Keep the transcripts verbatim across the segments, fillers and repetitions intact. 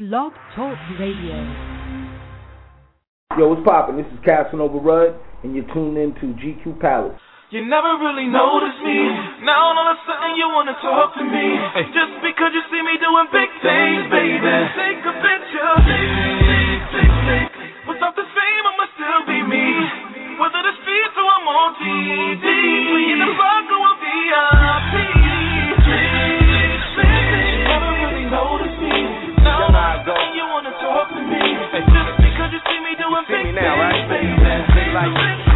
Blog Talk Radio. Yo, what's poppin'? This is Casanova Rudd, and you're tuned in to G Q Palace. You never really noticed me. Now all of a sudden you wanna talk to me. Hey. Just because you see me doing big things, baby. Take a picture. Without the fame, I'ma still be me. Whether the streets or I'm on T V. We in the park or I'm V I P. You never really noticed me. Now all of a sudden you wanna talk to me. Hey. Just because you see me doing big things, now, right? baby. Take a picture.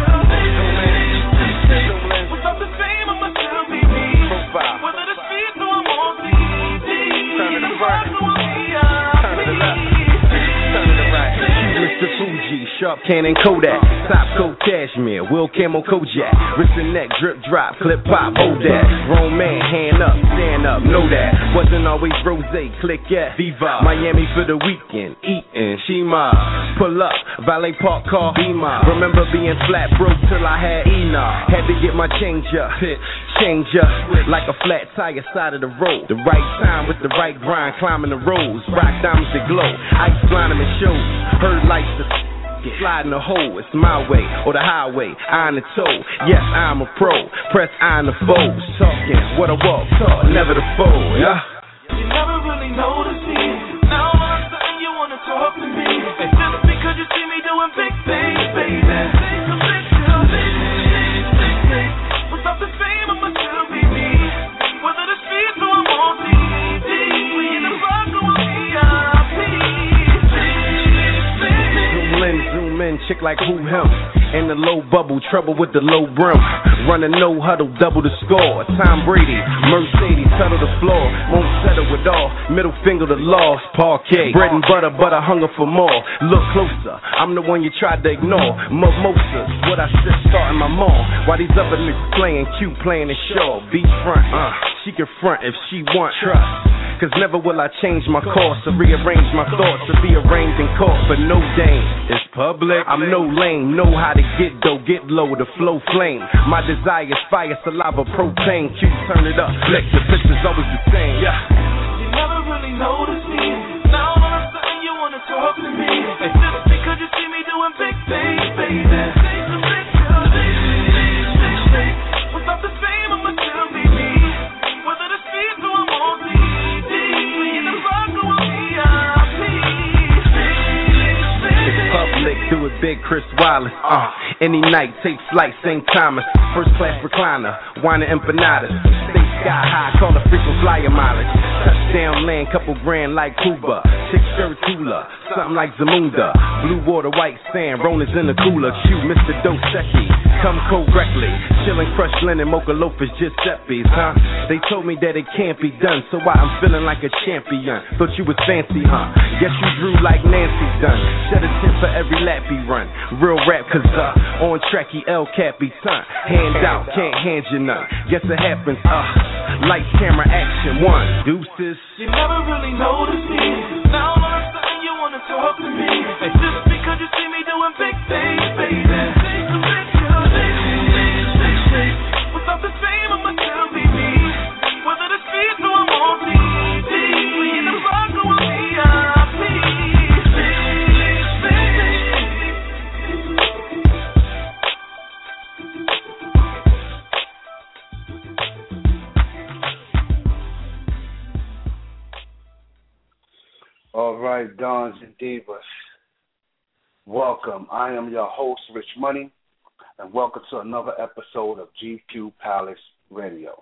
Without the fame, I'ma still be me. Profile. Whether the streets or I'm on T V. Turn to the right. Turn to the left. Turn to the right. Mister Fuji, Sharp Cannon Kodak, Top Coat Cashmere, Will Camo Kojak, wrist and neck, drip drop, clip pop, hold that. Grown man, hand up, stand up, know that. Wasn't always rose, click at Viva. Miami for the weekend, eatin', Shima. Pull up, valet park car, Beamer. Remember being flat broke till I had Ena. Had to get my change up, change up, like a flat tire side of the road. The right time with the right grind, climbing the roads. Rock diamonds that glow, ice blind them and shows. Heard lights to slide in the hole, it's my way or the highway, eye on the toe. Yes, I'm a pro, press eye on the foes. Talking, what I walk, talk, never the foe, yeah. You never really noticed me. Now all of a sudden you wanna talk to me. And just because you see me doing big things, baby. Take a picture. Without the fame, I'ma still be me. Whether the streets or I'm on T V. We in the park or I'm V I P. Zoom in, zoom in, chick like who him. In the low bubble, trouble with the low brim. Running no huddle, double the score. Tom Brady, Mercedes, settle the floor. Won't settle with all, middle finger to law. Parquet, bread and butter, but I hunger for more. Look closer, I'm the one you tried to ignore. Mimosas, what I said starting my mall. While these other niggas playing cute, playing the show. Beach front, uh, she can front if she want trust. Cause never will I change my course or rearrange my thoughts or be arranged in court for no dame. It's public, I'm no lame, know how to get though, get low, the flow flame. My desire is fire, saliva, propane, Q turn it up, flick, the picture's always the same, yeah. You never really noticed me, now all of a sudden you wanna talk to me. And just because you see me doing big things, baby. Take a picture, without the fame, I'ma still be me. Whether the streets or I'm on T V. It's public, do it big, Chris Wallace. Uh, any night, take flight, Saint Thomas. First class recliner, wine and empanadas. Stay sky high, call a frequent flyer mileage. Touchdown land, couple grand like Cuba. Chick shirt cooler, something like Zamunda. Blue water, white sand, Rona's in the cooler. Q, Mister Dosecki, come correctly. Chillin' crushed linen, mocha loafers, Giuseppe's, huh? They told me that it can't be done, so why I'm feeling like a champion. Thought you was fancy, huh? Guess you drew like Nancy done. Shed a tip for every lap he run. Real rap, cause uh, on track he El Capi son. Hand out, can't hand you none. Guess it happens, uh, lights, camera, action, one. Deuces. You never really noticed me. Now all of a sudden you wanna talk to me. And just because you see me doing big things, baby. Take a picture. Without the fame, I'ma still be me. Whether the streets or I'm on T V. We in the park or I'm V I P. All right, Dons and Divas, welcome. I am your host, Rich Money, and welcome to another episode of G Q Palace Radio.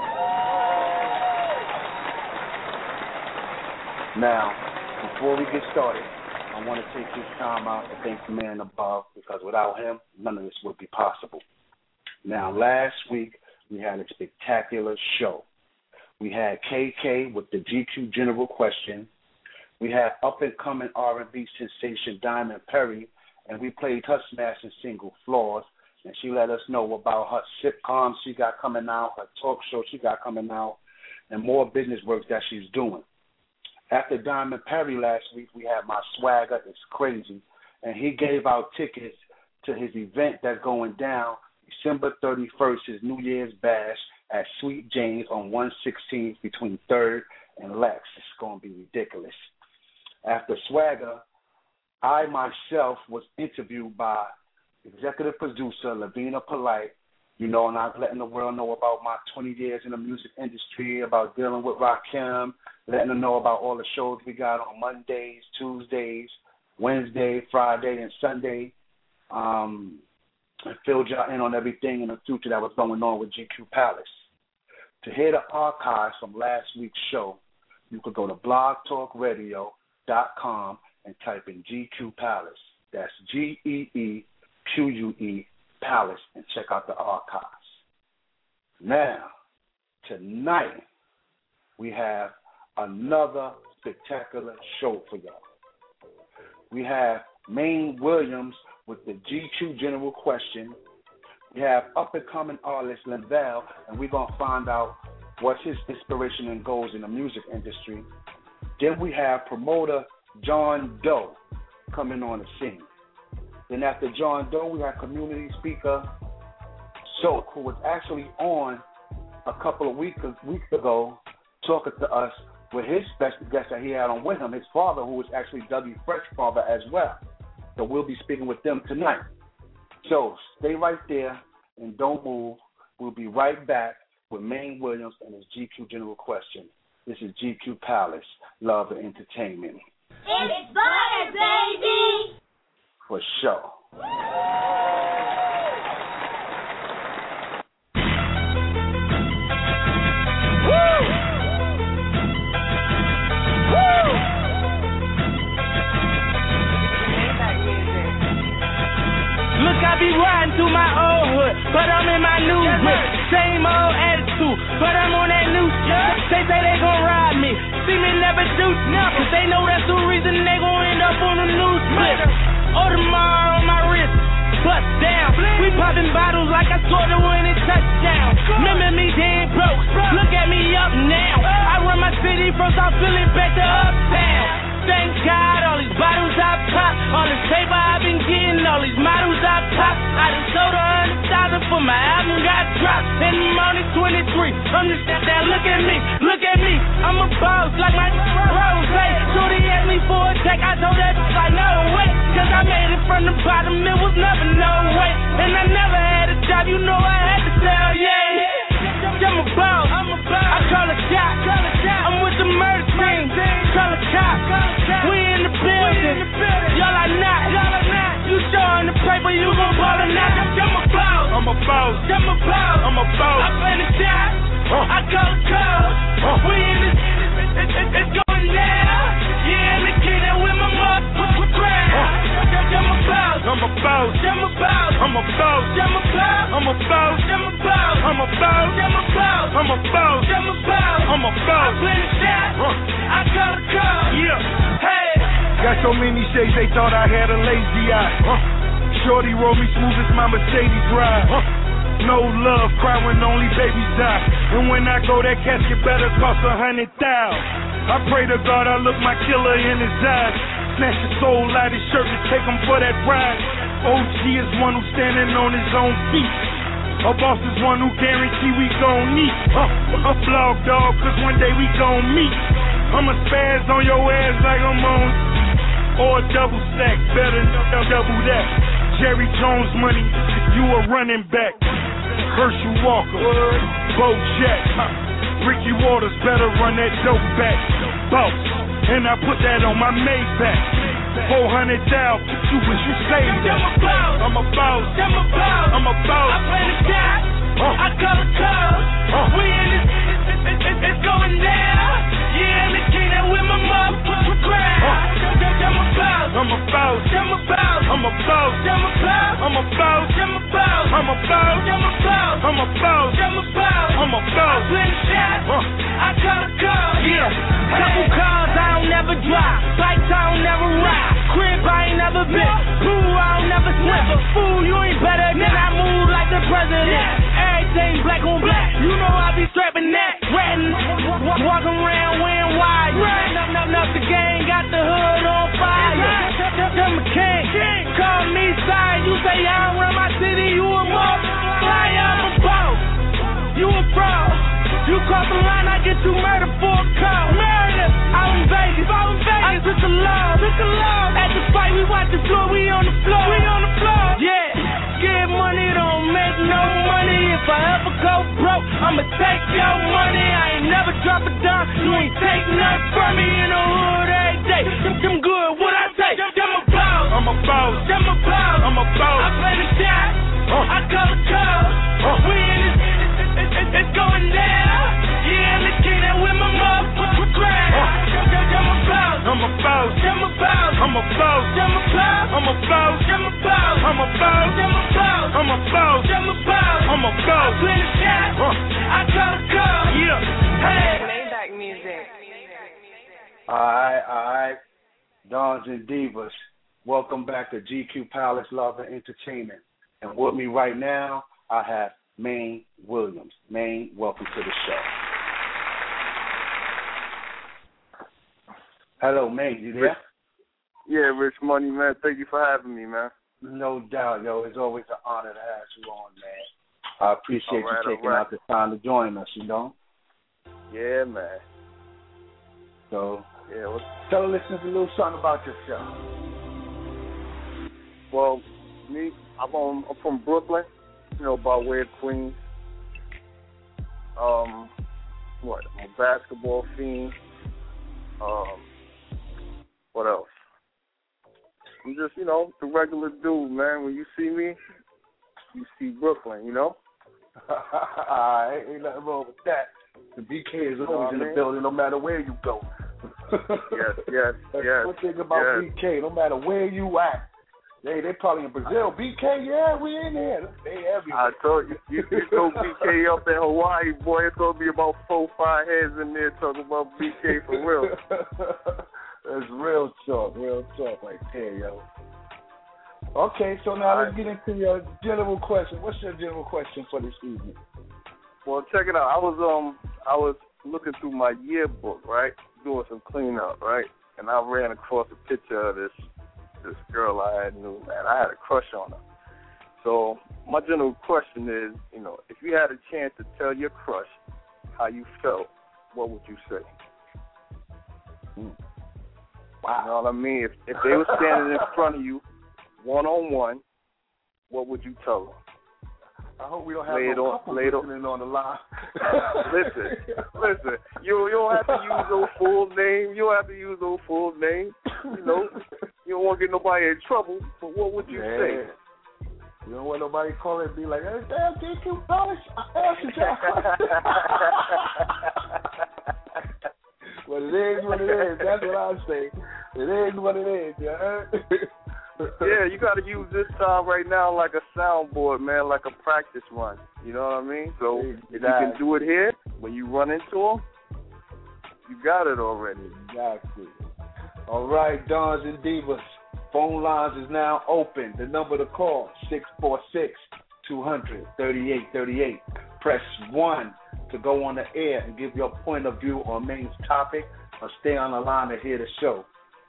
Now, before we get started, I want to take this time out to thank the man above, because without him, none of this would be possible. Now, last week, we had a spectacular show. We had K K with the G Q General Question. We had up-and-coming R and B sensation Diamond Perry, and we played her smashing single, Flaws, and she let us know about her sitcom she got coming out, her talk show she got coming out, and more business work that she's doing. After Diamond Perry last week, we had My Swagger, It's Crazy, and he gave out tickets to his event that's going down December thirty-first, his New Year's Bash at Sweet James on one sixteenth between third and Lex. It's going to be ridiculous. After Swagger, I myself was interviewed by executive producer Lavina Polite, you know, and I was letting the world know about my twenty years in the music industry, about dealing with Rakim, letting them know about all the shows we got on Mondays, Tuesdays, Wednesday, Friday, and Sunday. Um, and filled y'all in on everything in the future that was going on with G Q Palace. To hear the archives from last week's show, you could go to blog talk radio dot com and type in G Q Palace. That's G E E Q U E Palace, and check out the archives. Now, tonight, we have another spectacular show for y'all. We have Maine Williams with the G Q General Question. We have up-and-coming artist Linval, and we're going to find out what's his inspiration and goals in the music industry. Then we have promoter John Doe coming on the scene. Then after John Doe, we have community speaker Soak, who was actually on a couple of weeks, weeks ago talking to us with his special guest that he had on with him, his father, who was actually Dougie Fresh father as well. So we'll be speaking with them tonight. So stay right there and don't move. We'll be right back with Maine Williams and his G Q General Question. This is G Q Palace, Love and Entertainment. It's butter, baby! For sure. Look, I be riding through my old hood, but I'm in my new whip. Same old attitude, but I'm on that new shit. They say they gon' ride me, see me never do nothing. They know that's the reason they gon' end up on the news clip. Audemars on my wrist, bust down. We popping bottles like I scored a winning touchdown. Remember me dead broke, look at me up now. I run my city from South Philly back to Uptown. Thank God, all these bottles I pop, all this paper I've been getting, all these models I pop. I done sold a hundred thousand for my album got dropped. And I'm only twenty-three, I'm just out there, look at me, look at me. I'm a boss like my rose. Shorty asked me for a check, I told that like no way. Cause I made it from the bottom, it was never no way. And I never had a job, you know I had to sell, yeah. I'm a boss, I'm a boss. I call a shot, call a shot. I'm with the murder team, call a cop. We in the building, y'all are not, y'all are not. You showing the paper, you gon' ball or not. I'm a boss, I'm a boss, I'm a boss, I'm a boss. I play the shot, I call a call. We in this, it, it, it's going down. Yeah, in the kitchen with my motherfucking crowd. I'm a boss, I'm a boss, I'm a boss, I'm a boss, I'm a boss, I'm a boss, I'm a boss, I'm a boss, I'm a boss, I'm a boss, I'm a boss, I'm a boss. I play the shot, I call a call. Yeah, hey. Got so many shades, they thought I had a lazy eye. Huh. Shorty rolled me smooth as my Mercedes ride. Huh. No love, cry when only babies die. And when I go, that casket better cost a hundred thousand. I pray to God I look my killer in his eyes. Snatch his soul out his shirt and take him for that ride. O G is one who's standing on his own feet. A boss is one who guarantee we gon' meet. Huh. A vlog dog, cause one day we gon' meet. I'ma spaz on your ass like I'm on. Or a double stack, better double that. Jerry Jones money, you a running back. Herschel Walker, Bo Jack, Ricky Waters, better run that dope back. Boss, and I put that on my Maybach. Four hundred thousand, you wish you saved that. I'm a boss, I'm a boss, I'm a boss. I play the shot, I call a call. We in this, it, it, it's going down. Yeah, in the kingdom with my motherfucking crowd. I'm a boss, I'm a boss, I'm a boss, I'm a boss, I'm a boss, I'm a boss, I'm a boss, I'm a boss, I'm a boss, I'm a boss, I'm a boss, I'm a boss. I play the shot, I call a call. Yeah, couple cars I don't never drive, bikes I don't never ride, crib I ain't never been, pool I don't never slip. Fool, you ain't better than I move like the president. Everything black on black, you know I be strapping that, ratting, walking around wearing wires. Up, up, up, the gang got the hood on fire. I'm a king, call me side. You say I don't run my city, you a motherfucker. I'm a boss, you a fraud. You cross the line, I get you murdered for a call. Murder, out in Vegas, out in Vegas. I switch the law out the floor, we on the floor. We on the floor. Yeah. Get money, don't make no money. If I ever go broke, I'ma take your money. I ain't never drop a dime. You ain't take nothing from me in the hood every day. Them, them good, what I say? Them a boss. I'm a boss. Them a boss. I'm a boss. I play the shot. Uh. I call the call. Uh. We in this, it, it, it's going down. Yeah, I'm the king that with my motherfucking crown. Uh. I'm a boss. I'm a boss. I'm a boss. I'm a boss. I'm a boss. I'm a boss. I'm a boss. I'm a boss. I'm a boss. I'm a boss. I'm a boss. I'm a boss. I play the shot. Uh. I call the call. Yeah. Hey. Maybach music. All right, all right. Dons and Divas, welcome back to G Q Palace Love and Entertainment. And with me right now, I have Maine Williams. Maine, welcome to the show. Hello, Maine, you there? Yeah, Rich Money, man. Thank you for having me, man. No doubt, yo. It's always an honor to have you on, man. I appreciate right, you taking right. out the time to join us, you know? Yeah, man. So, yeah, what's... tell the listeners a little something about yourself. Well, me, I'm, on, I'm from Brooklyn, you know, by way of Queens. Um, what? I'm a basketball fiend. Um, what else? I'm just, you know, the regular dude, man. When you see me, you see Brooklyn, you know? Alright, ain't nothing wrong with that. The B K is always oh, in the man. building no matter where you go. yes, yes, That's yes. one thing about yes. B K, no matter where you at. They they probably in Brazil. B K, yeah, we in there. They everywhere. I told you, you, you throw B K up in Hawaii, boy, it's going to be about four, five heads in there talking about B K for real. That's real talk, real talk right there, yo. Okay, so now All let's right. get into your general question. What's your general question for this evening? Well, check it out. I was um I was looking through my yearbook, right, doing some cleanup, right, and I ran across a picture of this this girl I had knew, man. I had a crush on her. So my general question is, you know, if you had a chance to tell your crush how you felt, what would you say? Mm. Wow. You know what I mean? If if they were standing in front of you, one on one, what would you tell them? I hope we don't have lay no on, couple lay listening on the line. listen, listen. You you don't have to use no full name. You don't have to use no full name. You know, you don't want to get nobody in trouble. But what would you yeah. say? You don't want nobody calling and be like, "Hey, damn, G Q Palace, I answered your But it is what it is. That's what I say. It is what it is. You heard? Yeah, you got to use this time right now like a soundboard, man, like a practice run. You know what I mean? So exactly. If you can do it here, when you run into them, you got it already. Exactly. All right, Dons and Divas, phone lines is now open. The number to call, six four six, two hundred, thirty-eight thirty-eight. Press one to go on the air and give your point of view on Maine's topic, or stay on the line to hear the show.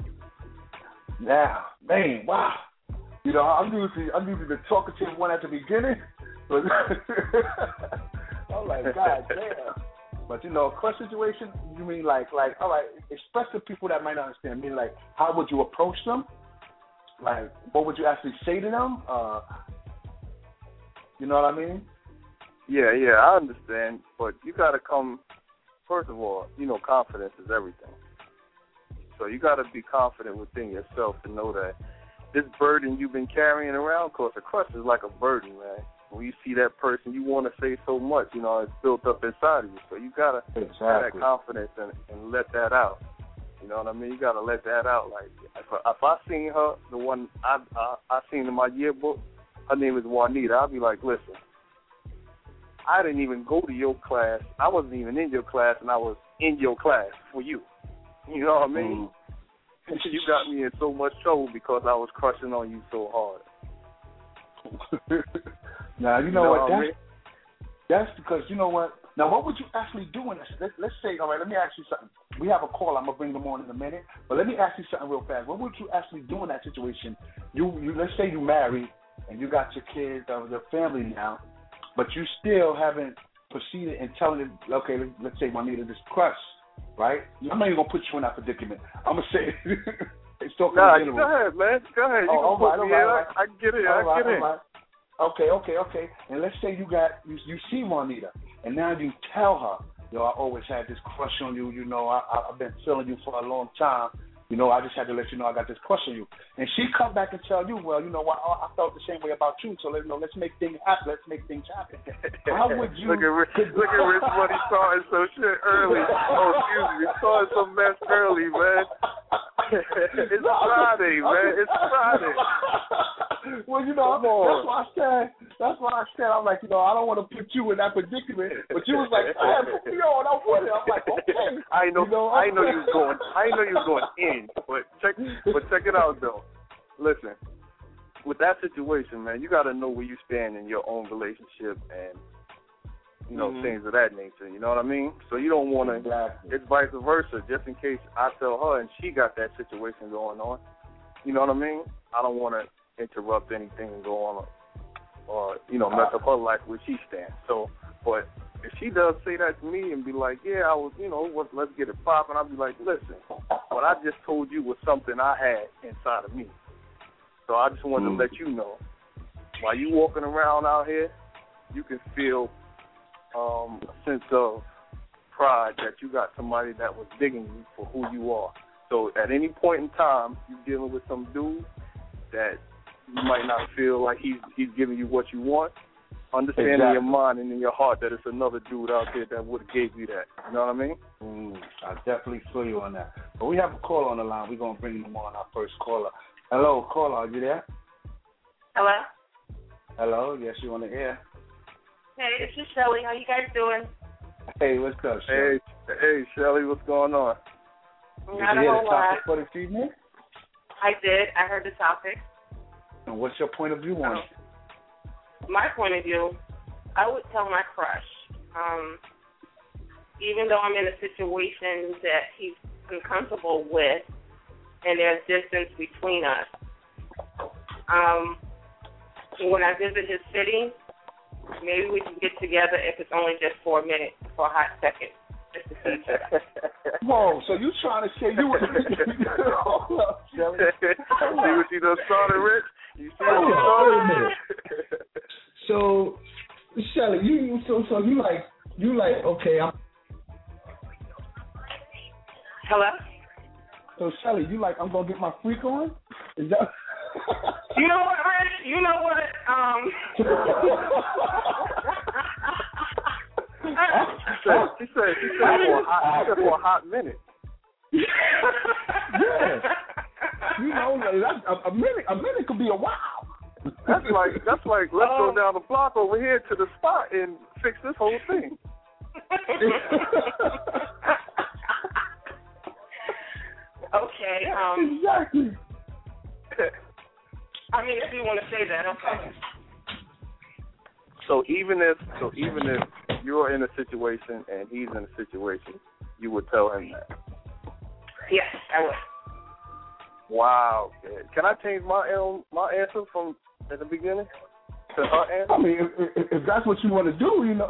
Now, man, wow. You know, I'm usually I'm usually the talkative one at the beginning, but I'm like, God damn. But you know, crush situation, you mean like like all right, express to people that might not understand. I mean, like, how would you approach them? Like, what would you actually say to them? Uh, you know what I mean? Yeah, yeah, I understand. But you got to come. First of all, you know, confidence is everything. So you got to be confident within yourself to know that this burden you've been carrying around, because a crush is like a burden, man. When you see that person, you want to say so much, you know, it's built up inside of you. So you got to exactly. have that confidence and, and let that out. You know what I mean? You got to let that out. Like, if I, if I seen her, the one I, I, I seen in my yearbook, her name is Juanita, I'll be like, listen, I didn't even go to your class. I wasn't even in your class, and I was in your class for you. You know what I mean? Mm. You got me in so much trouble because I was crushing on you so hard. Now, you know, you know what? what that's, I mean? That's because, you know what? Now, what would you actually do in this? Let, let's say, all right, let me ask you something. We have a call. I'm going to bring them on in a minute. But let me ask you something real fast. What would you actually do in that situation? You, you Let's say you married and you got your kids, uh, your family now, but you still haven't proceeded in telling them, okay, let's say Juanita, this crush. Right? I'm not even going to put you in that predicament. I'm going to say, just talking Nah, in general. go ahead, man. Go ahead. You Oh, can put all right, me all in. right, I, I get it. all I right, get it. all right. Okay, okay, okay. And let's say you got you, you see Juanita, and now you tell her, yo, I always had this crush on you. You know, I, I I've been feeling you for a long time. You know, I just had to let you know I got this crush on you. And she come back and tell you, well, you know what, I, I felt the same way about you. So let you know, let's make things happen. Let's make things happen. How would you look at Rich, look at Rich Money starting some shit early? Oh, excuse me, starting some mess early, man. It's Friday, man. It's Friday. Well, you know, Come on. that's why I said. That's why I said. I'm like, you know, I don't want to put you in that predicament. But you was like, hey, put me on. I want it. I'm like, okay. I know. You know I know you was going. I know you was going in. But check. But check it out though. Listen, with that situation, man, you got to know where you stand in your own relationship and you know, mm-hmm. things of that nature. You know what I mean? So you don't want to. Exactly. It's vice versa. Just in case I tell her and she got that situation going on. You know what I mean? I don't want to interrupt anything and go on, or you know, mess up her life where she stands. So, but if she does say that to me and be like, yeah, I was, you know, let's get it popping, I'll be like, listen, what I just told you was something I had inside of me. So I just wanted mm. to let you know, while you walking around out here, you can feel um, a sense of pride that you got somebody that was digging you for who you are. So at any point in time, you're dealing with some dude that you might not feel like he's he's giving you what you want. Understand exactly. in your mind and in your heart that it's another dude out there that would have gave you that. You know what I mean? Mm, I definitely feel you on that. But we have a caller on the line. We're going to bring him on, our first caller. Hello, caller. Are you there? Hello? Hello. Yes, you on the air. Hey, this is Shelly. How you guys doing? Hey, what's up, Shelly? Hey, hey, Shelly, what's going on? Did Not you hear the topic for this evening? I did. I heard the topic. And what's your point of view on um, it? My point of view, I would tell my crush, um, even though I'm in a situation that he's uncomfortable with and there's distance between us, um, when I visit his city, maybe we can get together if it's only just for a minute, for a hot second. Whoa, so you trying to say you were... Hold up, Shelly. See what you done started, Rich? You see what you started? So, Shelly, you so so you like you like okay. I'm. Hello. So Shelly, you like I'm gonna get my freak on? Is that? You know what, Rich? You know what? Um. she said, she said, she said for a hot, she said for a hot minute. Yeah. You know, that's a, a minute. A minute could be a while. That's like that's like let's um, go down the block over here to the spot and fix this whole thing. Okay. Um, exactly. I mean, if you want to say that, okay. So even if so even if you're in a situation and he's in a situation, you would tell him that. Yes, I would. Wow. Can I change my um, my answer from at the beginning to her answer? I mean, if, if, if that's what you want to do, you know.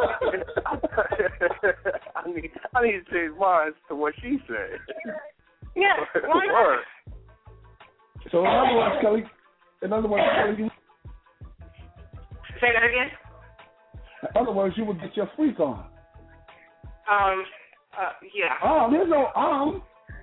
I need I need to change mine to what she said. Yeah. Why not? So in other words, Kelly, in other words, Kelly, you, say that again. In other words, you would get your freak on. Um. Uh. Yeah. Oh, there's no um.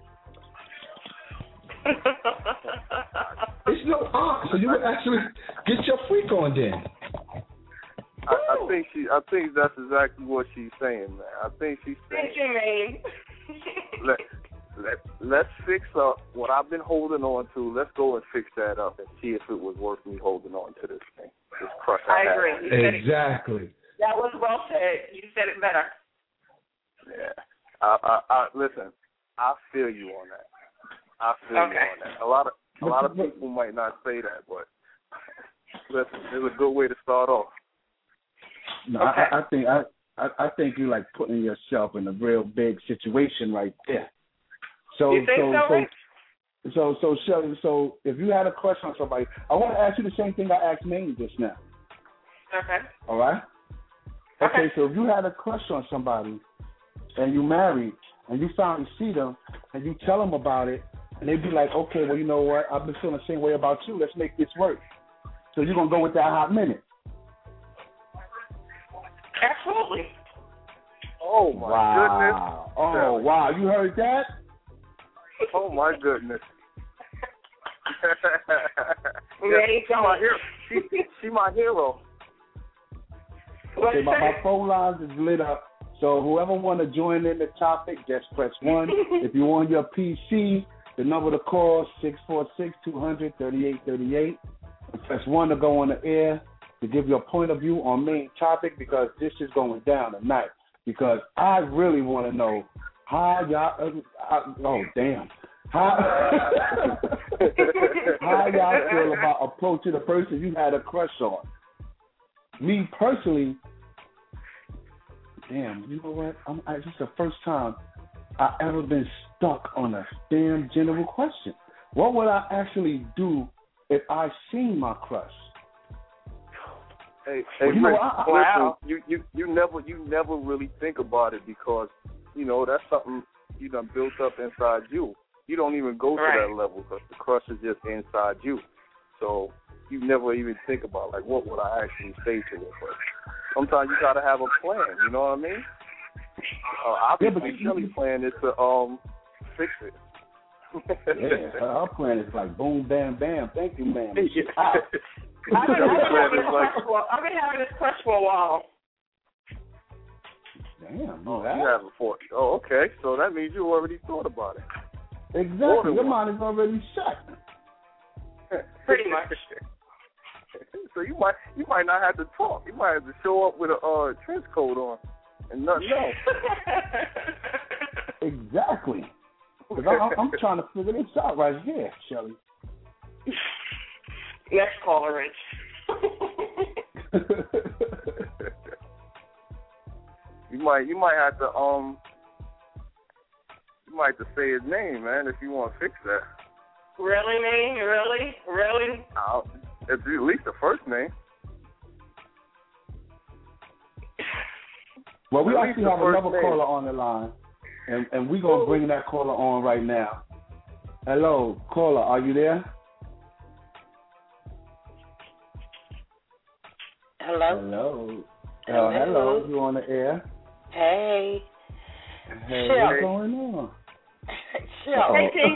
It's no um. So you would actually get your freak on then. I, I think she. I think that's exactly what she's saying, man. I think she's saying. Thank you, man. let, let, let's fix up what I've been holding on to. Let's go and fix that up and see if it was worth me holding on to this thing. This crush I, I agree. Exactly. It, that was well said. You said it better. Yeah. I, I, I listen. I feel you on that. I feel okay. you on that. A lot of a lot of people might not say that, but listen, it's a good way to start off. No, okay. I, I think I, I I think you like putting yourself in a real big situation right there. So you think so so, so, so so Shelly, so if you had a crush on somebody, I want to ask you the same thing I asked Manny just now. Okay. All right. Okay. Okay. So if you had a crush on somebody and you married and you finally see them and you tell them about it and they'd be like, okay, well, you know what? I've been feeling the same way about you. Let's make this work. So you're gonna go with that hot minute? Absolutely. Oh my wow. goodness. Oh Sally. wow, you heard that? Oh my goodness. Yeah, she's my hero. She, she my hero. Okay, my, my phone lines is lit up. So whoever want to join in the topic, just press one. If you're on your P C, the number to call six four six, two hundred, thirty-eight thirty-eight. Press one to go on the air to give your point of view on main topic, because this is going down tonight. Because I really want to know how y'all. Uh, how, oh damn. How, how y'all feel about approaching a person you had a crush on? Me personally, damn, you know what? I'm, I, this is the first time I ever been stuck on a damn general question. What would I actually do if I seen my crush? Hey, hey, well, you, Rick, know, I, I, wow. you you you never you never really think about it, because you know that's something you done built up inside you. You don't even go to right. that level because the crush is just inside you. So you never even think about, like, what would I actually say to her. But sometimes you got to have a plan, you know what I mean? Uh, obviously, yeah, Shelly's plan is to um fix it. Yeah, her plan is like boom, bam, bam. Thank you, ma'am. I've been, I've, been having this crush for, I've been having this crush for a while. Damn, oh, that? you have a for- Oh, okay. So that means you already thought about it. Exactly. Your mind is already shut. Pretty much. So you might you might not have to talk. You might have to show up with a uh, trench coat on and nothing else. Exactly. Because I'm, I'm trying to figure this out right here, Shelly. Next caller, Rich. you might you might have to um you might have to say his name, man, if you want to fix that. Really, name? Really? Really? Uh, at least the first name. Well, we actually have another name. Caller on the line, and, and we're going to bring that caller on right now. Hello, caller, are you there? Hello? Hello. Hello. Uh, hello, you on the air? Hey. Hey, Sure. what's going on? Sure. Hey,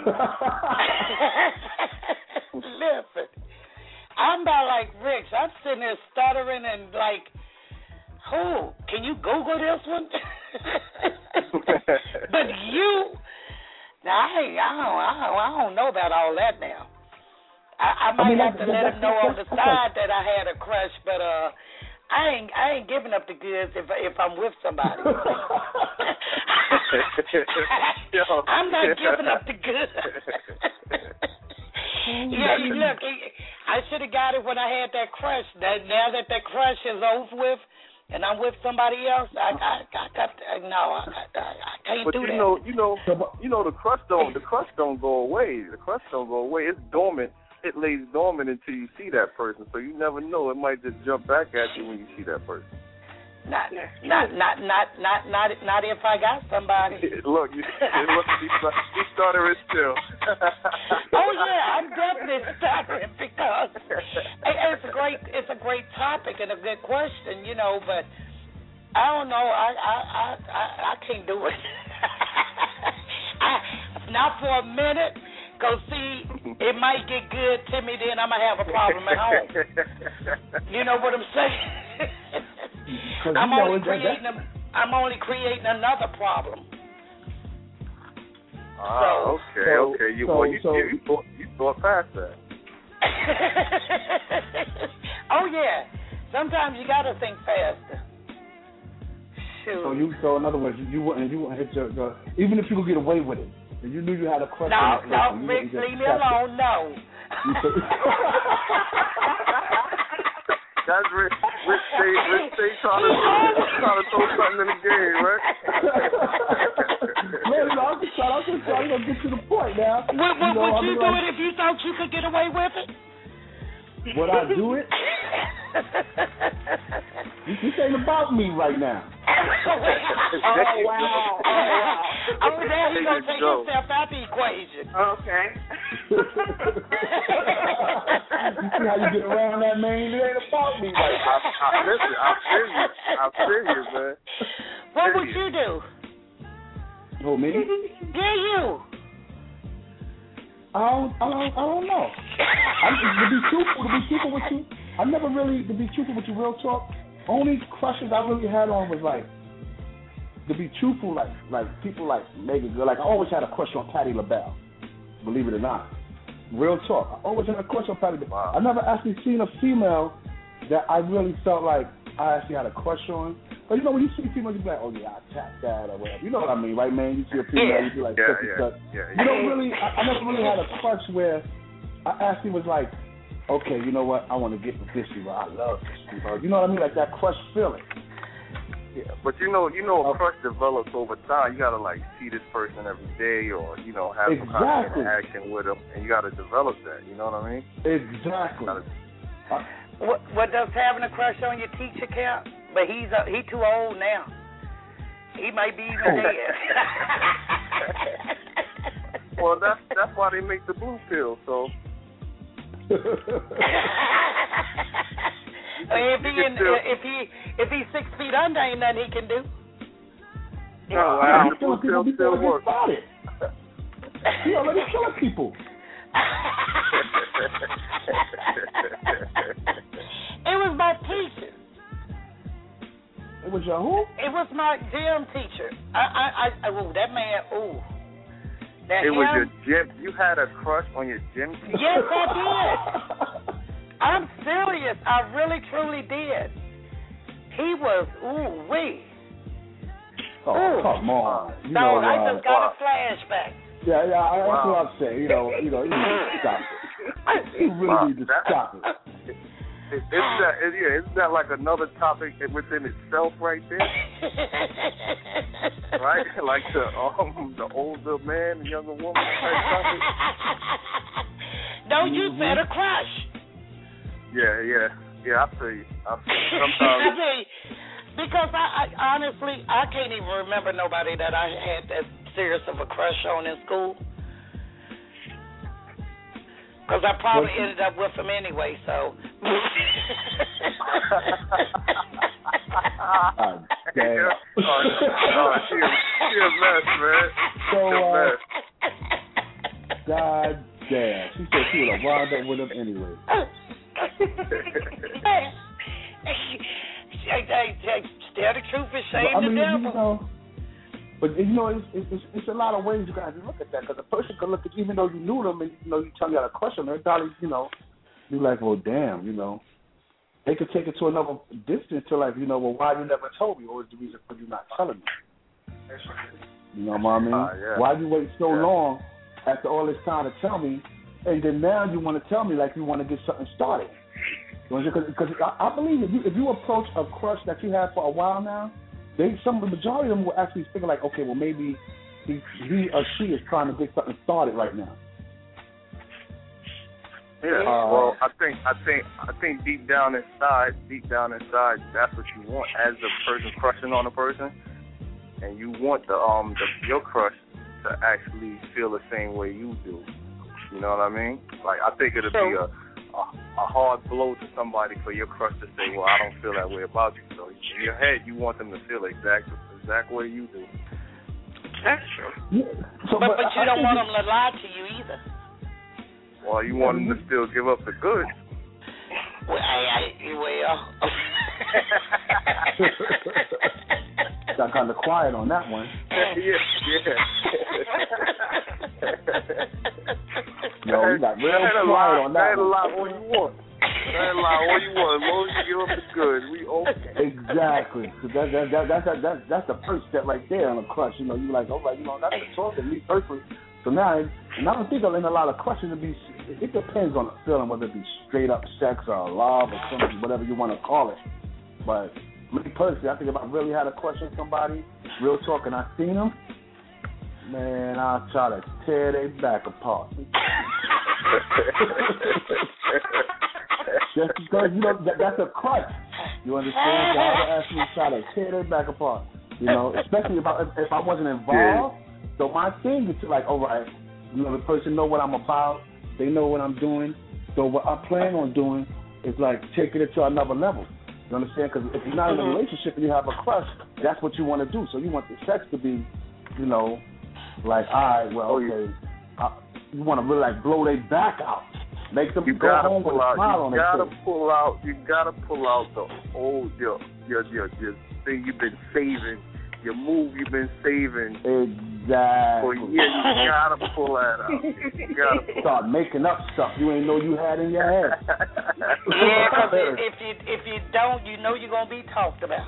listen, I'm about like Rich. I'm sitting there stuttering and like, who? Can you Google this one? But you, now I, ain't, I, don't, I, don't, I don't know about all that now. I, I might I mean, have to let him know on the side that I had a crush, but uh, I ain't I ain't giving up the goods if if I'm with somebody. I'm not giving up the goods. Yeah, you look, I should have got it when I had that crush. That now that that crush is over with, and I'm with somebody else, I I, I got no, I, I, I can't but do you that. Know, you know, you know, the crush don't the crush don't go away. The crush don't go away. It's dormant. It lays dormant until you see that person. So you never know. It might just jump back at you when you see that person. Not, not, not, not, not, not, not if I got somebody. Look, you, look, you started it still. Oh yeah, I'm definitely stuttering because it's a great, it's a great topic and a good question, you know. But I don't know, I, I, I, I, I can't do it. I, not for a minute. Cause see, it might get good to me, then I'm gonna have a problem at home. You know what I'm saying? I'm only creating a, I'm only creating another problem. Ah, so, okay, so, okay. You, so, well, you, so, you, you, thought, you thought past that. Oh yeah. Sometimes you gotta think faster. Shoot. So you, so in other words, you, you wouldn't, you wouldn't hit your, your, even if you could get away with it. You knew you had a crush no, on that no, Rick, leave me alone, no. That's Rick, Rick stay, Rick stay trying to, trying to throw something in the game, right? Man, I'm just trying, I'm just trying to get to the point now. Would, would, you know, would you do like, it if you thought you could get away with it? Would I do it? This ain't about me right now. Oh, wow. Oh, wow. Oh, now he's going to take go. himself out the equation. Okay. You see how you get around that, man? It ain't about me. Like, I, I, listen, I'm serious. I'm serious, man. What serious. would you do? Who, me? Yeah, you. I don't, I don't, I don't know. I, to be truthful, to be truthful with you, I never really, to be truthful with you, real talk, only crushes I really had on was like, to be truthful, like, like people like Megan Good. Like, I always had a crush on Patti LaBelle, believe it or not. Real talk. I always had a crush on Patti LaBelle. Wow. I never actually seen a female that I really felt like I actually had a crush on. But you know, when you see females, you be like, oh yeah, I tapped that or whatever. You know what I mean, right, man? You see a female, Yeah. you be like, Yeah, such and yeah, such. yeah, yeah. You don't really, I, I never really had a crush where I actually was like, okay, you know what, I want to get with this people. I love this people. You know what I mean? Like that crush feeling. Yeah, but you know, you know, a crush develops over time. You gotta like see this person every day, or you know, have some kind of Exactly. interaction with them, and you gotta develop that. You know what I mean? Exactly. Gotta, I, What, what does having a crush on your teacher count? But he's uh, he too old now. He might be even dead. well, that's that's why they make the blue pill. So. if he in, if he if he's six feet under, ain't nothing he can do. Oh, wow. He's killing people before he gets started. He already killing people. It was my teacher. It was your who? It was my gym teacher. I, I, I, oh, that man, oh. That it him, was your gym. You had a crush on your gym teacher? Yes, I did. I'm serious. I really, truly did. He was, ooh, wee. Oh, ooh. come on. You so know, I uh, just got a flashback. Yeah, yeah, I, that's wow. what I'm saying. You know, you know, you need to stop it. You really wow. need to that, stop it. It, isn't that, it, yeah, isn't that like another topic within itself right there? Right? Like the um the older man, the younger woman type topic? No, you Mm-hmm. said a crush. Yeah, yeah. Yeah, I feel you. I feel you. I Sometimes mean, because I, I honestly, I can't even remember nobody that I had that serious of a crush on in school. Because I probably Well, ended up with him anyway, so. Oh, damn. oh, oh, she, a, she a mess, man. So, She a uh, mess. God damn. She said she would have wound up with him anyway. hey, hey, hey, tell the truth and shame But, I mean, the devil. you know, but you know, it's, it's it's a lot of ways you guys look at that, because a person could look at, even though you knew them and you know you tell you had a crush on her, probably, you know, you're like, well, damn, you know, they could take it to another distance to like, you know, well, why you never told me, or is the reason for you not telling me? You know what I mean? Uh, yeah. Why you wait so yeah. long after all this time to tell me, and then now you want to tell me like you want to get something started? Because I, I believe if you if you approach a crush that you had for a while now, they some the majority of them will actually think like, okay, well maybe he he or she is trying to get something started right now. Yeah. Uh, well, I think I think I think deep down inside, deep down inside, that's what you want as a person crushing on a person, and you want the um the, your crush to actually feel the same way you do. You know what I mean? Like, I think it'll be a, a a hard blow to somebody for your crush to say, well, I don't feel that way about you. So in your head, you want them to feel exact exact way you do. That's true. Yeah. So, but, but I, you I don't think want them to lie to you either. Well, you want them to still give up the goods. Well, I, I, well. got kind of quiet on that one. yeah, yeah. Yo, you got real that quiet on that That a one. lot more you want. That a lot more you want. As long as you give up the goods, we okay. Exactly. So that, that, that, that's, that, that's, that's the first step right there on a crush. You know, you're like, oh, like, you know, that's the talk to me personally. So now, and I don't think in a lot of questions to be, it depends on the feeling, whether it be straight up sex or love or something, whatever you want to call it. But me personally, I think if I really had a question on somebody, real talk, and I seen them, man, I'll try to tear their back apart. Just because, you know, that, that's a crush. You understand? God would ask me to try to tear their back apart. You know, especially if I if I wasn't involved. Yeah. So my thing is to like, all right, you know, the person know what I'm about. They know what I'm doing. So what I plan on doing is like taking it to another level. You understand? Because if you're not in a relationship and you have a crush, that's what you want to do. So you want the sex to be, you know, like, all right, well, okay. Uh, you want to really like blow their back out. Make them you go gotta home pull with a out, smile you on their gotta face. pull out. You gotta pull out the old your your your, your thing you've been saving, your move you've been saving. Exactly. For years. You gotta pull that out. You gotta pull start making up stuff you ain't know you had in your head. Yeah, because if you if you don't, you know you're gonna be talked about.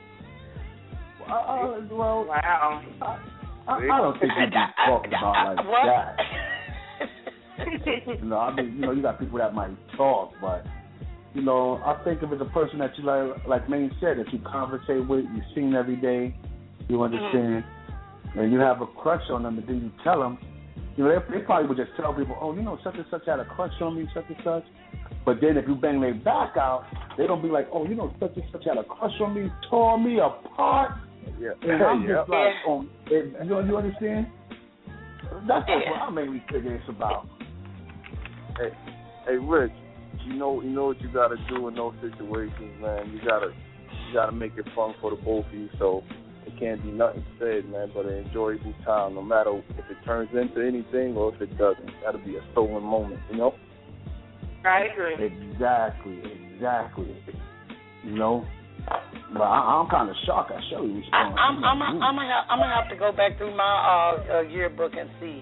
Uh, well, wow. I, I, I don't think you be talked about like what? that. You know, I mean, you know, you got people that might talk, but you know, I think if it's a person that you like, like Maine said, that you conversate with, you seen every day, you understand, mm-hmm. and you have a crush on them, and then you tell them, you know, they, they probably would just tell people, oh, you know, such and such had a crush on me, such and such. But then if you bang their back out, they don't be like, oh, you know, such and such had a crush on me, tore me apart. Yeah. And I'm yeah. just like, oh, you know, you understand? That's what I mainly figure it's about. Hey, hey, Rich, you know, you know what you gotta do in those situations, man. You gotta, you gotta make it fun for the both of you. So it can't be nothing said, man, but an enjoyable time, no matter if it turns into anything or if it doesn't. That'll be a stolen moment, you know. I agree. Exactly, exactly. You know, but I, I'm kind of shocked at Shelly response. I'm, I'm, I'm, I'm gonna have, I'm gonna have to go back through my uh, uh, yearbook and see.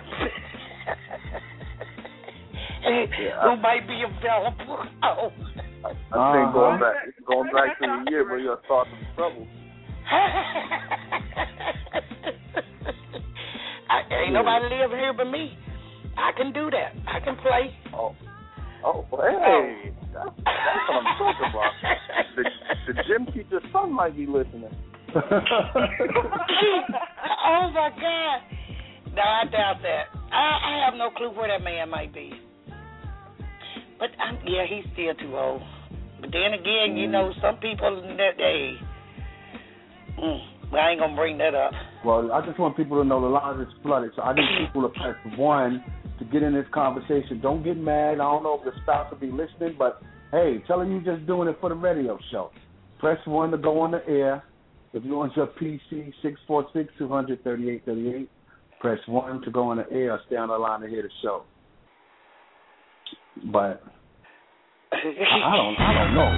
Yeah, who might be available. Oh. I, I think going back going back to the year where you'll start some trouble. I, ain't nobody living here but me. I can do that. I can play. Oh, oh, well, hey, that's, that's what I'm talking about. The, the gym teacher's son might be listening. Oh my God! No, I doubt that. I, I have no clue where that man might be. But um, yeah, he's still too old. But then again, mm. you know, some people in that day. Mm, but I ain't gonna bring that up. Well, I just want people to know the lines is flooded, so I need people to press one to get in this conversation. Don't get mad. I don't know if the spouse will be listening, but hey, tell them you're just doing it for the radio show. Press one to go on the air. If you want your P C, six four six, two hundred, thirty-eight thirty-eight. Press one to go on the air or stay on the line to hear the show. But I, I don't, I don't know.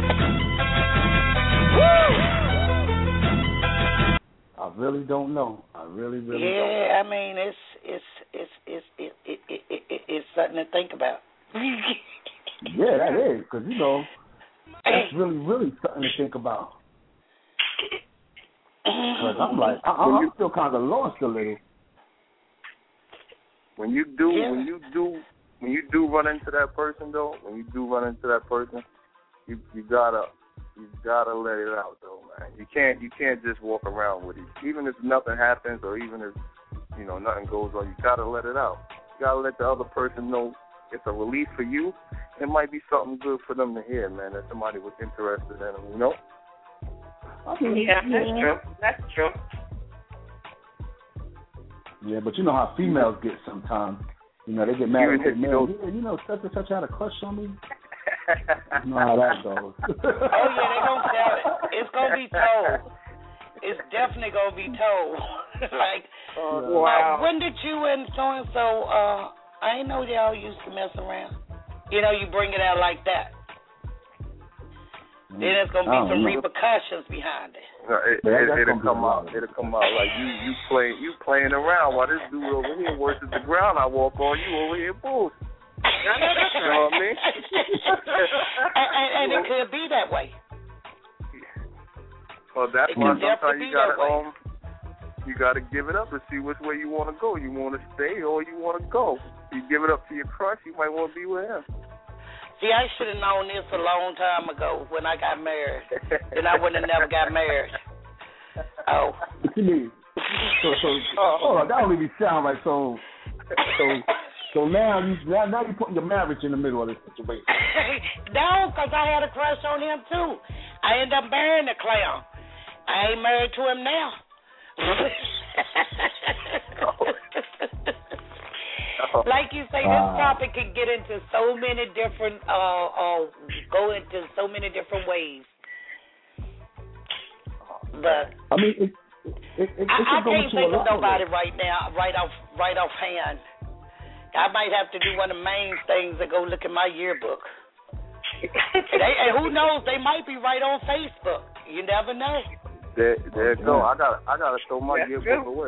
I really don't know. I really, really yeah, don't. Yeah, I mean, it's it's it's it's it, it, it, it, it, it's something to think about. Yeah, that is, because you know that's really, really something to think about. Because I'm like, I, I'm still kind of lost a little. When you do, yeah. when you do. When you do run into that person, though, when you do run into that person, you you gotta you gotta let it out, though, man. You can't you can't just walk around with it. Even if nothing happens, or even if you know nothing goes on, you gotta let it out. You gotta let the other person know it's a relief for you. It might be something good for them to hear, man. That somebody was interested in them, you know. I mean, yeah, that's yeah. true. That's true. Yeah, but you know how females get sometimes. You know, they get mad at their man. Yeah, you know, such and such had a crush on me. You know how that goes. Oh, yeah, they're going to tell it. It's going to be told. It's definitely going to be told. Like, oh, uh, wow. When did you and so-and-so, uh, I didn't know y'all used to mess around. You know, you bring it out like that. Mm. Then there's going to be some know. repercussions behind it. No, it, it, it, it'll come out. It'll come out like you, you play, you playing around while this dude over here worships the ground. I walk on you over here, bulls. You know what I mean? and, and, and it could be that way. Well, that's it why sometimes you gotta um, you gotta give it up and see which way you want to go. You want to stay or you want to go. You give it up to your crush, you might want to be with him. See, I should have known this a long time ago when I got married. Then I wouldn't have never got married. Oh. What you mean? So, so, oh, that don't even sound right. So, so, so now you now, now you're putting your marriage in the middle of this situation. No, because I had a crush on him too. I end up marrying the clown. I ain't married to him now. Like you say, this topic can get into so many different, uh, uh, go into so many different ways. But I mean, it, it, it, it I, I can't think of nobody way. right now, right off, right off hand. I might have to do one of the main things and go look at my yearbook. they, and who knows? They might be right on Facebook. You never know. There, there you go. I got, I got to throw my yeah, yearbook away.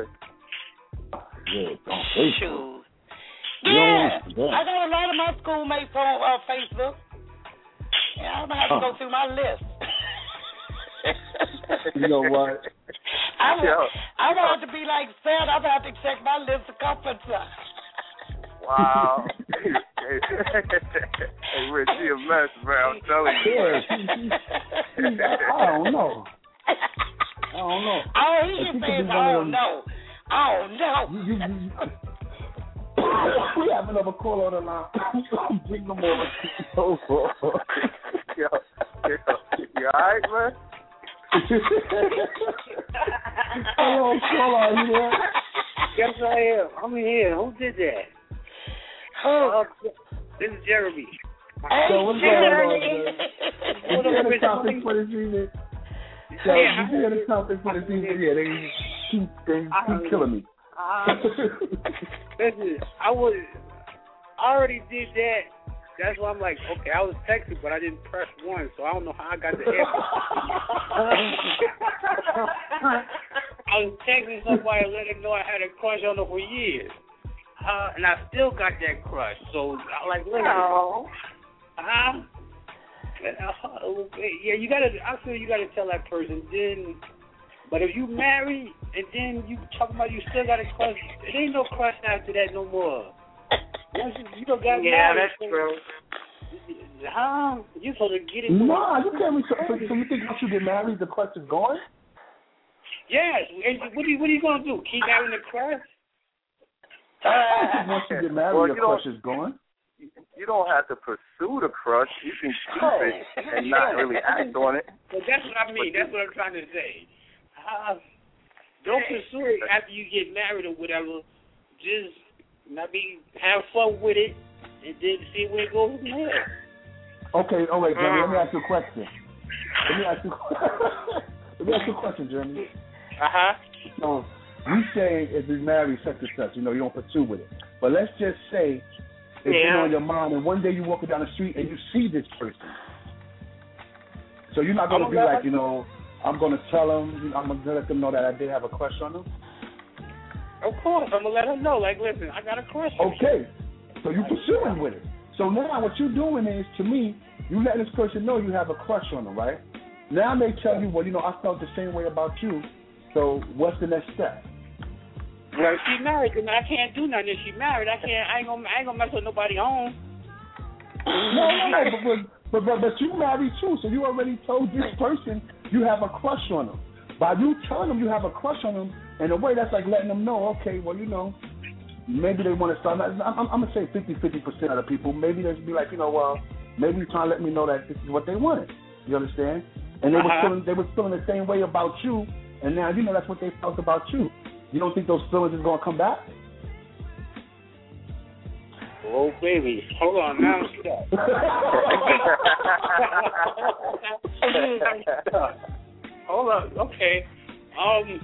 Yeah, Shoot. Yeah, yeah, I got a lot of my schoolmates on uh, Facebook. Yeah, I'm gonna have to go through my list. You know what? I'm gonna have to be like Seth. I'm gonna have to check my list a couple of times. Wow. hey, hey, hey, Rich, she a mess, man. I'm telling you. Yeah, she, she, she, I don't know. I don't know. Oh, he just says, I don't know. I don't know. You, you, you, we have another call on the line. Bring them over. yo, yo, you all right, man? Hello, caller, are you there? Yes, I am. I'm here. Who did that? Oh, uh, this is Jeremy. Hey, so what's Jeremy. going on, man? You hear the topic for this evening? So, yeah, you hear the topic for this evening? Yeah, they keep, they keep killing me. Uh, listen, I was, I already did that. That's why I'm like, okay, I was texting, but I didn't press one, so I don't know how I got the air. I was texting somebody and letting them know I had a crush on her for years. Uh, and I still got that crush. So, I like, look. Oh. Uh-huh. Uh, yeah, you gotta, I feel you gotta tell that person then. But if you marry and then you talk about you still got a crush, it ain't no crush after that no more. Once you, you don't got yeah, married. that's true. Huh? You supposed to get it. No, you can't. So, so you think once you get married, the crush is gone? Yes. And what are you, what are you gonna do? Keep having the crush? Uh, once you get married, well, your you crush is gone. You don't have to pursue the crush. You can keep oh. it and not really act on it. Well, that's what I mean. That's what I'm trying to say. Uh, don't pursue it after you get married or whatever. Just maybe have fun with it and then see where it goes from there. Okay, all right, Jeremy. Let me ask you a question. Let me ask you. Let me ask you a question, Jeremy. Uh huh. So you say if you marry such and such, you know, you don't pursue with it. But let's just say it's yeah. been on your mind, and one day you're walking down the street and you see this person. So you're not going to be like, you know, I'm going to tell them, I'm going to let them know that I did have a crush on them? Of course, I'm going to let them know, like, listen, I got a crush on you. Okay, so you're pursuing with it. So now what you're doing is, to me, you letting this person know you have a crush on them, right? Now they tell you, well, you know, I felt the same way about you, so what's the next step? Well, if she married, then I can't do nothing. If she married, I can't. I ain't gonna. I ain't gonna mess with nobody home. No, no, no. But, but but but you married too, so you already told this person you have a crush on them. By you telling them you have a crush on them, in a way that's like letting them know, okay, well, you know, maybe they want to start. I'm, I'm, I'm gonna say fifty percent of the people. Maybe they'll be like, you know, well, maybe you're trying to let me know that this is what they wanted. You understand? And they uh-huh. were feeling they were feeling the same way about you, and now you know that's what they felt about you. You don't think those feelings is going to come back? Oh, baby. Hold on now. Hold on. Okay. Um.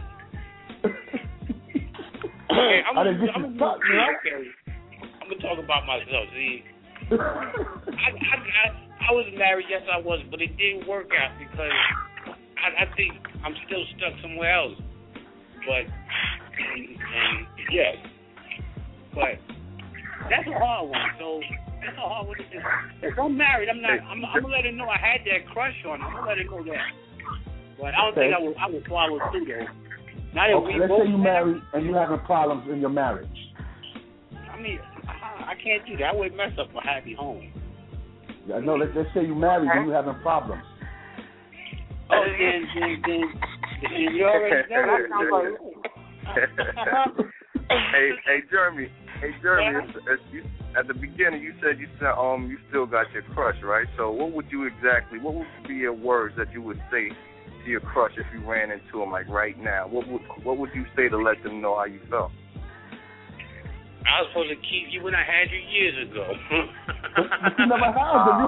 Okay, I'm going to talk, okay. I'm going to talk about myself. See, I, I, I, I was married, yes, I was, but it didn't work out because I, I think I'm still stuck somewhere else. But, and, and yes, but that's a hard one. So that's a hard one to do. If I'm married, I'm not. I'm, I'm gonna let her know I had that crush on her. I'm gonna let her know that. But I don't okay. think I would. I would follow through though. Now that okay, we let's both say you married and you're having problems in your marriage. I mean, I, I can't do that. I would mess up a happy home. Yeah, no, let's, let's say you married and you're having problems. Oh, then, then, then, then you already know. hey, hey, Jeremy. Hey, Jeremy, as you, at the beginning you said you said um you still got your crush, right? So what would you exactly? What would be your words that you would say to your crush if you ran into him, like right now? What would what would you say to let them know how you felt? I was supposed to keep you when I had you years ago. You never had them.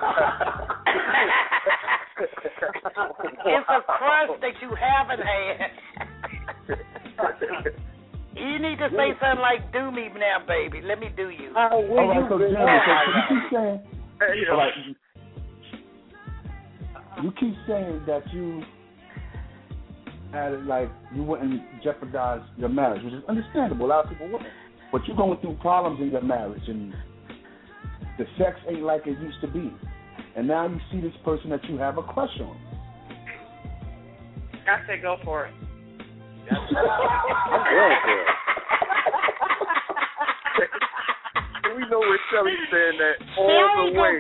It's a crush that you haven't had. You need to say something like, do me now, baby. Let me do you. All right, so Jeremy, so you keep saying, all right, you keep saying that you had it like you wouldn't jeopardize your marriage, which is understandable. A lot of people wouldn't. But you're going through problems in your marriage, and the sex ain't like it used to be. And now you see this person that you have a crush on. I say go for it. I'm going for it. We know where Shelly's saying that all the way.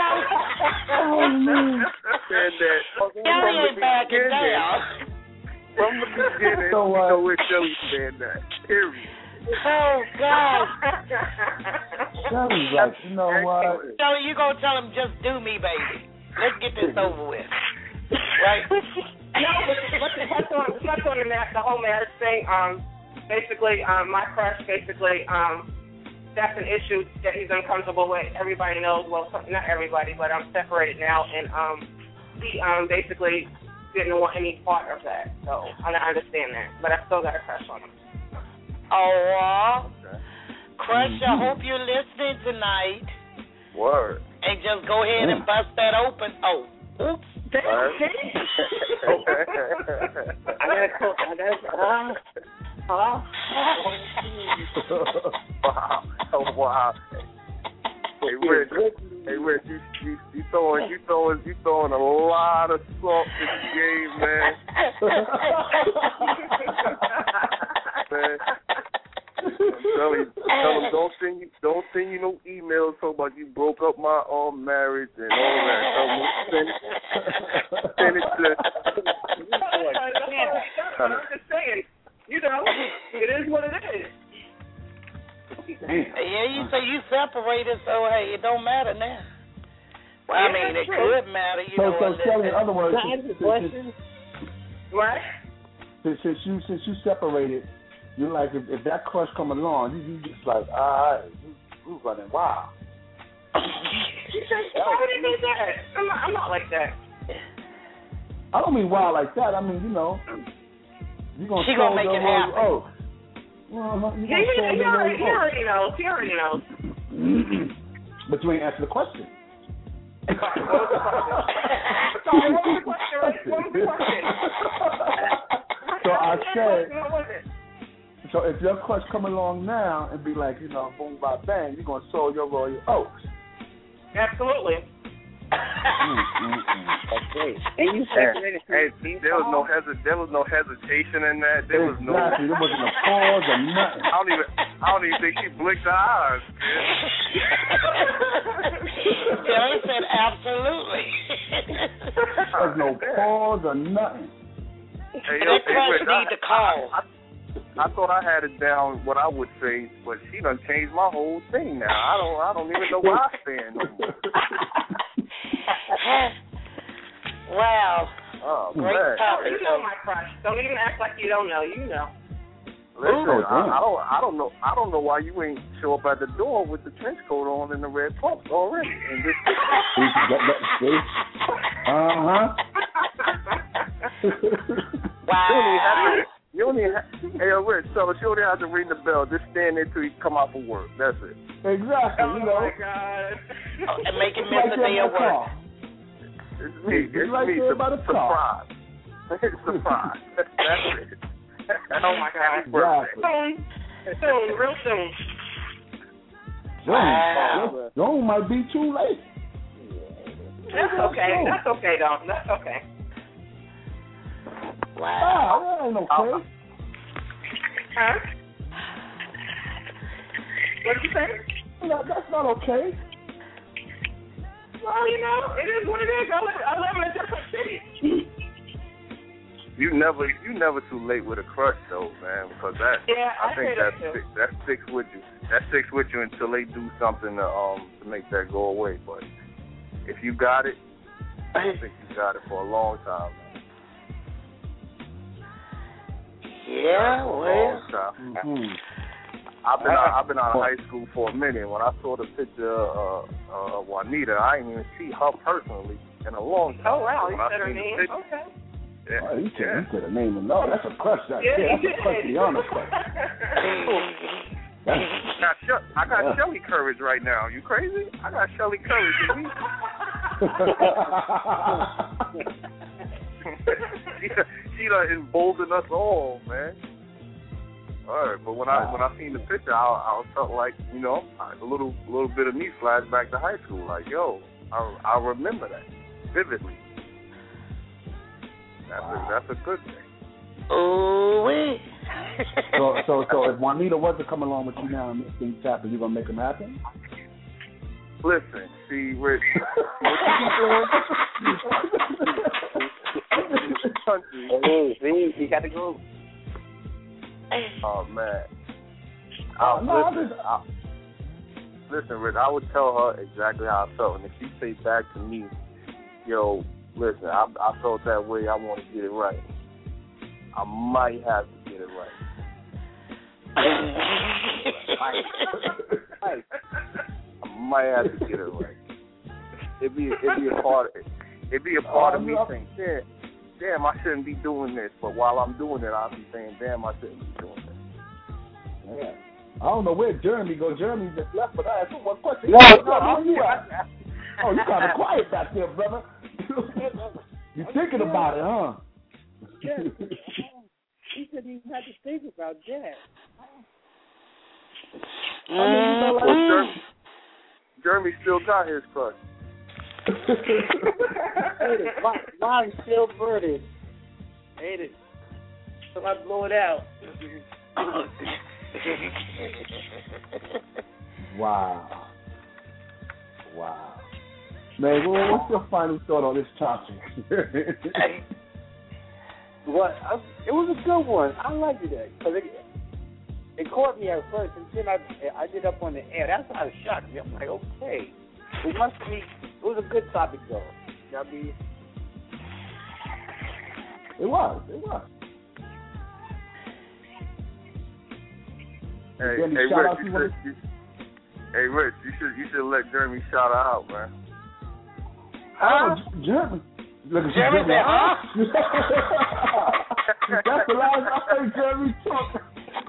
Saying that from the beginning. From the beginning, So, uh, we know where Shelly's saying that. Period. Oh, God. Shelly's like, you know what? Shelly, you going to tell him, just do me, baby. Let's get this over with. Right? No, but what's what's on what's on the, the whole marriage thing? Um, basically, um, my crush, basically, um, that's an issue that he's uncomfortable with. Everybody knows. Well, not everybody, but I'm separated now, and um, he um basically didn't want any part of that. So I understand that, but I still got a crush on him. Oh, Okay. crush! Mm-hmm. I hope you're listening tonight. Word. And just go ahead and bust that open. Oh, oops. Word. I gotta cook. I gotta. Uh, uh, wow. Oh, wow. Hey, Rich. Hey, Rich, you, you, you throwing, you throwing, you throwing a lot of salt in the game, man. Man. Tell him, tell him, don't send you, don't send you no emails talking about you broke up my um marriage and all that. Tell him, send it, send it to. I'm just saying, you know, it is what it is. Yeah, you say you separated, so hey, it don't matter now. Well, I mean, it could matter, you So, know. so Shelly, in other words, What? since, since you since you separated, you're like, if, if that crush come along, you, you just like, ah, you, you running wild. Why would he do that? I'm not, I'm not like that. I don't mean wild like that. I mean, you know, you gonna She gonna make it happen. Oh, uh-huh, you He, he, he, he, already, he already knows. He already knows. But you ain't answer the question. Sorry, what was the question? What was the question? So I said, What was it? so if your crush come along now and be like, you know, boom, bop, bang, you're gonna sow your royal oats. Absolutely. Okay. And you separated. Hey, there was no hesi- there was no hesitation in that. There was no. Exactly. There wasn't a pause or nothing. I don't even. I don't even think she blinked her eyes. Jerry said absolutely. There's no pause or nothing. Hey, That crush need to call. I, I, I thought I had it down what I would say, but she done changed my whole thing now. I don't. I don't even know where I stand no more. Wow. Oh, great man. topic. You know my crush. Don't even act like you don't know. You know. Listen, Ooh, I, I don't. I don't know. I don't know why you ain't show up at the door with the trench coat on and the red pumps already. And this, uh huh. Wow. You don't even have to, hey, Rich, so you don't have to ring the bell. Just stand there till you come out for work. That's it. Exactly. Oh you know. my God. And make it miss a day of work. It's me. It's It's right me. there by the Surprise. It's surprise. That's it. Oh my God. Happy birthday. Soon. Soon. Real soon. Wow. Soon might be too late. That's okay. That's okay, though. That's okay. Wow. Ah, that ain't okay. Huh? What did you say? No, that's not okay. Well, you know, it is what it is. I live, I live in a different city. you never you never too late with a crush though, man, because that yeah, I, I think that that stick, that sticks with you. That sticks with you until they do something to um to make that go away. But if you got it, I think you got it for a long time, man. Yeah, for well. a long time. Mm-hmm. I've been out, I've been out of high school for a minute. When I saw the picture of uh, uh, Juanita, I didn't even see her personally in a long time. Oh wow, you when said I her seen the name. picture, Okay. Yeah, Oh, he said yeah. he said a name. No, that's a crush right Yeah, there. he That's a crush did. beyond a crush. That's, I got, She- I got Yeah. Shelly Courage right now. You crazy? I got Shelly Courage. in me. she she done emboldened us all, man. All right, but when I when I seen the picture, I, I felt like, you know, a little little bit of me flashed back to high school. Like, yo, I I remember that vividly. That's a, that's a good thing. Ooh wee. so so so if Juanita was to come along with you now and make things happen, you gonna make them happen? Listen, see, Rich, what you doing? Hey, see, you got to go. Oh man. Oh, I, no, listen, I, listen, Rich, I would tell her exactly how I felt, and if she say back to me, yo, listen, I, I felt that way, I want to get it right, I might have to get it right. I might have to get it right. It'd be it'd be a part of, it'd be a part of me saying, damn, damn, I shouldn't be doing this, but while I'm doing it, I'll be saying, damn, I shouldn't be doing this. Yeah. I don't know where Jeremy goes. Jeremy just left, but I asked him one question. No, no, no, you at? Oh, you kind of quiet back there, brother. You thinking about it, huh? Yeah. He said he had to think about that. I mean, you know, like, well, Jeremy, Jeremy still got his crush. Hate it. Mine, mine's still burning. Hate it. So I blow it out. Wow. Wow. Man, well, what's your final thought on this topic? What? I, it was a good one. I liked it because it, it caught me at first, and then I I did up on the air. That's how it shocked me. I'm like, okay, it must be. It was a good topic though. You know what I mean? It was. It was. Hey, Jeremy, hey, shout Rich, out you to should, you, hey, Rich, you should you should let Jeremy shout her out, man. Oh, Jeremy. Look at Jeremy Jeremy. said, huh? That's the last I heard Jeremy talk.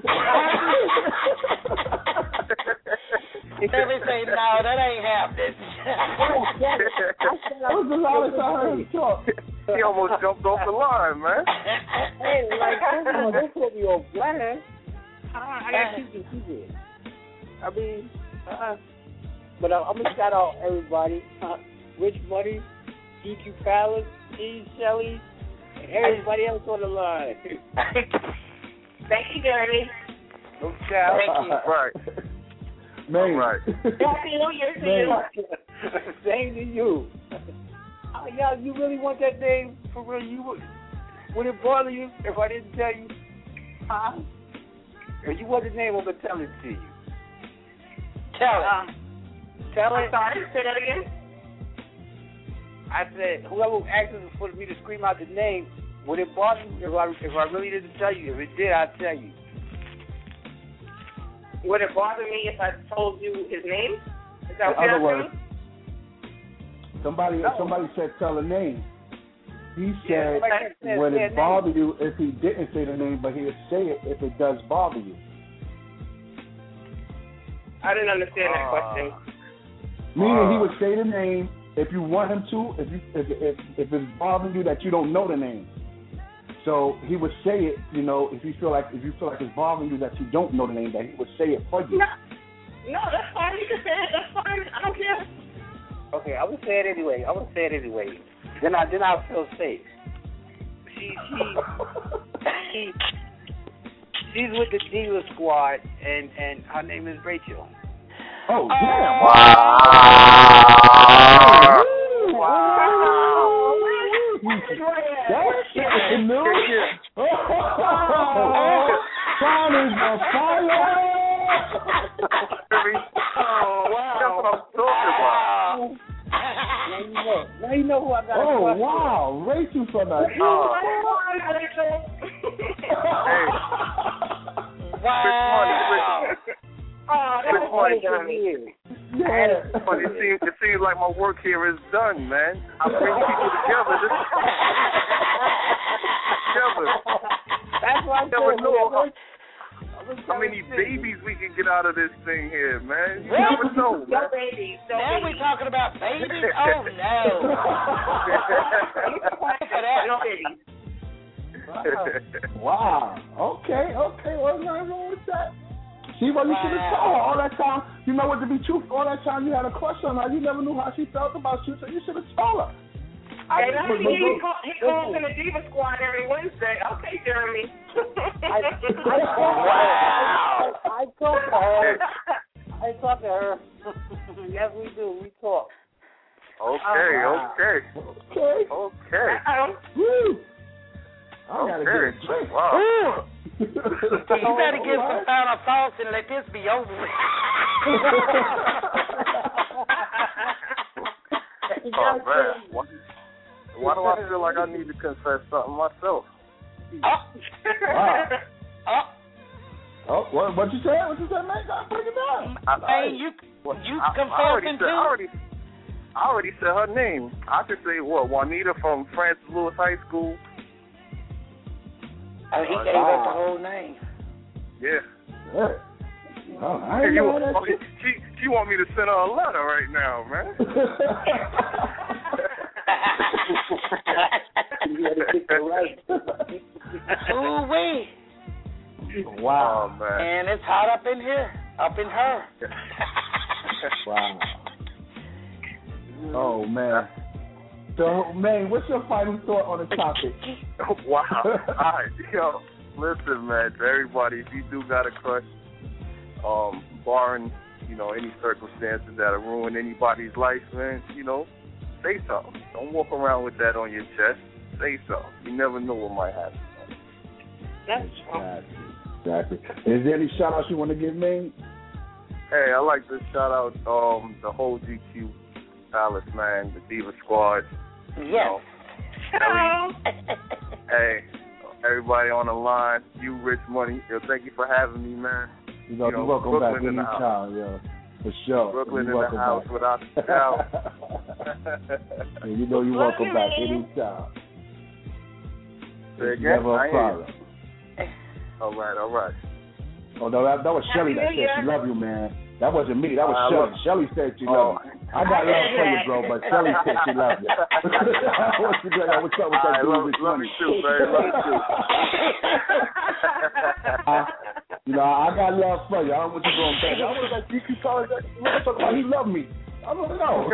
Jeremy say, no, that ain't happening. That was the loudest I heard him talk. He almost jumped off the line, man. Hey, like, don't, don't put me on blast. I, I got keep it secret. I mean, uh, but uh, I'm gonna shout out everybody: uh, Rich Money, D Q Palace, Steve Shelley, and everybody else on the line. Thank you, Jeremy. No doubt. Thank you. Right. Man. Right. Happy New Year to you. Same to you. Uh, y'all, you really want that name for real? You would? Would it bother you if I didn't tell you? Huh? If you want the name, I'm gonna tell it to you. Tell it. Um, Tell I'm it. sorry, say that again. I said, whoever asked us for me to scream out the name, would it bother you if I if I really didn't tell you? If it did, I'd tell you. Would it bother me if I told you his name? Is that In what other you're words, asking? somebody No. somebody said tell a name. He Yeah, said, somebody said would say a it name. bother you if he didn't say the name, but he'd say it if it does bother you? I didn't understand that Uh, question. Meaning he Uh. would say the name if you want him to, if you if if, if it's bothering you that you don't know the name. So he would say it, you know, if you feel like if you feel like it's bothering you that you don't know the name, that he would say it for you. No, no, that's fine. You can say it. That's fine. I don't care. Okay, I'm gonna say it anyway. I'm gonna say it anyway. Then I then I'll feel safe. She she she she's with the dealer squad, and and her name is Rachel. Oh damn! Wow. That's new. Now you know. Now you know who I got. Oh wow, Rachel from the. Oh. Wow. Oh, that's funny, Johnny. Yeah. But it seems it seems like my work here is done, man. I bring people together. This together. That's why I never said, know how, man, how many babies we can get out of this thing here, man. You Well, never know, No man. babies. No Now babies. we're talking about babies? Oh, no. No babies. Wow. Okay, okay. Well, nothing wrong with that. See, well, you Wow. should have told her all that time. You know what, to be truthful, all that time you had a crush on her. You never knew how she felt about you, so you should have told her. I And I but- see but- he, call, he calls in the Diva Squad every Wednesday. Okay, Jeremy. I, I, wow. I, I talk to her. I talk to her. Yes, we do. We talk. Okay, wow. okay, Okay. okay. Woo. I gotta Okay. get a drink. Wow. You better get some final thoughts and let this be over with. Oh, man. Why, why do I feel like I need to confess something myself? Oh. Wow. Oh. Oh, what, what you said? What you said, man? Gotta break it down. Hey, you, Well, you I, I already confessing said, I too? already, I already said her name. I could say, what, Juanita from Francis Lewis High School. Oh, he Uh, gave wow. us the whole name. Yeah. Yeah. Oh, I Hey, didn't you know want, that okay, shit. she, she want me to send her a letter right now, man. You gotta get it right. Ooh, wee. Wow. Oh, man. And it's hot up in here, up in her. Wow. Oh, man. So, man, what's your final thought on the topic? Wow. All right. Yo, listen, man, to everybody, if you do got a crush, um, barring, you know, any circumstances that'll ruin anybody's life, man, you know, say something. Don't walk around with that on your chest. Say something. You never know what might happen. That's true. Exactly. Exactly. Is there any shout outs you want to give me? Hey, I like to shout out um, the whole G Q Palace, man, the Diva Squad. You Yes. know, every, hey, everybody on the line, you Rich Money, yo, thank you for having me, man. You know, You you're know, welcome Brooklyn back in the anytime, yo. For sure. Brooklyn you're in the welcome house back. without a doubt. And you know you're welcome Love back you, man. anytime. Say It's again? never I a ain't hear problem. you. All right, all right. Oh, no, that, that was Shelly that Happy New said she Year. love you, man. That wasn't me. That was I Shelly. love- Shelly said she Oh. loved you. I got love for you, bro, but Shelly said she loved you. What's up with that All right, dude love, Rich love Money? you too, man. Love you too. I, you know, I got love for you. I don't want you going back. I was like, you keep calling that. You want to talk about he loved me. I don't know.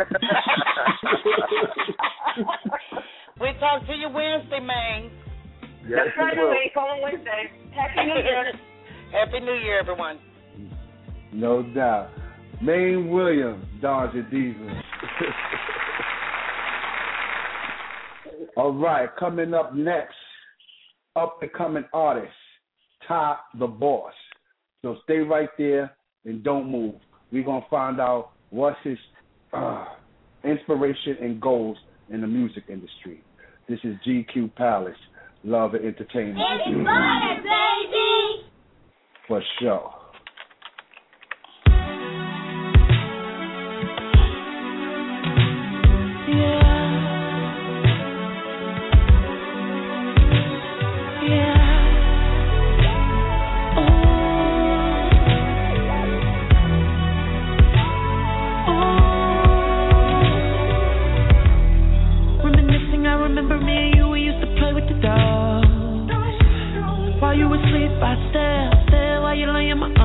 We talk to you Wednesday, man. Yes, That's right, you will. away. Call on Wednesday. Happy New Year. Happy New Year, everyone. No doubt. Maine Williams, Dons and Divas. All right, coming up next, up and coming artist, Ty the Boss. So stay right there and don't move. We're going to find out what's his uh, inspiration and goals in the music industry. This is G Q Palace, Love and Entertainment. It's fire, baby. For sure. Remember me and you, we used to play with the dolls. While you were asleep, I stare, stare while you lay in my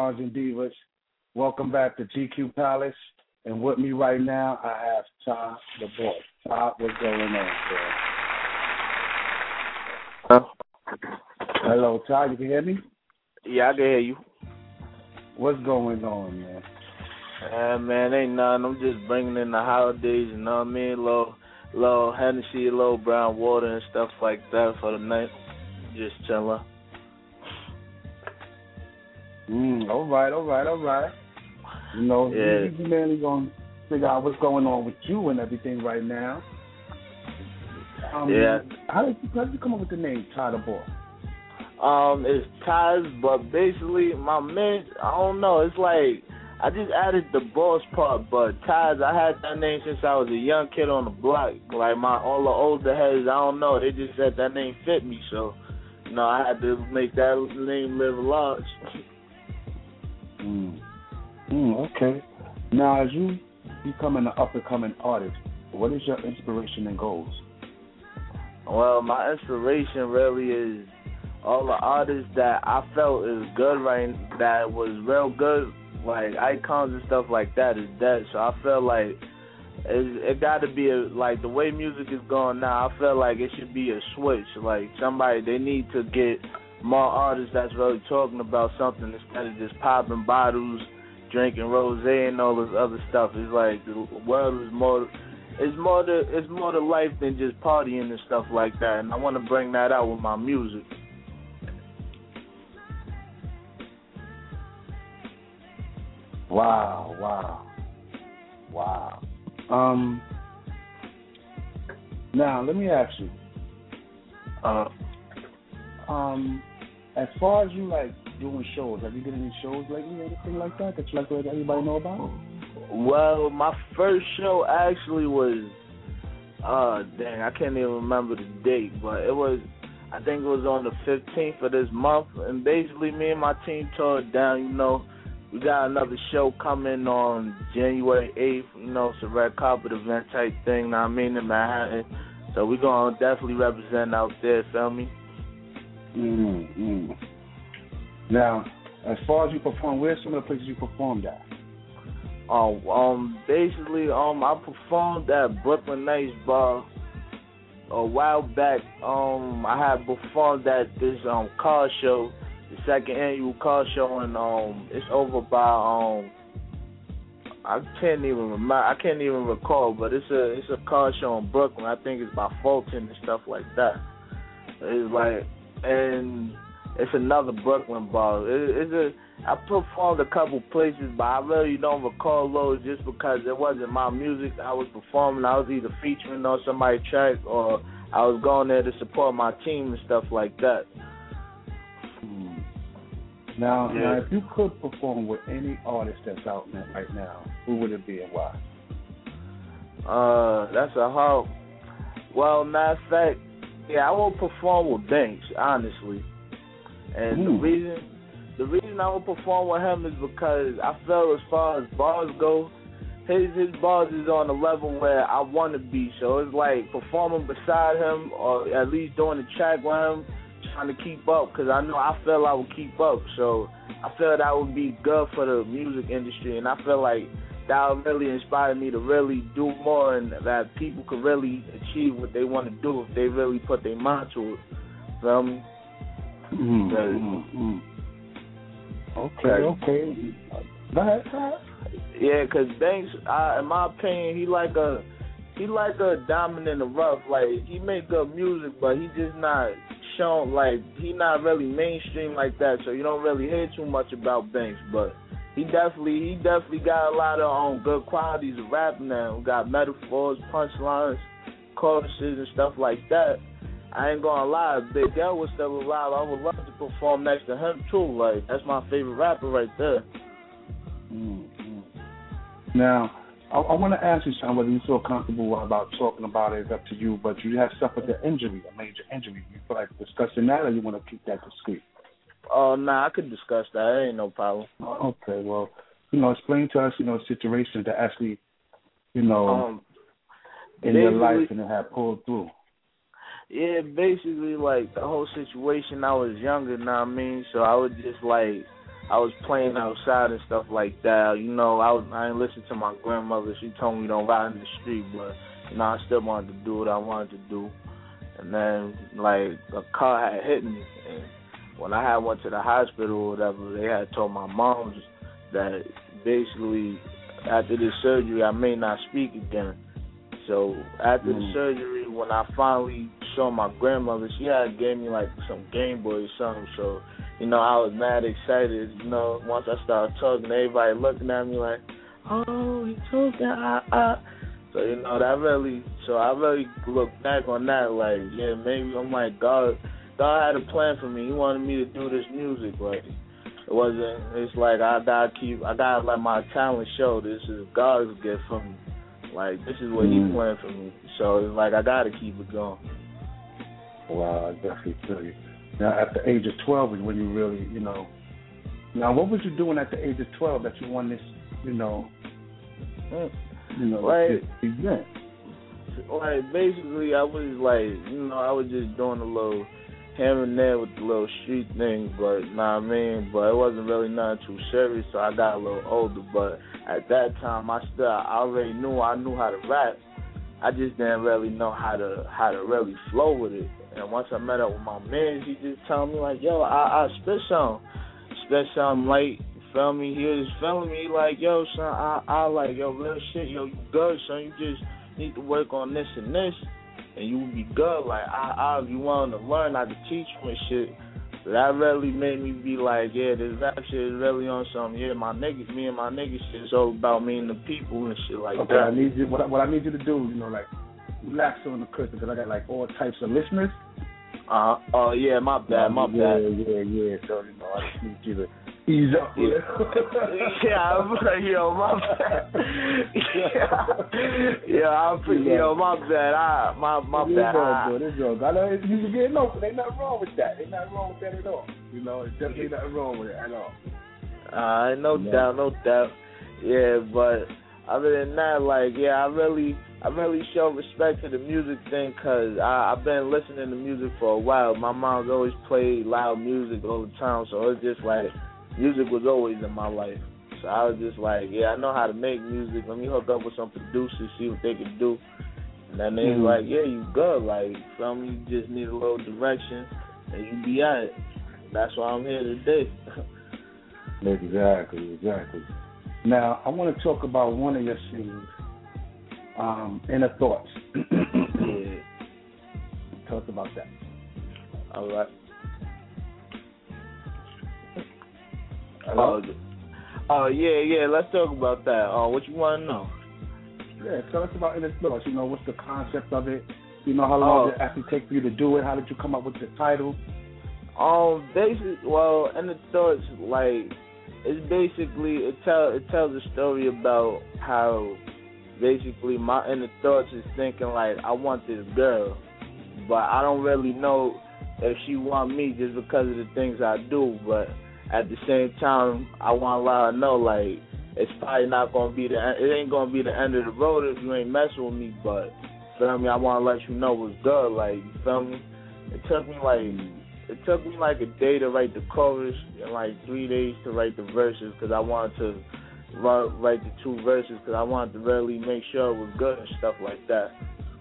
Stars and Divas. Welcome back to G Q Palace. And with me right now, I have Ty the Boss. Ty, what's going on, bro? Hello, Ty, you can hear me? Yeah, I can hear you. What's going on, man? Uh, man, ain't nothing. I'm just bringing in the holidays, you know what I mean? Little, little Hennessy, a little brown water and stuff like that for the night. Just chilling. Mm, all right, all right, all right. You know, yeah. you mainly gonna figure out what's going on with you and everything right now. Um, yeah. How did you, how did you come up with the name Ty the Boss? Um, it's Ty's, but basically my man, I don't know. It's like I just added the boss part, but Ty's, I had that name since I was a young kid on the block. Like my all the older heads, I don't know. They just said that name fit me, so you know I had to make that name live large. Mm. Mm, okay. Now, as you become an up-and-coming artist, what is your inspiration and goals? Well, my inspiration really is all the artists that I felt is good right, that was real good, like icons and stuff like that is dead. So I feel like it, it got to be, a, like the way music is going now, I feel like it should be a switch. Like somebody, they need to get more artists that's really talking about something instead of just popping bottles, drinking rosé and all this other stuff. It's like the world is more, it's more to, it's more to life than just partying and stuff like that. And I want to bring that out with my music. Wow, wow, wow. Um. Now let me ask you. Uh. Um. As far as you like doing shows, have you done any shows lately or anything like that that you like to let everybody know about? Well, my first show actually was, uh, dang, I can't even remember the date, but it was, I think it was on the fifteenth of this month, and basically me and my team tore it down, you know. We got another show coming on January eighth, you know, it's a red carpet event type thing, you know what I mean, in Manhattan. So we're going to definitely represent out there, feel me? Mm-hmm. Now, as far as you perform, where's some of the places you performed at? Um, um, basically, um, I performed at Brooklyn Nights Bar a while back. Um, I had performed at this um car show, the second annual car show, and um, it's over by um, I can't even remember, I can't even recall, but it's a it's a car show in Brooklyn. I think it's by Fulton and stuff like that. It's like, and it's another Brooklyn bar. It, it's a I performed a couple places, but I really don't recall those just because it wasn't my music I was performing. I was either featuring on somebody's track or I was going there to support my team and stuff like that. Hmm. Now, yeah. now, if you could perform with any artist that's out there right now, who would it be and why? Uh, that's a hard. Well, matter of fact, yeah, I will perform with Banks, honestly, and mm. the reason. The reason I would perform with him is because I feel as far as bars go, his his bars is on a level where I want to be. So it's like performing beside him or at least doing the track with him, trying to keep up, because I know I feel I would keep up. So I feel that would be good for the music industry, and I feel like that would really inspire me to really do more and that people could really achieve what they want to do if they really put their mind to it. Feel me? Mm-hmm. Mm-hmm. Okay, okay. Go ahead, go ahead. Yeah, because Banks, uh, in my opinion, he like a he like a diamond in the rough. Like, he make good music, but he just not shown, like, he not really mainstream like that, so you don't really hear too much about Banks. But he definitely he definitely got a lot of um, good qualities of rap now. We got metaphors, punchlines, choruses, and stuff like that. I ain't gonna lie, if Big L was still alive, I would love to perform next to him too. Like, that's my favorite rapper right there. Mm-hmm. Now, I, I want to ask you something, whether you feel comfortable about talking about it, it's up to you, but you have suffered an injury, a major injury. You feel like discussing that, or you want to keep that discreet? Oh, uh, nah, I could discuss that. That ain't no problem. Okay, well, you know, explain to us, you know, situations that actually, you know, um, in your life and it had pulled through. Yeah, basically, like, the whole situation, I was younger, know what I mean? So I was just, like, I was playing outside and stuff like that. You know, I was, I didn't listen to my grandmother. She told me don't ride in the street, but you know, I still wanted to do what I wanted to do. And then, like, a car had hit me, and when I had went to the hospital or whatever, they had told my mom that basically after this surgery I may not speak again. So after mm. the surgery, when I finally saw my grandmother, she had gave me like some Game Boy or something. So, you know, I was mad excited. You know, once I started talking, everybody looking at me like, oh, he told that. Uh, uh. So, you know, that really, so I really look back on that like, yeah, maybe I'm like, God, God had a plan for me. He wanted me to do this music, like, it wasn't, it's like I gotta keep, I gotta let my talent show. This is God's gift for me. Like, this is what mm. He planned for me. So it's like I gotta keep it going. Wow, I definitely feel you. Now, at the age of twelve is when you really, you know, now what was you doing at the age of twelve that you won this, you know, mm. you know, like, this event? Like, basically, I was like, you know, I was just doing a little here and there with the little street thing, but, nah, I mean, but it wasn't really nothing too serious, so I got a little older, but at that time, I still, I already knew, I knew how to rap. I just didn't really know how to, how to really flow with it. And once I met up with my man, he just told me, like, yo, I, I spit something. Spit something light, you feel me? He was feeling me like, yo, son, I, I like, yo, real shit, yo, you good, son, you just need to work on this and this, and you will be good. Like, I, I, if you want to learn, I can teach you and shit. So that really made me be like, yeah, this rap shit is really on something. Yeah, my niggas, me and my niggas shit is all about me and the people and shit like okay, that. I need you, what, I, what I need you to do, you know, like, relax on the curtain, because I got, like, all types of listeners. Uh, oh, yeah, my bad, my yeah, bad. Yeah, yeah, yeah. So, you know, I just need you to ease up. Yeah, yeah, I'm like, yo, my bad. Yeah, yeah, I'm pretty, yo, my bad. I, my, my it's bad. All good. It's all good. I know you can get no, but ain't nothing wrong with that. Ain't nothing wrong with that at all. You know, it's definitely nothing wrong with it at all. Uh, no yeah. doubt, no doubt. Yeah, but other than that, like, yeah, I really, I really show respect to the music thing, because I've been listening to music for a while. My mom's always played loud music all the time, so it's just like, music was always in my life. So I was just like, yeah, I know how to make music. Let me hook up with some producers, see what they can do. And then they mm-hmm. was like, yeah, you good. Like, from you just need a little direction, and you be at it. That's why I'm here today. Exactly, exactly. Now, I want to talk about one of your singles, um, Inner Thoughts. Yeah. Talk about that. All right. Hello? Oh, uh, yeah, yeah, let's talk about that. Uh, what you want to know? Yeah, tell us about Inner Thoughts. You know, what's the concept of it? You know, how long oh. did it actually take for you to do it? How did you come up with the title? Um, basically, well, Inner Thoughts, like, it's basically, it, tell, it tells a story about how basically my inner thoughts is thinking, like, I want this girl, but I don't really know if she want me just because of the things I do, but at the same time, I want to let her know, like, it's probably not going to be the, it ain't going to be the end of the road if you ain't messing with me, but, feel me, I want to let you know what's good, like, you feel me? It took me, like, it took me, like, a day to write the chorus and, like, three days to write the verses, because I wanted to write the two verses, because I wanted to really make sure it was good and stuff like that.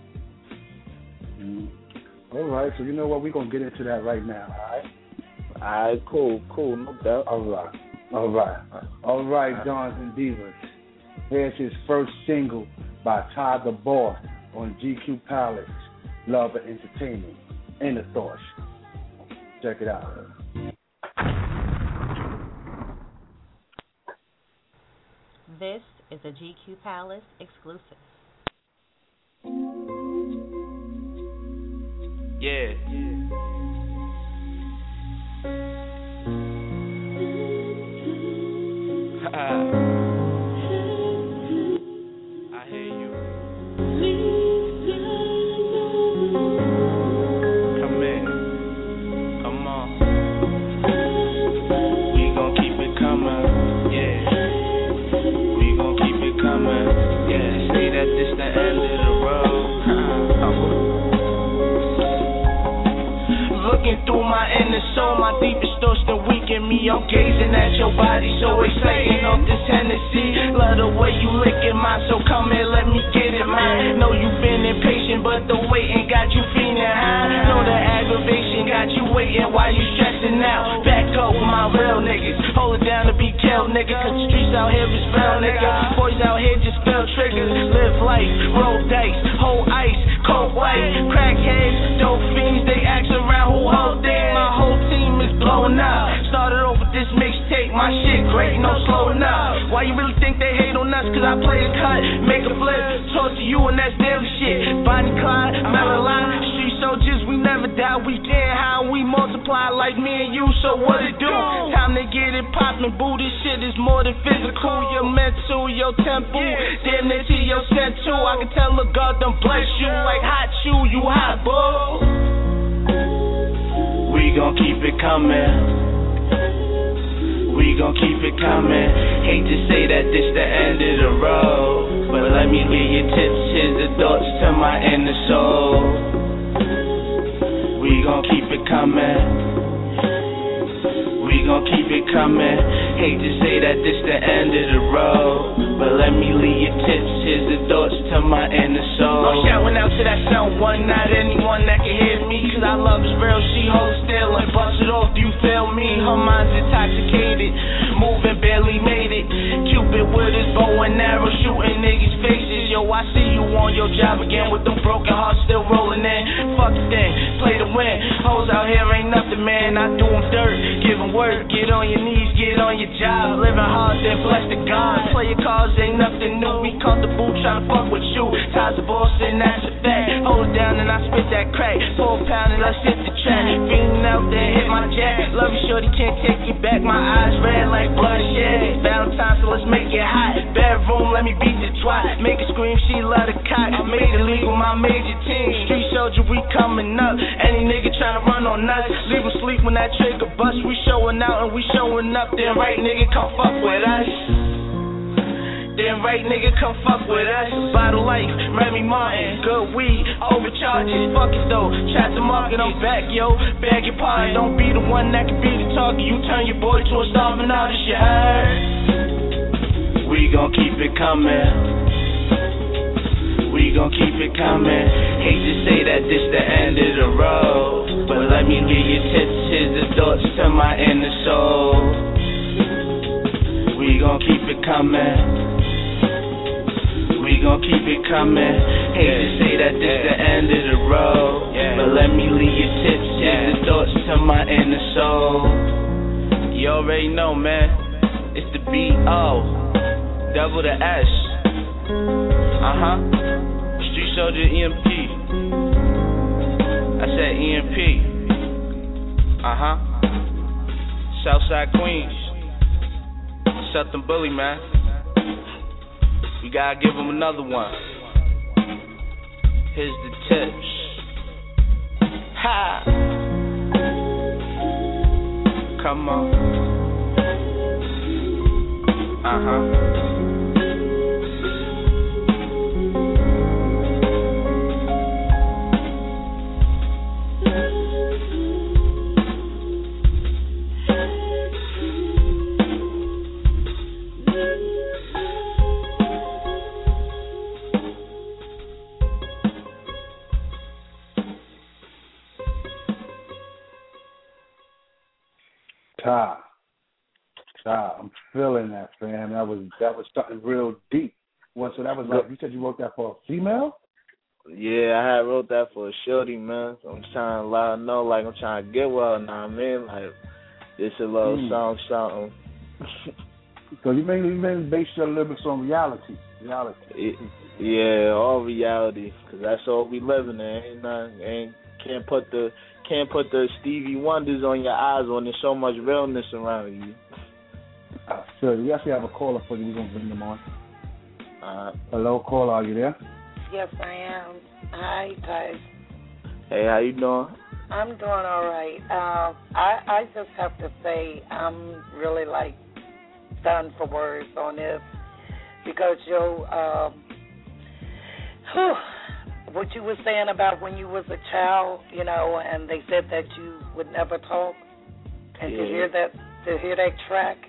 Mm. All right, so you know what? We're going to get into that right now, all right? All right, cool, cool, no doubt. All right, all right. All right, Dons and Divas. Here's his first single by Ty the Boss on G Q Palace, Love and Entertainment, Inner Thoughts. Check it out. This is a G Q Palace exclusive. Yeah. I hear you. Come in. Come on. We gon' keep it coming. Yeah. We gon' keep it coming. Yeah. Say that this the end of the road. looking through my inner soul. My deepest thoughts that weaken me. I'm gazing at your body, so exciting off this Hennessy. Love the way you licking mine, so come here, let me get it, man. Know you've been impatient, but the waiting got you feeling high. Know the aggravation got you waiting while you stressing out. Back up with my real niggas, hold it down to be killed, nigga. Cause the streets out here is real, nigga. Boys out here just feel triggers. Live life, roll dice, hold ice, cold white. Crackheads, dope fiends, they ask around who hold it. My whole team is blown up. Started off with this mixtape, my shit great, no slowing up. Why you really think they hate on us? Cause I play a cut, make a flip, talk to you and that's daily shit. Bonnie Clyde, Madeline, street soldiers, we never die. We get how we multiply like me and you, so what it do? Time to get it poppin', boo, this shit is more than physical. Your mental, your temple, damn near to your central. I can tell the God done bless you like hot shoe, you hot, boo. We gon' keep it comin'. We gon' keep it comin'. Hate to say that this the end of the road, but let me leave your tips. Here's the thoughts to my inner soul. We gon' keep it comin'. We gon' keep it comin'. Hate to say that this the end of the road, but let me leave your tips. Here's the thoughts to my inner soul. I'm shouting out to that someone, not anyone that can hear me. Cause our love is real, she holds still and bust it off, do you feel me? Her mind's intoxicated, moving barely made it. Cupid with his bow and arrow, shooting niggas' faces. Yo, I see you on your job again with them broken hearts still rolling in. Fuck the thing, play to win. Hoes out here ain't nothing, man. I do them dirt, give them work. Get on your knees, get on your job. Living hard, then bless the God. Play your cards, ain't nothing new. Be comfortable trying to fuck with you. Ties of Boston, that's a fact. Hold it down and I spit that crack. Four pound and let's hit the track. Feeling out there, hit my jack. Love you, shorty, can't take you back. My eyes red like bloodshed. Valentine's, so let's make it hot. Bedroom, let me beat the twat. Make her scream, she love the cock. Made it legal, my major team. Street soldier, we coming up. Any nigga trying to run on us, leave him sleep when that trigger bust. We showing out and we showing up. Then right nigga, come fuck with us. Then right nigga, come fuck with us. Bottle life, Remy Martin, good weed, overcharges, fuck it though. Chat the market, I'm back, yo. Beg your pardon, don't be the one that can be the target. You turn your boy to a starving artist, you heard? We gon' keep it comin'. We gon' keep it comin'. Hate to say that this the end of the road, but let me leave your tips. Here's the thoughts to my inner soul. We gon' keep it comin'. We gon' keep it comin'. Hate to say that this the end of the road, but let me leave your tips. Here's the thoughts to my inner soul. You already know, man. It's the B O double the S. Uh huh. Street Soldier E M P. I said E M P. Uh huh. Southside Queens. Southern Bully, man. We gotta give him another one. Here's the tips. Ha! Come on. Uh huh. Ta, ta, I'm feeling that, fam. That was that was something real deep. Well, so that was like, you said you wrote that for a female? Yeah, I had wrote that for a shorty, man. So I'm trying to let her know, like I'm trying to get well now. I mean, like this a little mm. song, something. So you mainly, you mainly base your lyrics on reality, reality. It, yeah, all reality, cause that's all we living in. Ain't nothing, ain't can't put the can't put the Stevie Wonders on your eyes when there's so much realness around you. Uh, sure, we actually have a caller for you. We're gonna bring them on. Uh, Hello, caller, are you there? Yes, I am. Hi, guys. Hey, how you doing? I'm doing all right. Uh, I I just have to say I'm really like done for words on this because Joe, um, whew, what you were saying about when you was a child, you know, and they said that you would never talk, and yeah. to hear that, to hear that track,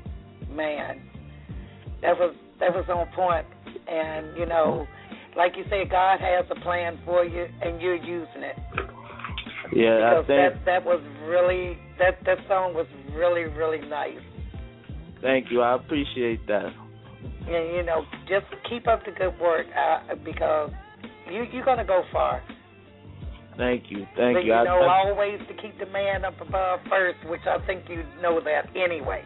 man, that was that was on point. And you know, like you said, God has a plan for you, and you're using it. Yeah, because I think that that was really that that song was really really nice. Thank you, I appreciate that. And you know, just keep up the good work uh, because you you're gonna go far. Thank you, thank but, you. You I, know, I, always to keep the man up above first, which I think you know that anyway.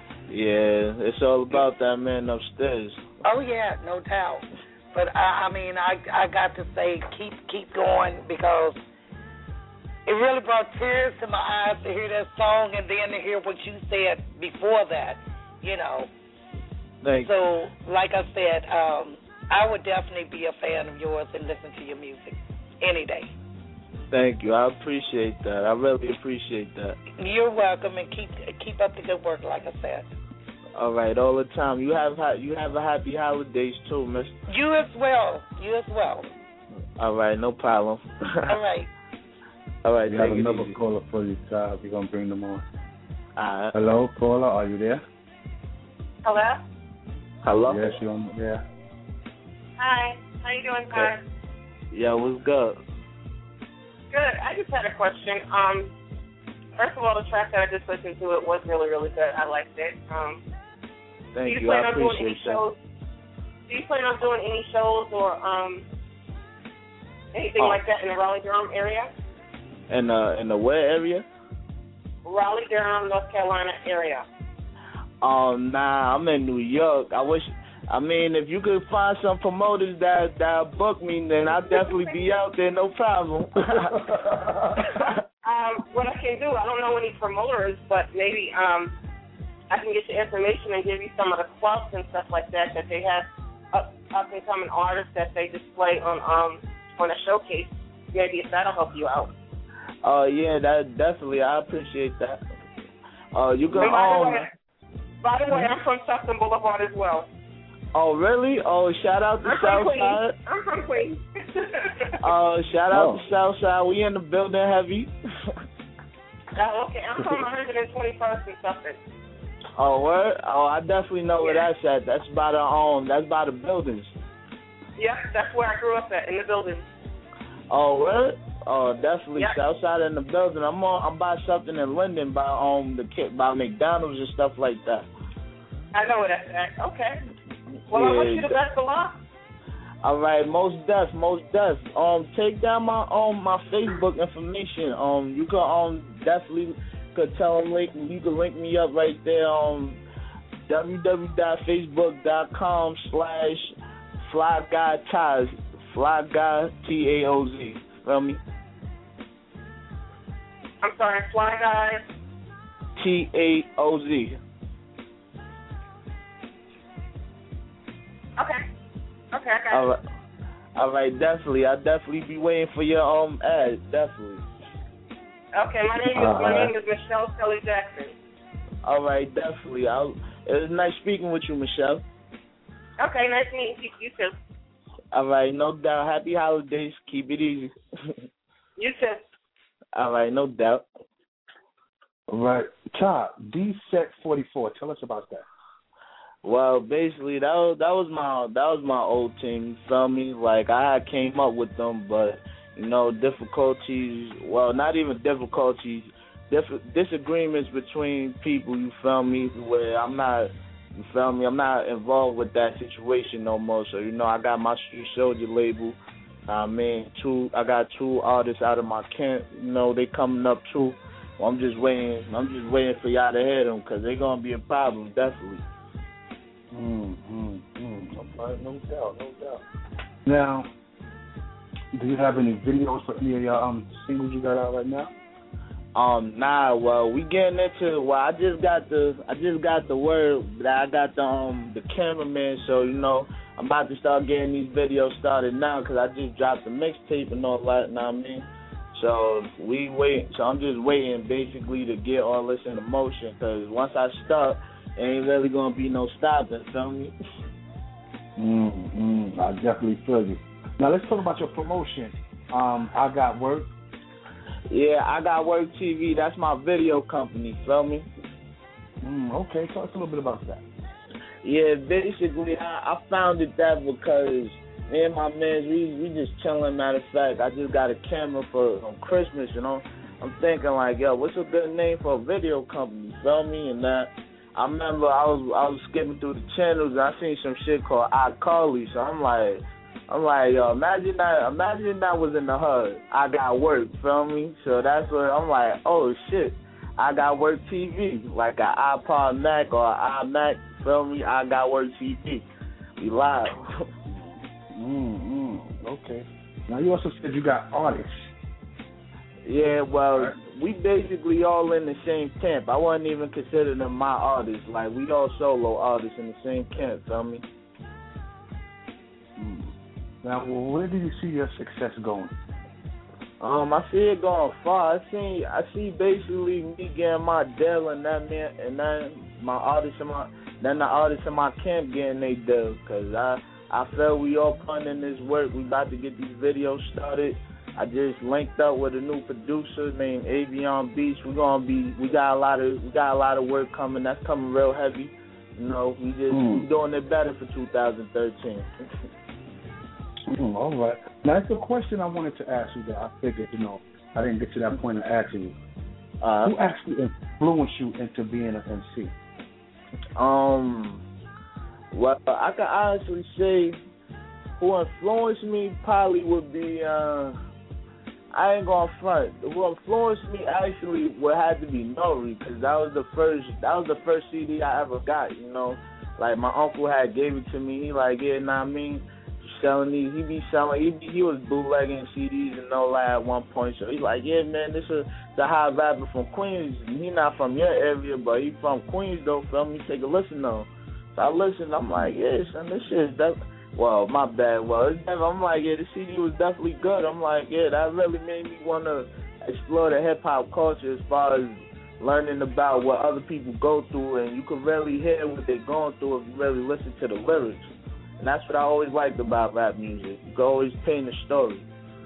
Yeah, it's all about that man upstairs. Oh yeah, no doubt. But I, I mean, I I got to say, keep keep going because it really brought tears to my eyes to hear that song and then to hear what you said before that. You know. Thank so, you. like I said, um, I would definitely be a fan of yours and listen to your music any day. Thank you. I appreciate that. I really appreciate that. You're welcome, and keep keep up the good work, like I said. All right, all the time. You have you have a happy holidays too, Miss. You as well. You as well. All right, no problem. All right. All right. We have another caller for you, Child. We're gonna bring them on. Uh, Hello, caller. Are you there? Hello. Hello. Yes, you're on. Yeah. Hi. How you doing, Ty? Yeah, what's good? Good. I just had a question. Um, first of all, the track that I just listened to, it was really, really good. I liked it. Um, Thank do you. you. Plan I on doing appreciate any that. shows? Do you plan on doing any shows or um anything Oh. like that in the Raleigh Durham area? In the in the where area? Raleigh Durham, North Carolina area. Um, nah, I'm in New York. I wish. I mean, if you could find some promoters that that book me, then I'd definitely be out there, no problem. um, what I can do, I don't know any promoters, but maybe um, I can get your information and give you some of the clubs and stuff like that that they have up up and coming artists that they display on um on a showcase. Maybe if that'll help you out. Oh uh, yeah, that definitely. I appreciate that. Uh, you can. And by the Um, way, by the way, I'm from Sutton Boulevard as well. oh really? Oh, shout out to I'm from Queens. Southside. I'm from Queens. Uh, shout out Oh. to Southside. We in the building heavy. Oh, okay, I'm from one hundred twenty-first in Suffolk. Oh, word? Oh, I definitely know where Yeah. that's at. That's by the um. That's by the buildings. Yep, that's where I grew up at, in the building. Oh, what? Oh, definitely Yep. Southside in the building. I'm on. I'm by something in Linden by um the kid by McDonald's and stuff like that. I know where that's at. Okay. Well, I Yeah, wish you the best of luck. All right, most def, most def. Um, take down my um my Facebook information. Um, you can um definitely could tell them link. You can link me up right there. Um, www.facebook.com slash Fly Guy Ties. Fly Guy T A O Z. Feel me? I'm sorry, Fly Guy. T A O Z. Okay. Okay, I got All it. right. All right, definitely. I'll definitely be waiting for your um ad. Definitely. Okay, my name is All my right. name is Michelle Kelly Jackson. All right, definitely. I'll, it was nice speaking with you, Michelle. Okay, nice meeting you. You too. All right, no doubt. Happy holidays. Keep it easy. You too. All right, no doubt. All right, Todd, D-Set forty-four. Tell us about that. Well, basically, that was that was my that was my old team. You feel me? Like I had came up with them, but you know, difficulties. Well, not even difficulties. Diff- disagreements between people. You feel me? Where I'm not. You feel me? I'm not involved with that situation no more. So you know, I got my Street Soldier label. I mean, two. I got two artists out of my camp. You know, they coming up too. Well, I'm just waiting. I'm just waiting for y'all to hear them because they're gonna be a problem, definitely. Mm, mm, mm. Okay, no doubt, no doubt. Now, do you have any videos for any of your um singles you got out right now? Um, nah. Well, we getting into. Well, I just got the. I just got the word that I got the um the cameraman. So you know, I'm about to start getting these videos started now because I just dropped the mixtape and all that. Know what I mean? So we wait. So I'm just waiting basically to get all this into motion because once I start, ain't really gonna be no stopping. Feel me? Mm, mm, I definitely feel you. Now let's talk about your promotion. Um, I Got Work. Yeah, I Got Work T V. That's my video company. Feel me? Mm, okay, talk a little bit about that. Yeah, basically, I, I founded that because me and my man, we we just chilling. Matter of fact, I just got a camera for on Christmas, you know. I'm thinking like, yo, what's a good name for a video company? Feel me? And that I remember I was I was skipping through the channels and I seen some shit called iCarly. So I'm like, I'm like, yo, imagine that, imagine that was in the hood. I Got Work. Feel me? So that's what I'm like. Oh shit, I Got Work T V, like an iPod Mac or an iMac. Feel me? I Got Work T V. We live. mm, mm, okay. Now you also said you got artists. Yeah, well, we basically all in the same camp. I wouldn't even consider them my artists. Like, we all solo artists in the same camp, feel me? Mm. Now, well, where do you see your success going? Um, I see it going far. I see, I see basically me getting my deal, and that man, and then my artists in my, then the artists in my camp getting their deal. Cause I, I feel we all putting in this work. We about to get these videos started. I just linked up with a new producer named Avion Beach. We're gonna be, we got a lot of, we got a lot of work coming. That's coming real heavy. You know, we just mm. we doing it better for two thousand thirteen. mm, all right. Now that's a question I wanted to ask you that I figured, you know, I didn't get to that point of asking you. Uh, Who actually influenced you into being an M C? Um, well, I can honestly say who influenced me probably would be. Uh, I ain't gonna front. Who influenced me actually would have to be Nori, because that was the first. That was the first C D I ever got. You know, like my uncle had gave it to me. He like, yeah, know what I mean, selling these. He be selling. He be, he was bootlegging C Ds and all that at one point. So he's like, yeah, man, this is the high rapper from Queens. He not from your area, but he from Queens though. Feel me? Take a listen though. So I listened. I'm like, yeah, son, this shit is that. Well, my bad. Well, it's never, I'm like, yeah, the C D was definitely good. I'm like, yeah, that really made me want to explore the hip-hop culture as far as learning about what other people go through, and you can really hear what they're going through if you really listen to the lyrics. And that's what I always liked about rap music. You can always paint a story.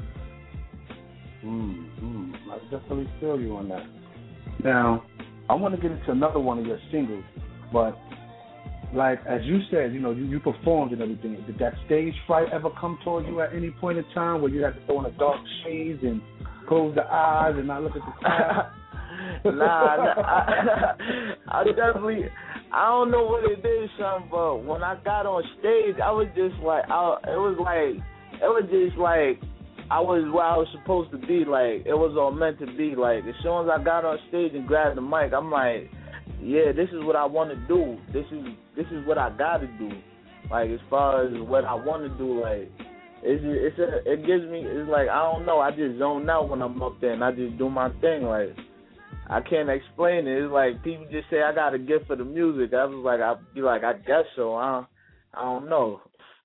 Mm, mm, I definitely feel you on that. Now, I want to get into another one of your singles, but like, as you said, you know, you, you performed and everything. Did that stage fright ever come towards you at any point in time where you had to throw in a dark shades and close the eyes and not look at the crowd? nah, nah I, I definitely, I don't know what it is, son, but when I got on stage, I was just like, I, it was like, it was just like, I was where I was supposed to be. Like, it was all meant to be. Like, as soon as I got on stage and grabbed the mic, I'm like, yeah, this is what I want to do. This is this is what I got to do. Like, as far as what I want to do, like, it's it's a, it gives me, it's like, I don't know, I just zone out when I'm up there and I just do my thing. Like, I can't explain it. It's like people just say I got a gift for the music. I was like, I'd be like, I guess so. I don't, I don't know.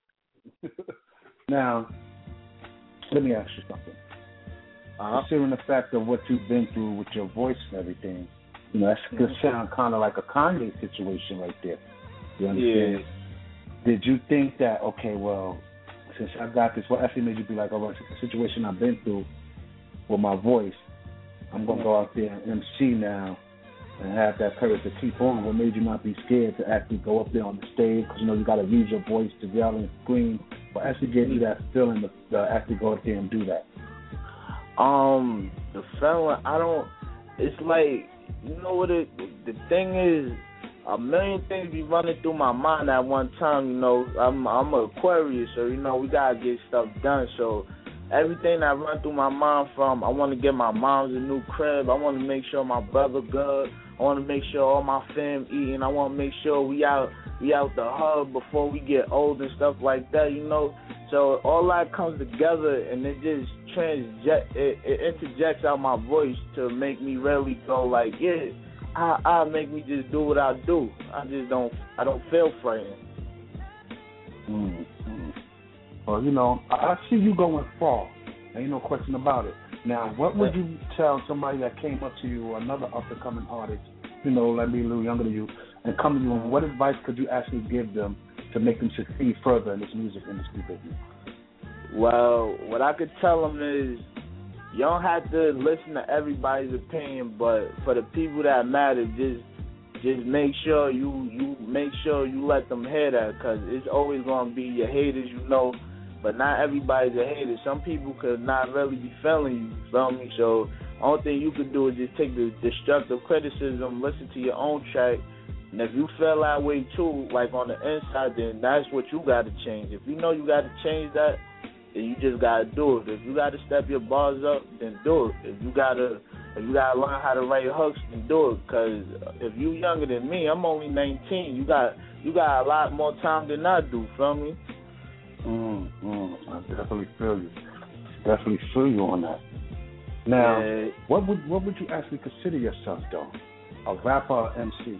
Now, let me ask you something. Uh-huh. Considering the fact of what you've been through with your voice and everything, you know, that could sound kind of like a Kanye situation right there. You understand? Yeah. Did you think that, okay, well, since I got this, what actually made you be like, all right, the situation I've been through with my voice, I'm going to go out there and M C now and have that courage to keep on? What made you not be scared to actually go up there on the stage? Because, you know, you got to use your voice to yell and scream. What actually gave you that feeling to, to actually go out there and do that? Um, the feeling, I don't, it's like, you know what it, the thing is, a million things be running through my mind at one time. You know, I'm I'm an Aquarius, so you know we gotta get stuff done. So everything that run through my mind, from I want to get my mom's a new crib, I want to make sure my brother good, I want to make sure all my fam eating, I want to make sure we out we out the hub before we get old and stuff like that. You know, so all that comes together and it just transjet it, it interjects out my voice to make me really go like, yeah, I I make me just do what I do. I just don't I don't feel frightened. Mm-hmm. Well, you know, I, I see you going far. Ain't no question about it. Now, what would you tell somebody that came up to you, or another up and coming artist, you know, like me, a little younger than you, and come to you, and what advice could you actually give them to make them succeed further in this music industry business? Well, what I could tell them is you don't have to listen to everybody's opinion, but for the people that matter, just just make sure you, you make sure you let them hear that, because it's always going to be your haters, you know, but not everybody's a hater. Some people could not really be feeling you, you feel me? So the only thing you could do is just take the destructive criticism, listen to your own track, and if you feel that way too, like on the inside, then that's what you got to change. If you know you got to change that, then you just got to do it. If you got to step your bars up, then do it. If you got to if you got to learn how to write hooks, then do it. Because if you younger than me, I'm only nineteen, you got you got a lot more time than I do, feel me? Mm, mm, I definitely feel you. Definitely feel you on that. Now, yeah. what would what would you actually consider yourself, though? A rapper or M C?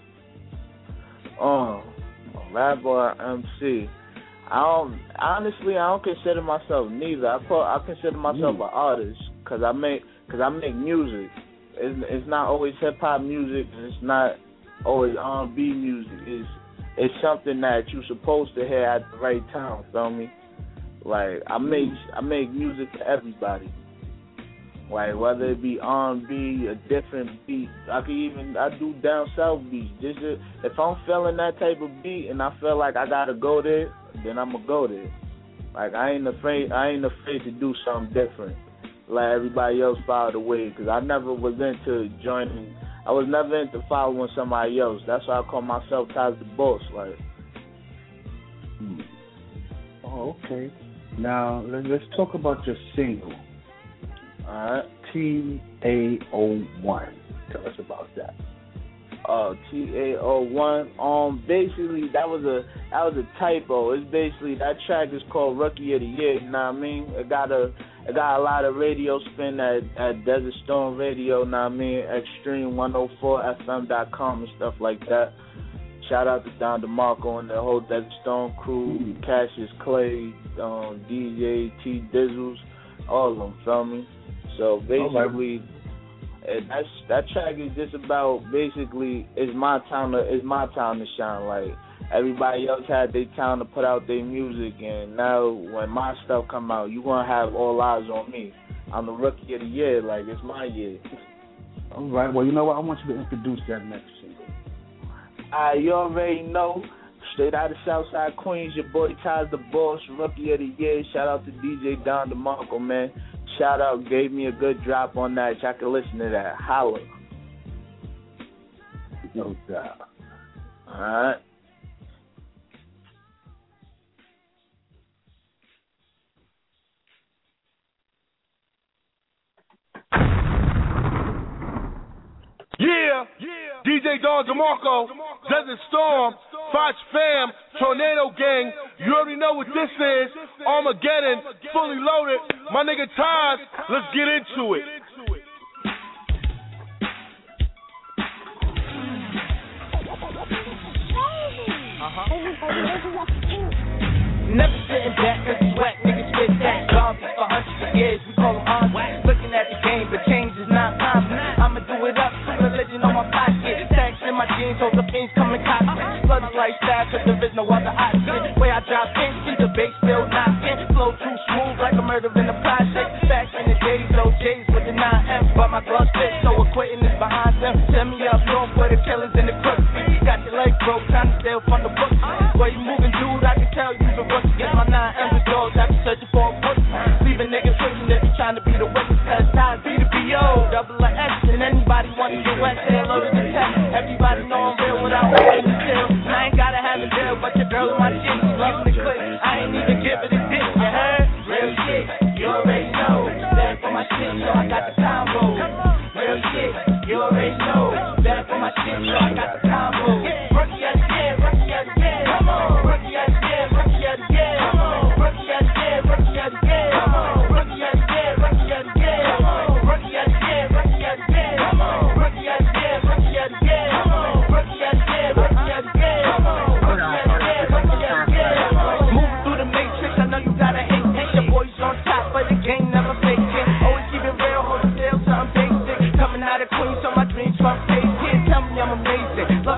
Um, a rapper or M C? I don't, honestly, I don't consider myself neither. I call, I consider myself mm. an artist because I make because I make music. It's, it's not always hip hop music, and it's not always R and B music. It's it's something that you're supposed to hear at the right time. Feel me? Like I make I make music for everybody. Like whether it be R and B, a different beat, I can even I do down south beats. Just to, if I'm feeling that type of beat and I feel like I gotta go there, then I'ma go there. Like I ain't afraid I ain't afraid to do something different. Let everybody else follow the way, because I never was into joining. I was never into following somebody else. That's why I call myself Taz the Boss. Like. Hmm. Oh, okay. Now let's talk about your single. All right, T A O one. Tell us about that. Uh, T A O one. Um, basically that was a that was a typo. It's basically that track is called Rookie of the Year. You know what I mean? It got a it got a lot of radio spin at at Desert Storm Radio. You know what I mean? Extreme one oh four F M dot com and stuff like that. Shout out to Don DeMarco and the whole Desert Storm crew, mm-hmm. Cassius Clay, um, D J T Dizzles, all of them. Feel me? So basically, right. that's that track is just about basically it's my time to it's my time to shine. Like everybody else had their time to put out their music, and now when my stuff come out, you gonna have all eyes on me. I'm the Rookie of the Year. Like it's my year. All right. Well, you know what? I want you to introduce that next single. Uh, you already know. Straight out of Southside Queens, your boy Taz the Boss, Rookie of the Year. Shout out to D J Don DeMarco, man. Shout out, gave me a good drop on that. Y'all can listen to that. Holla. No doubt. All right. Yeah, yeah. D J Don DeMarco, Desert Storm, Fox Fam, Tornado Gang. You already know what this is. Armageddon, fully loaded. My nigga Taz, let's get into it. Uh-huh. Never sitting back, cause it's whack, niggas spit that. Gone for hundreds of years, we call them on. Looking at the game, but change is not common. I'ma do it up, religion on my pocket. Stacks in my jeans, hold the pains coming constant. Blood lifestyle, cause there is no other option. Way I drop in, see the bass still knocking. Flow too smooth, like a murder in the project. Back in the days, no J's with the nine M. But my gloves fit, so equating is behind them. Send me up north where the killers and the crooks. Got your legs broke, trying to steal from the books. Where you moving, dude, I can tell you's a rookie. Get my nine underdogs, I be searching for a pussy. Leaving niggas pushing if you trying to be the witness. Cause time be the B O, double a X. And anybody want to get wet, say hello to the tech. Everybody know I'm real without holding the tail. I ain't gotta have a deal, but your girl in my shit, she loving the clip. I ain't even give it a dick, you heard? Real shit, you already know. Better for my shit, so I got the combo. Real shit, you already know. Better for my shit, so I got the combo. Rookie of the year, rookie of the year, come on. Rookie of the year, rookie of the year, come on. Rookie of the year, rookie of the year, come on. Rookie of the year, rookie of the year, come on. Rookie of the year, rookie of the year, come on. Rookie of the year, rookie of the year, come on. Rookie of the year, rookie of the year, come on. Rookie of the year, rookie of the year, come on. Move through the matrix, I know you gotta hate it. Your boys on top, but the game never fake it. Always keep it real, hold it still, something basic. Coming out of Queens, so my dreams from face. Can't tell me I'm amazing.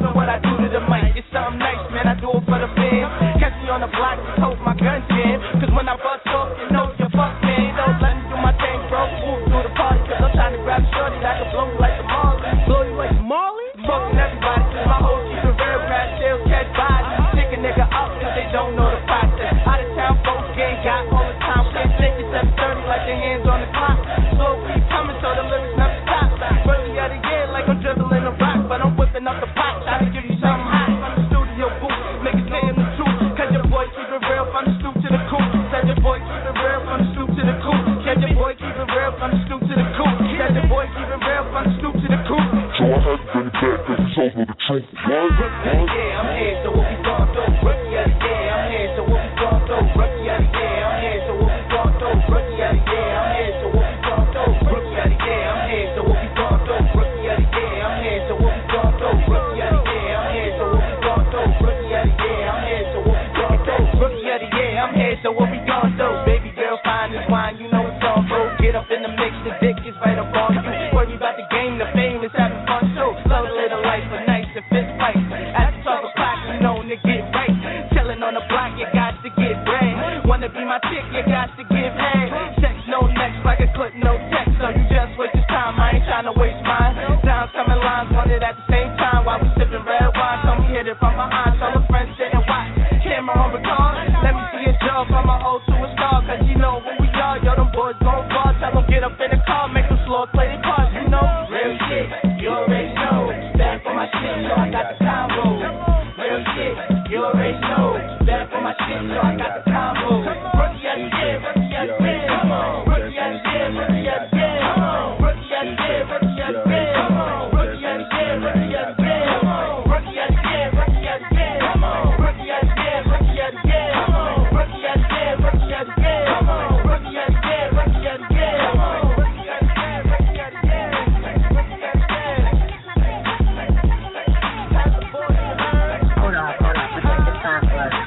shake it seven thirty like the hands on the clock. Slow keep coming so the lyrics never stop. Rookie of the year like I'm dribbling a rock, but I'm whipping up the pot. Try to give you something hot from the studio booth. Niggas saying the truth, cause your boy keep it real from the stoop to the coop. Said your boy keep it real from the stoop to the coop. Said your boy keep it real from the stoop to the coop. Said your boy keep it real from the stoop to the coop. So I had to bring it back cause it shows me the truth. What? Rookie of the year, I'm here, so what we gon' do? Rookie of the year, I'm here, so what we gon' do? Rookie of the year, I'm here, so what we gon' do? Rookie of the year, I'm here, so what we gon' do? Rookie of the year, I'm here, so what we gon' do? Rookie of the year, I'm here, so what we gon' do? Rookie of the year, I'm here, so what we gon' do? Rookie of the year, I'm here, so what we gon' do? Rookie of the year, I'm here, so what we gon' do? Baby girl, fine as wine, you know it's on bro. Get up in the mix, the dick is right up on you. Worry about the game, the fame is having fun too. Slow little life, but nice to fist fight. At the twelve o'clock, you know to get right. Chillin' on the block, you got to get bread. Wanna be my chick, you got to give head. Sex no next, like a clip, no text. So you just waste your time, I ain't tryna waste mine. Sounds coming lines, want it at the same time. While we sippin' red wine, tell me hit it from behind. Tell a friend sit and watch. Camera on record, let me see a job from a hoe to a star. Cause you know who we are, yo, them boys gon' fall. Tell them get up in the car, make them slow, play their cards, you know. Real shit, you already know. Back for my shit, so I got the combo. Real shit, you already know. Back for my shit, so I got the combo. Rookie of the year, rookie of the year, come on. Rookie of the year, rookie of the year, come on. Rookie of the year, rookie of the year, come on. Rookie of the year, rookie of the year, come on. Rookie of the year, rookie of the year, come on. Rookie of the year, rookie of the year, come on. Rookie of the year, rookie of the year, come on. Rookie of the year, rookie of the year, come on. Rookie of the year, rookie of the year, rookie of the year. Hold on, hold on. Let's take the time for us.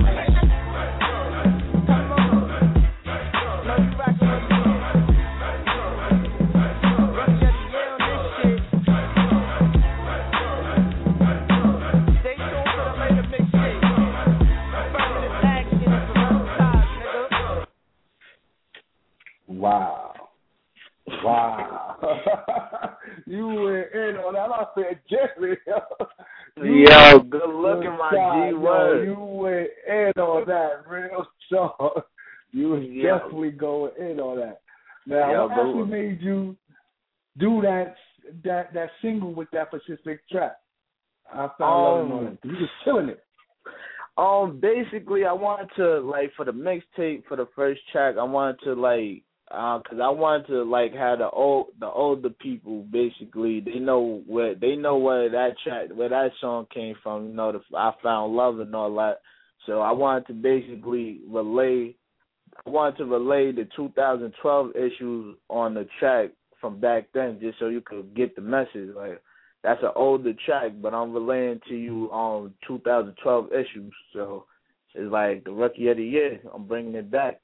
Wow. Wow. You went in on that. I said, Jerry. Yo, good looking, my G word. You went in on that real song. You was Yo. definitely going in on that. Now, Yo, what actually good. made you do that that that single with that specific track? I found Um, love on it. You was killing it. Um, basically, I wanted to, like, for the mixtape, for the first track, I wanted to, like, uh, cause I wanted to, like, have the old, the older people, basically, they know where, they know where that track, where that song came from, you know, the I Found Love and all that. So I wanted to basically relay, I wanted to relay the two thousand twelve issues on the track from back then, just so you could get the message, like, that's an older track, but I'm relaying to you on two thousand twelve issues. So it's like the Rookie of the Year. I'm bringing it back.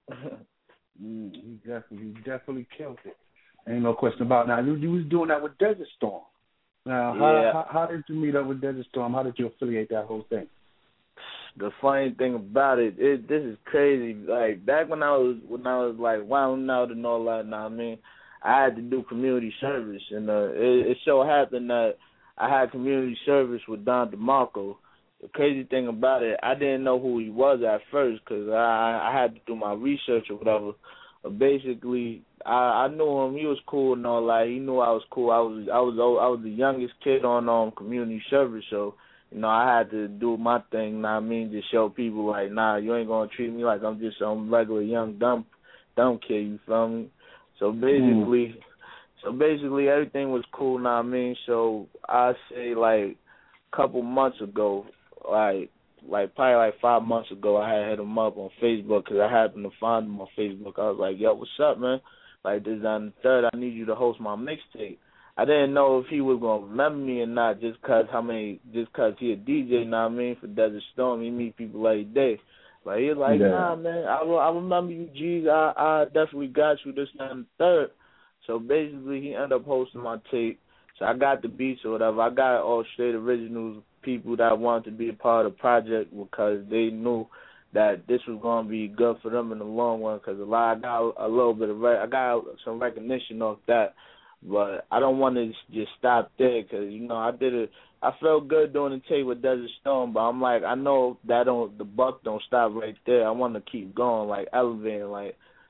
Mm, you definitely, you definitely killed it. Ain't no question about it. Now you, you was doing that with Desert Storm. Now, how, Yeah. how how did you meet up with Desert Storm? How did you affiliate that whole thing? The funny thing about it, it this is crazy. Like back when I was when I was like wilding out and all that, now I mean, I had to do community service, and uh, it, it so happened that I had community service with Don DeMarco. The crazy thing about it, I didn't know who he was at first because I I had to do my research or whatever. But basically, I, I knew him. He was cool and all that. He knew I was cool. I was I was I was the youngest kid on um community service, so you know I had to do my thing. Know what I mean, just show people like, nah, you ain't gonna treat me like I'm just some regular young dumb dumb kid. You feel me? So basically. Mm. So basically, everything was cool, know what I mean? So I say, like, a couple months ago, like, like probably like five months ago, I had hit him up on Facebook because I happened to find him on Facebook. I was like, yo, what's up, man? Like, this is on the third, I need you to host my mixtape. I didn't know if he was going to remember me or not just because how many, just because he a D J, know what I mean, for Desert Storm. He meet people every day. But he was like, yeah. nah, man, I, I remember you, G's. I, I definitely got you this on the third. So basically, he ended up hosting my tape. So I got the beats or whatever. I got all straight originals, people that wanted to be a part of the project because they knew that this was going to be good for them in the long run. Because a lot, I got a little bit of, I got some recognition off that. But I don't want to just stop there because you know I did it. I felt good doing the tape with Desert Storm, but I'm like I know that don't the buck don't stop right there. I want to keep going, like elevating, like.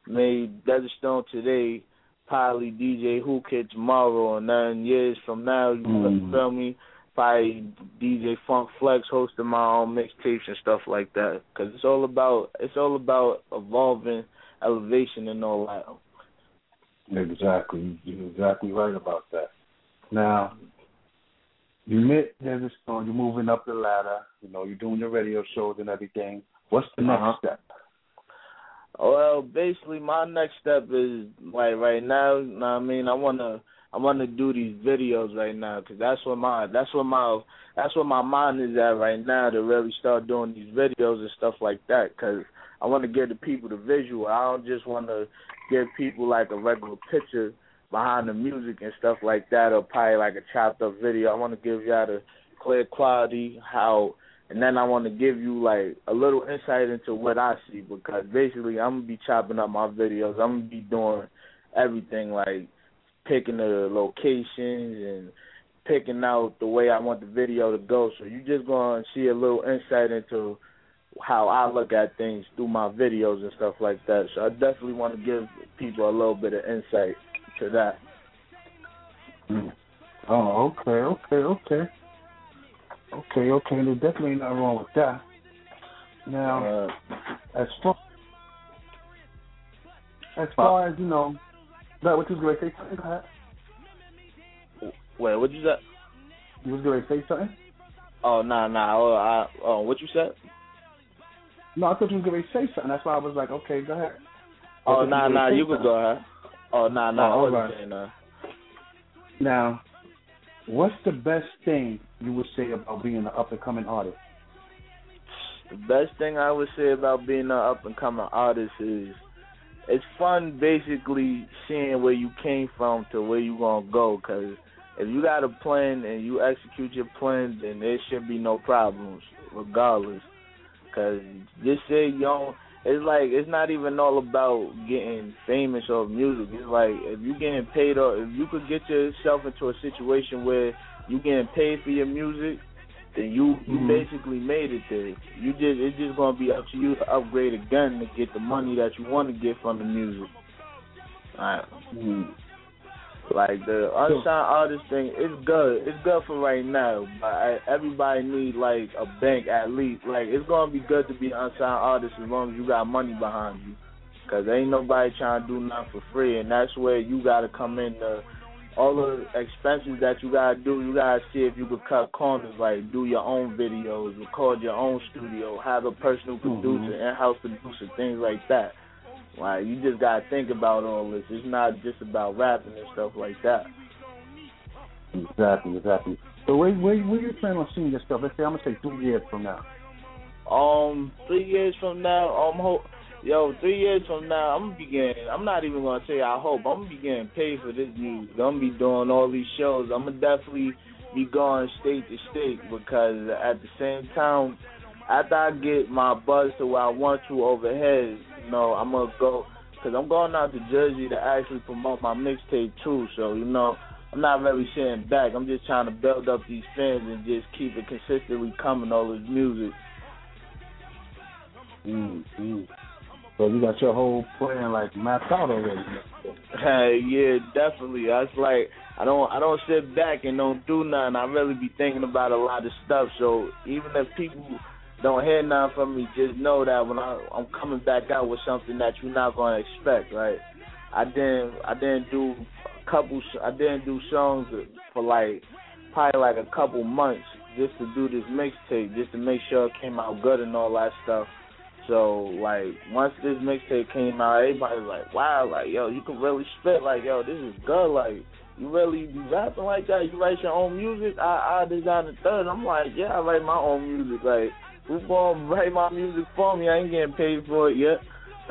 made Desert Storm today, probably D J Who Kid tomorrow, and nine years from now, you mm. feel me? Probably D J Funk Flex hosting my own mixtapes and stuff like that. Cause it's all about it's all about evolving, elevation, and all that. Exactly, you're exactly right about that. Now, you met Desert Storm, you're moving up the ladder. You know, you're doing your radio shows and everything. What's the next uh-huh. step? Well, basically, my next step is like right now. You know what I mean, I wanna, I wanna do these videos right now because that's what my, that's what my, that's what my mind is at right now to really start doing these videos and stuff like that. Because I want to give the people the visual. I don't just want to give people like a regular picture behind the music and stuff like that, or probably like a chopped up video. I want to give y'all the clear quality, how. And then I want to give you, like, a little insight into what I see because, basically, I'm going to be chopping up my videos. I'm going to be doing everything, like picking the locations and picking out the way I want the video to go. So you're just going to see a little insight into how I look at things through my videos and stuff like that. So I definitely want to give people a little bit of insight to that. Mm. Oh, okay, okay, okay. Okay, okay, there's definitely nothing wrong with that. Now, uh, as far as far as you know, that what you was going to say something? Go ahead. Wait, what you said? You was going to say something? Oh, nah, nah. Oh, I, oh, what you said? No, I thought you was going to say something. That's why I was like, okay, go ahead. Oh, nah, nah, you could go ahead. Oh, nah, nah, oh, I wasn't right. saying that. Now, what's the best thing you would say about being an up-and-coming artist? The best thing I would say about being an up-and-coming artist is it's fun basically seeing where you came from to where you're going to go. Because if you got a plan and you execute your plan, then there should be no problems regardless. Because just say you don't, it's like it's not even all about getting famous or music. It's like if you getting paid or if you could get yourself into a situation where you getting paid for your music, then you, you mm-hmm. basically made it there. You just it's just gonna be up to you to upgrade again to get the money that you want to get from the music. Alright. Mm-hmm. Like the unsigned artist thing, it's good. It's good for right now, but I, everybody need like a bank at least. Like it's gonna be good to be an unsigned artist as long as you got money behind you, cause ain't nobody trying to do nothing for free, and that's where you gotta come in. The, all the expenses that you gotta do, you gotta see if you could cut corners, like do your own videos, record your own studio, have a personal producer, mm-hmm. in-house producer, things like that. Like, you just got to think about all this. It's not just about rapping and stuff like that. Exactly, exactly. So where, where, where you plan on seeing your stuff? Let's say, I'm going to say three years from now. Um, three years from now, um, ho- yo, three years from now, I'm going to be getting, I'm not even going to say I hope, I'm going to be getting paid for this music. I'm going to be doing all these shows. I'm going to definitely be going state to state because at the same time, after I get my buzz to where I want to over here, you know, I'm going to go, because I'm going out to Jersey to actually promote my mixtape too. So, you know, I'm not really sitting back. I'm just trying to build up these fans and just keep it consistently coming, all this music. Mm-hmm. So you got your whole plan, like, mapped out already. Hey, yeah, definitely. I was like, I don't, I don't sit back and don't do nothing. I really be thinking about a lot of stuff. So even if people don't hear nothing from me, just know that when I, I'm coming back out with something that you're not gonna expect, right? I didn't, I didn't do a couple, I didn't do songs for like probably like a couple months just to do this mixtape, just to make sure it came out good and all that stuff. So like once this mixtape came out, everybody was like, wow, like yo, you can really spit, like yo, this is good, like you really be rapping like that. You write your own music. I, I design the third. I'm like, yeah, I write my own music, like. Who's going to write my music for me? I ain't getting paid for it yet.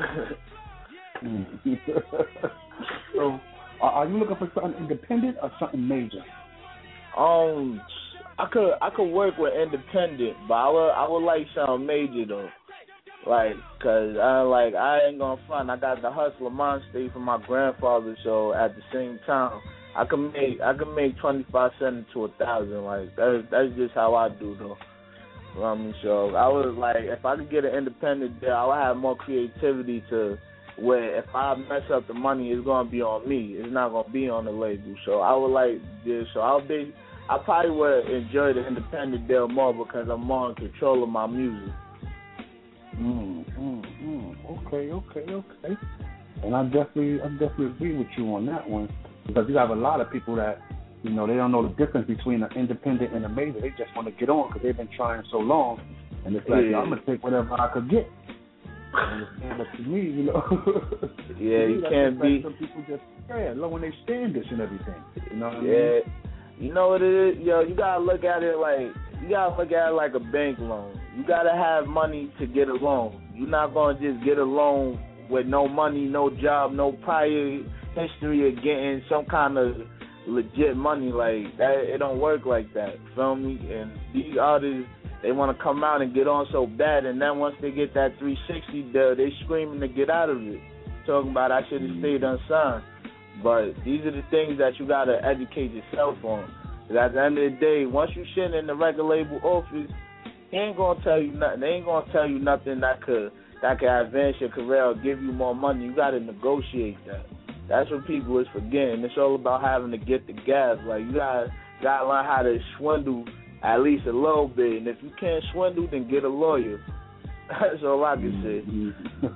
So, are you looking for something independent or something major? Um, I could I could work with independent, but I would I would like something major though. Like, cause I like I ain't gonna front. I got the hustler mind state from my grandfather, so at the same time, I can make I can make twenty five cents to a thousand. Like that's that's just how I do though. You know what I mean? So I was like, if I could get an independent deal, I would have more creativity to where if I mess up the money, it's gonna be on me. It's not gonna be on the label. So I would like this. So I'll be. I probably would enjoy the independent deal more because I'm more in control of my music. Mm, mm, mm. Okay, okay, okay. And I definitely, I definitely agree with you on that one because you have a lot of people that, you know, they don't know the difference between an independent and a major. They just want to get on because they've been trying so long, and it's like, yeah. I'm gonna take whatever I could get. And but to me, you know, yeah, you can't be. Some people just yeah, low in their standards and everything. You know what I yeah. mean? You know what it is, yo. You gotta look at it like you gotta look at it like a bank loan. You gotta have money to get a loan. You're not gonna just get a loan with no money, no job, no prior history of getting some kind of legit money. Like that, it don't work like that. Feel me? And these artists, they want to come out and get on so bad, and then once they get that three sixty deal, they screaming to get out of it. Talking about I should have stayed unsigned. But these are the things that you got to educate yourself on. Because at the end of the day, once you sit in the record label office, he ain't going to tell you nothing. They ain't going to tell you nothing that could that could advance your career or give you more money. You got to negotiate that. That's what people is forgetting. It's all about having to get the gas. Like, you got got to learn how to swindle at least a little bit. And if you can't swindle, then get a lawyer. That's all I can say.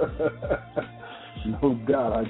No doubt.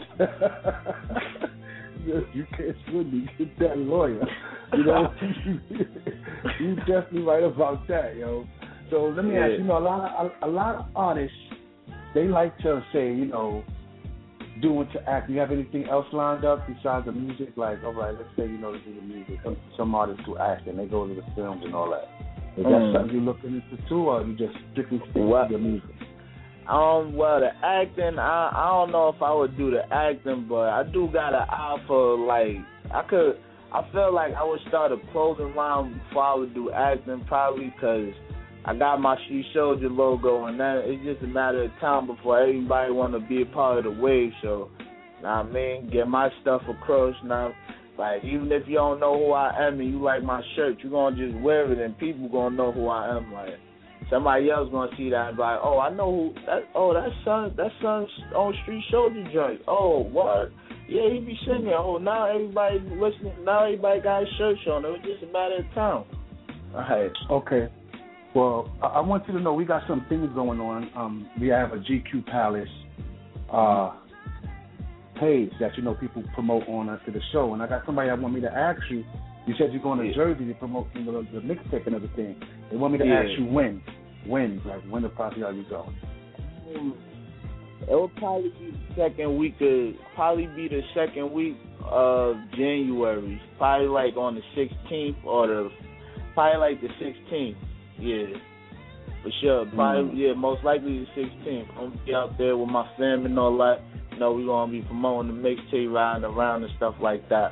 You can't swindle, get that lawyer. You know, you definitely right about that, yo. So let me yeah. ask you, you know, a lot of a, a lot of artists, they like to say, you know, doing to act. Do you have anything else lined up besides the music? Like, all right, let's say, you know, to do the music. Some, some artists do act and they go to the films and all that. Is that mm. something you're looking into too, or you just strictly stick to your music? Um, well, the acting, I I don't know if I would do the acting, but I do got an eye for, like, I could, I feel like I would start a clothing line before I would do acting, probably because I got my Street Soldier logo, and then it's just a matter of time before everybody want to be a part of the wave. So, know what I mean, get my stuff across. Now, like, even if you don't know who I am and you like my shirt, you're going to just wear it and people going to know who I am. Like, somebody else going to see that and be like, oh, I know who, that, oh, that's son, that's son's on Street Soldier joint. Oh, what? Yeah, he be singing. Oh, now everybody listening, now everybody got his shirts on. It was just a matter of time. All right. Okay. Well, I want you to know we got some things going on. Um, we have a G Q Palace uh, page that, you know, people promote on us to the show. And I got somebody that want me to ask you. You said you're going to yeah. Jersey to promote, you know, the mixtape and everything. They want me to yeah. ask you when. When? Like, when the party are you going? Um, it will probably be the second week of, probably be the second week of January. Probably like on the sixteenth or the, probably like the sixteenth. Yeah, for sure. Probably, mm. yeah, most likely the sixteenth. I'm gonna be out there with my family and all that. You know, we're gonna be promoting the mixtape, riding around and stuff like that.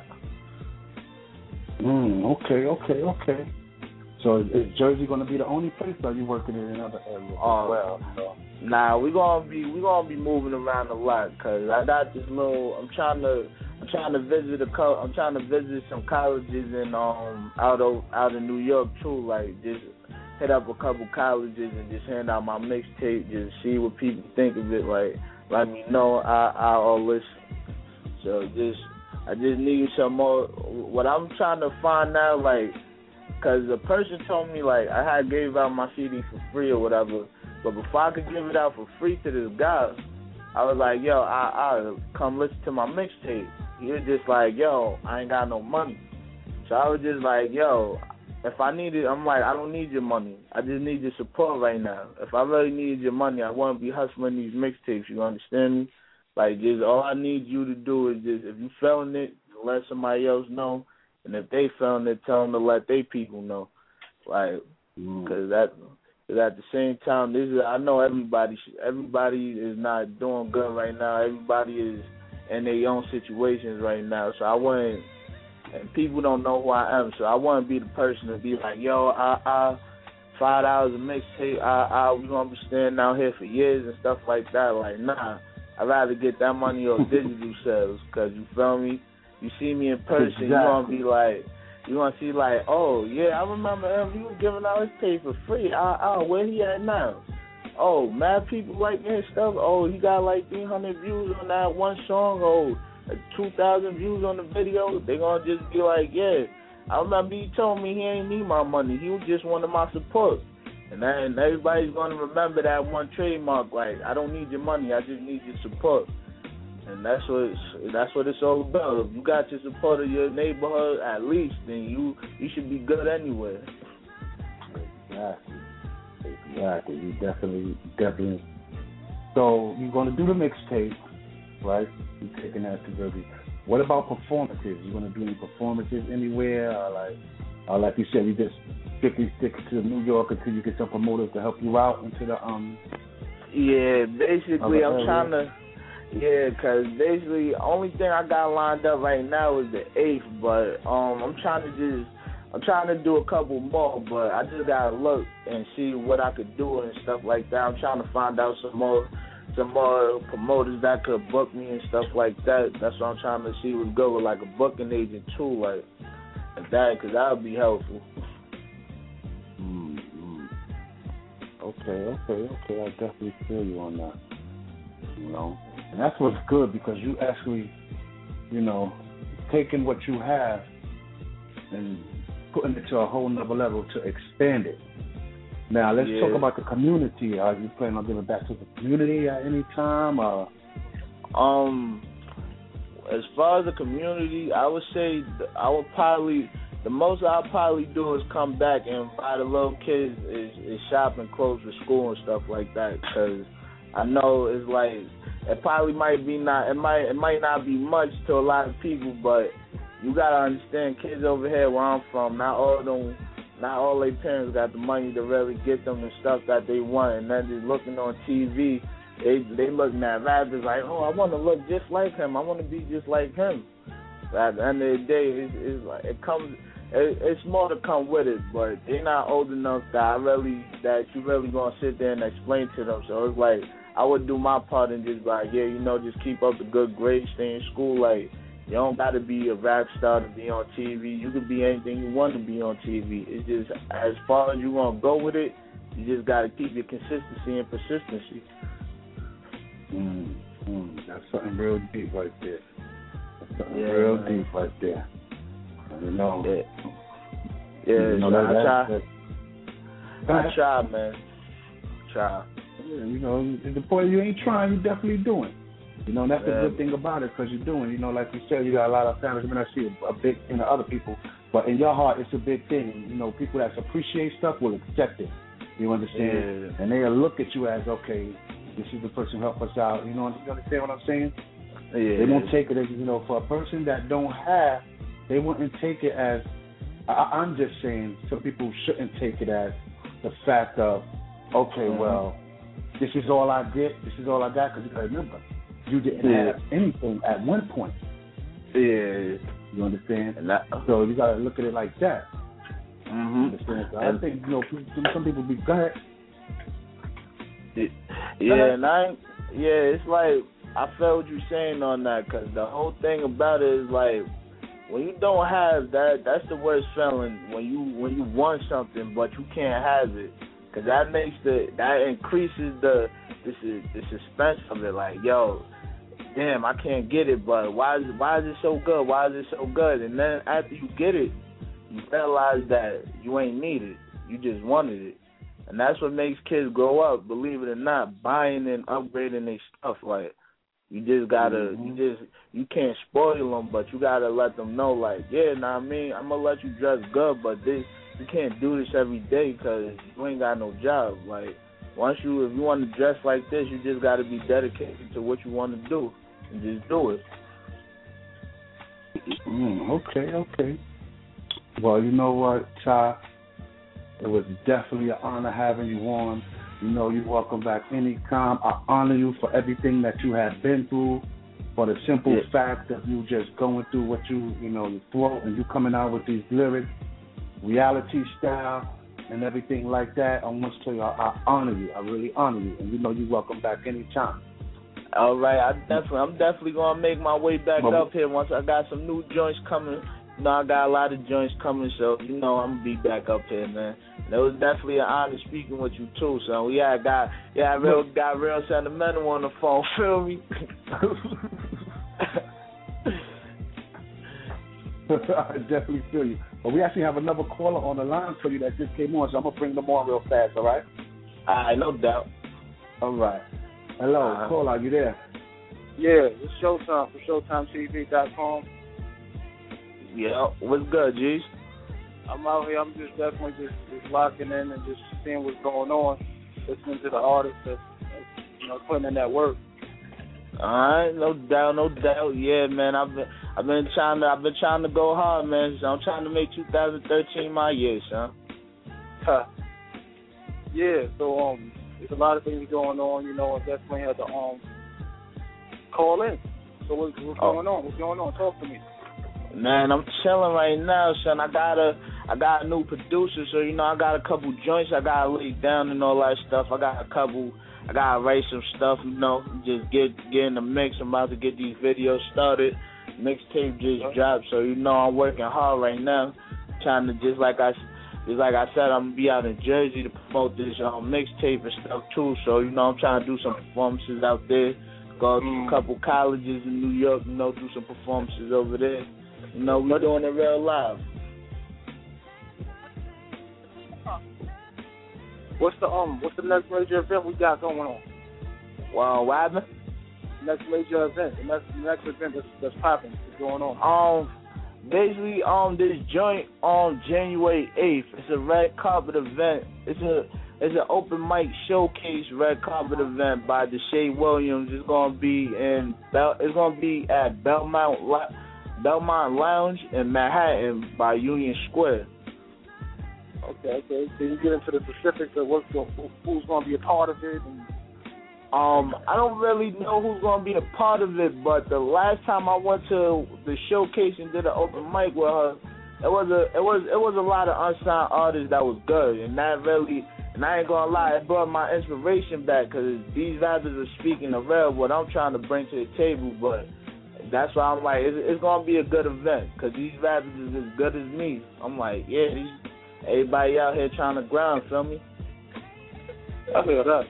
Mm, okay, okay, okay. So is Jersey gonna be the only place, or are you working in another area as uh, well? So. Nah, we're gonna be we gonna be moving around a lot because I got this little. I'm trying to I'm trying to visit a co- I'm trying to visit some colleges in um out of out in New York too. Like just hit up a couple colleges and just hand out my mixtape, just see what people think of it. Like let me know I I all listen. So just I just need some more. What I'm trying to find out, like, because a person told me like I had gave out my C D for free or whatever. But before I could give it out for free to this guy, I was like, yo, I I come listen to my mixtape. He was just like, yo, I ain't got no money. So I was just like, yo, if I need it, I'm like, I don't need your money. I just need your support right now. If I really needed your money, I wouldn't be hustling these mixtapes. You understand me? Like, just all I need you to do is just, if you feeling it, let somebody else know. And if they feeling it, tell them to let their people know. Like, because that... Because at the same time, this is, I know everybody everybody is not doing good right now. Everybody is in their own situations right now. So I wouldn't, and people don't know who I am. So I wouldn't be the person to be like, yo, I, I five dollars a mixtape. I, I, we gonna be standing out here for years and stuff like that. Like, nah, I'd rather get that money off digital sales. Because you feel me? You see me in person, exactly. You gonna be like. You want to see like, oh, yeah, I remember him. He was giving out his tape for free. I, I, where he at now? oh, mad people liking his stuff. Oh, he got like three hundred views on that one song. Oh, two thousand views on the video. They gonna just be like, yeah. I remember he told me he ain't need my money. He just wanted my support. And then everybody's gonna remember that one trademark. Like, I don't need your money. I just need your support. And that's what it's, that's what it's all about. If you got your support of your neighborhood at least, then you you should be good anywhere. Exactly. Exactly. You definitely, definitely. So you're gonna do the mixtape, right? You're taking that to Derby. What about performances? You gonna do any performances anywhere? Or like, or like you said, you just strictly stick to New York until you get some promoters to help you out into the um. Yeah, basically, I'm trying to. Yeah, because basically, only thing I got lined up right now is the eighth, but um, I'm trying to just, I'm trying to do a couple more, but I just gotta look and see what I could do and stuff like that. I'm trying to find out some more, some more promoters that could book me and stuff like that. That's what I'm trying to see what's good with like a booking agent too, like, like that, because that would be helpful. Mm-hmm. Okay, okay, okay. I definitely feel you on that. You know. And that's what's good because you actually, you know, taking what you have and putting it to a whole nother level to expand it. Now, let's yeah. talk about the community. Are you planning on giving back to the community at any time? Or? Um, as far as the community, I would say I would probably, the most I'll probably do is come back and buy the little kids is, is shopping clothes for school and stuff like that because I know it's like, it probably might be not. It might. It might not be much to a lot of people, but you gotta understand, kids over here where I'm from, not all of them, not all their parents got the money to really get them the stuff that they want, and then just looking on T V, they they looking at rappers like, oh, I want to look just like him. I want to be just like him. But at the end of the day, it's, it's like it comes. It, it's more to come with it, but they're not old enough that I really that you really gonna sit there and explain to them. So it's like, I would do my part and just be like, yeah, you know, just keep up the good grades, stay in school. Like, you don't got to be a rap star to be on T V. You could be anything you want to be on T V. It's just, as far as you want to go with it, you just got to keep your consistency and persistency. Mm, mm, that's something real deep right there. That's something yeah, real man. deep right there. You know. Yeah, yeah you know, so that, I try. That, I try, man. Try. Yeah, you know, the point you ain't trying, you definitely doing. You know, that's yeah. the good thing about it because you're doing. You know, like you said, you got a lot of families. I mean, I see a, a big thing to other people, but in your heart, it's a big thing. And, you know, people that appreciate stuff will accept it. You understand? Yeah. And they'll look at you as, okay, this is the person who helped us out. You know, you understand what I'm saying? Yeah. They won't take it as, you know, for a person that don't have, they wouldn't take it as, I, I'm just saying, some people shouldn't take it as the fact of, okay, mm-hmm. well, this is all I get, this is all I got, because you got to remember, you didn't yeah. have anything at one point. Yeah. You understand? And that, so you got to look at it like that. Mm-hmm. You understand? So I think, you know, some people be, go ahead. Yeah, yeah, and I, yeah, it's like, I felt what you're saying on that, because the whole thing about it is like, when you don't have that, that's the worst feeling, when you when you want something, but you can't have it. Because that makes the, that increases the, the, the suspense of it. Like, yo, damn, I can't get it, but why is, why is it so good? Why is it so good? And then after you get it, you realize that you ain't need it. You just wanted it. And that's what makes kids grow up, believe it or not, buying and upgrading their stuff. Like, you just gotta, mm-hmm. you just, you can't spoil them, but you gotta let them know, like, yeah, know what I mean? I'm gonna let you dress good, but this, you can't do this every day because you ain't got no job. Like, once you, if you want to dress like this, you just got to be dedicated to what you want to do and just do it. Mm, okay, okay. Well, you know what, Ty? It was definitely an honor having you on. You know, you're welcome back anytime. I honor you for everything that you have been through, for the simple yeah. fact of you just going through what you, you know, you throat and you coming out with these lyrics, reality style, and everything like that. I want to tell you, I, I honor you. I really honor you. And you know you're welcome back anytime. All right. I definitely, I'm definitely going to make my way back well, up here once I got some new joints coming you know, I got a lot of joints coming, so, you know, I'm going to be back up here, man. And it was definitely an honor speaking with you, too, son. We had got, yeah, real, got real sentimental on the phone, feel me? I definitely feel you. But we actually have another caller on the line for you that just came on, so I'm going to bring them on real fast, all right? All right, no doubt. All right. Hello, uh-huh. Caller, are you there? Yeah, it's Showtime for Showtime T V dot com. Yeah, what's good, G's? I'm out here. I'm just definitely just, just locking in and just seeing what's going on, listening to the artists that's, that's you know putting in that work. All right, no doubt, no doubt. Yeah, man, I've been I've been trying to I've been trying to go hard, man. So I'm trying to make two thousand thirteen my year, son. Huh. Yeah, so um, there's a lot of things going on. You know, I definitely had to um call in. So what's, what's oh. going on? What's going on? Talk to me. Man, I'm chilling right now, son. I got a, I got a new producer, so you know I got a couple joints I gotta lay down and all that stuff. I got a couple, I gotta write some stuff, you know, just get get in the mix. I'm about to get these videos started. Mixtape just dropped, so you know I'm working hard right now, trying to just like I, just like I said, I'm gonna be out in Jersey to promote this um, mixtape and stuff too. So you know I'm trying to do some performances out there. Go to a couple colleges in New York, you know, do some performances over there. You know, we're doing it real live. What's the um? What's the next major event we got going on? Wow, what happened? Next major event, the next the next event that's, that's popping, that's going on. Um, basically, um, this joint on January eighth. It's a red carpet event. It's a it's an open mic showcase red carpet event by Deshae Williams. It's gonna be in Bel- It's gonna be at Belmont. Belmont Lounge in Manhattan by Union Square. Okay, okay. Can you get into the specifics of what's going, who's going to be a part of it? And... Um, I don't really know who's going to be a part of it, but the last time I went to the showcase and did an open mic with her, it was a it was it was a lot of unsigned artists that was good, and that really, and I ain't gonna lie, it brought my inspiration back because these rappers are speaking of real what I'm trying to bring to the table, but. That's why I'm like, it's, it's going to be a good event because these rappers is as good as me. I'm like, yeah, these, everybody out here trying to grind, feel me? I feel that.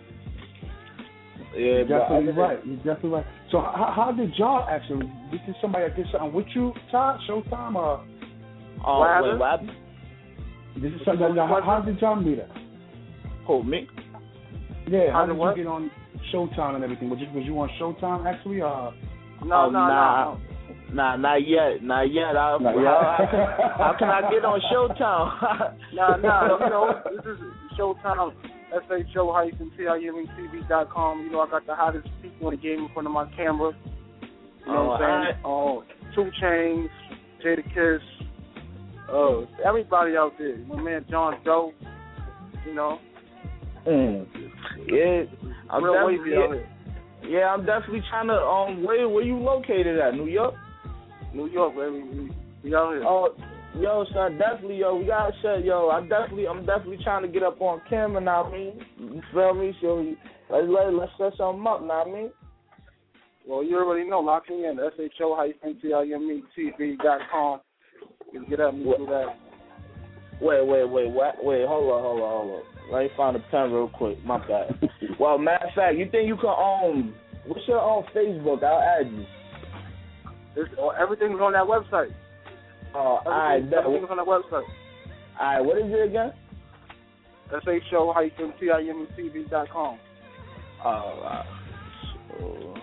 Yeah, You're definitely right. You're definitely right. So how, how did y'all actually, this is somebody that did something with you, Todd, Showtime, or? Oh, uh, wait, what happened? This is something that, how, how did y'all meet her? Who, me? Yeah, how, how did what? you get on Showtime and everything? Was you, was you on Showtime actually, or? No, oh, no, nah, no. Nah, not yet. Not yet. I, not how, yet. how, can, how can I get on Showtime? no, no, you know, this is Showtime, S H O hyphen T I M E T V dot com. You know, I got the hottest people in the game in front of my camera. You know oh, what I'm saying? Oh, two Chainz, Jadakiss, oh, everybody out there. My man John Doe, you know. Mm. Yeah, I'm real definitely, wavy out here. Yeah, I'm definitely trying to. Um, where where you located at? New York. New York, baby. We, we out here. Oh, yo, son, definitely, yo. We gotta shut, yo. I definitely, I'm definitely trying to get up on camera now. I mean, you feel me? So let's let let's set something up now. I mean. Well, you already know. Lock me in. S H O hyphen T I M E T V dot com. You can get at me through that. Wait, wait, wait, what? Wait, hold on, hold on, hold on. Let me find a pen real quick. My bad. Well, matter of fact, you think you can um, what's your own Facebook? I'll add you. It's, everything's on that website. Oh, uh, alright. Everything's on that website. Alright, what is it again? S H O hyphen T I M E T V dot com. Oh, uh, so,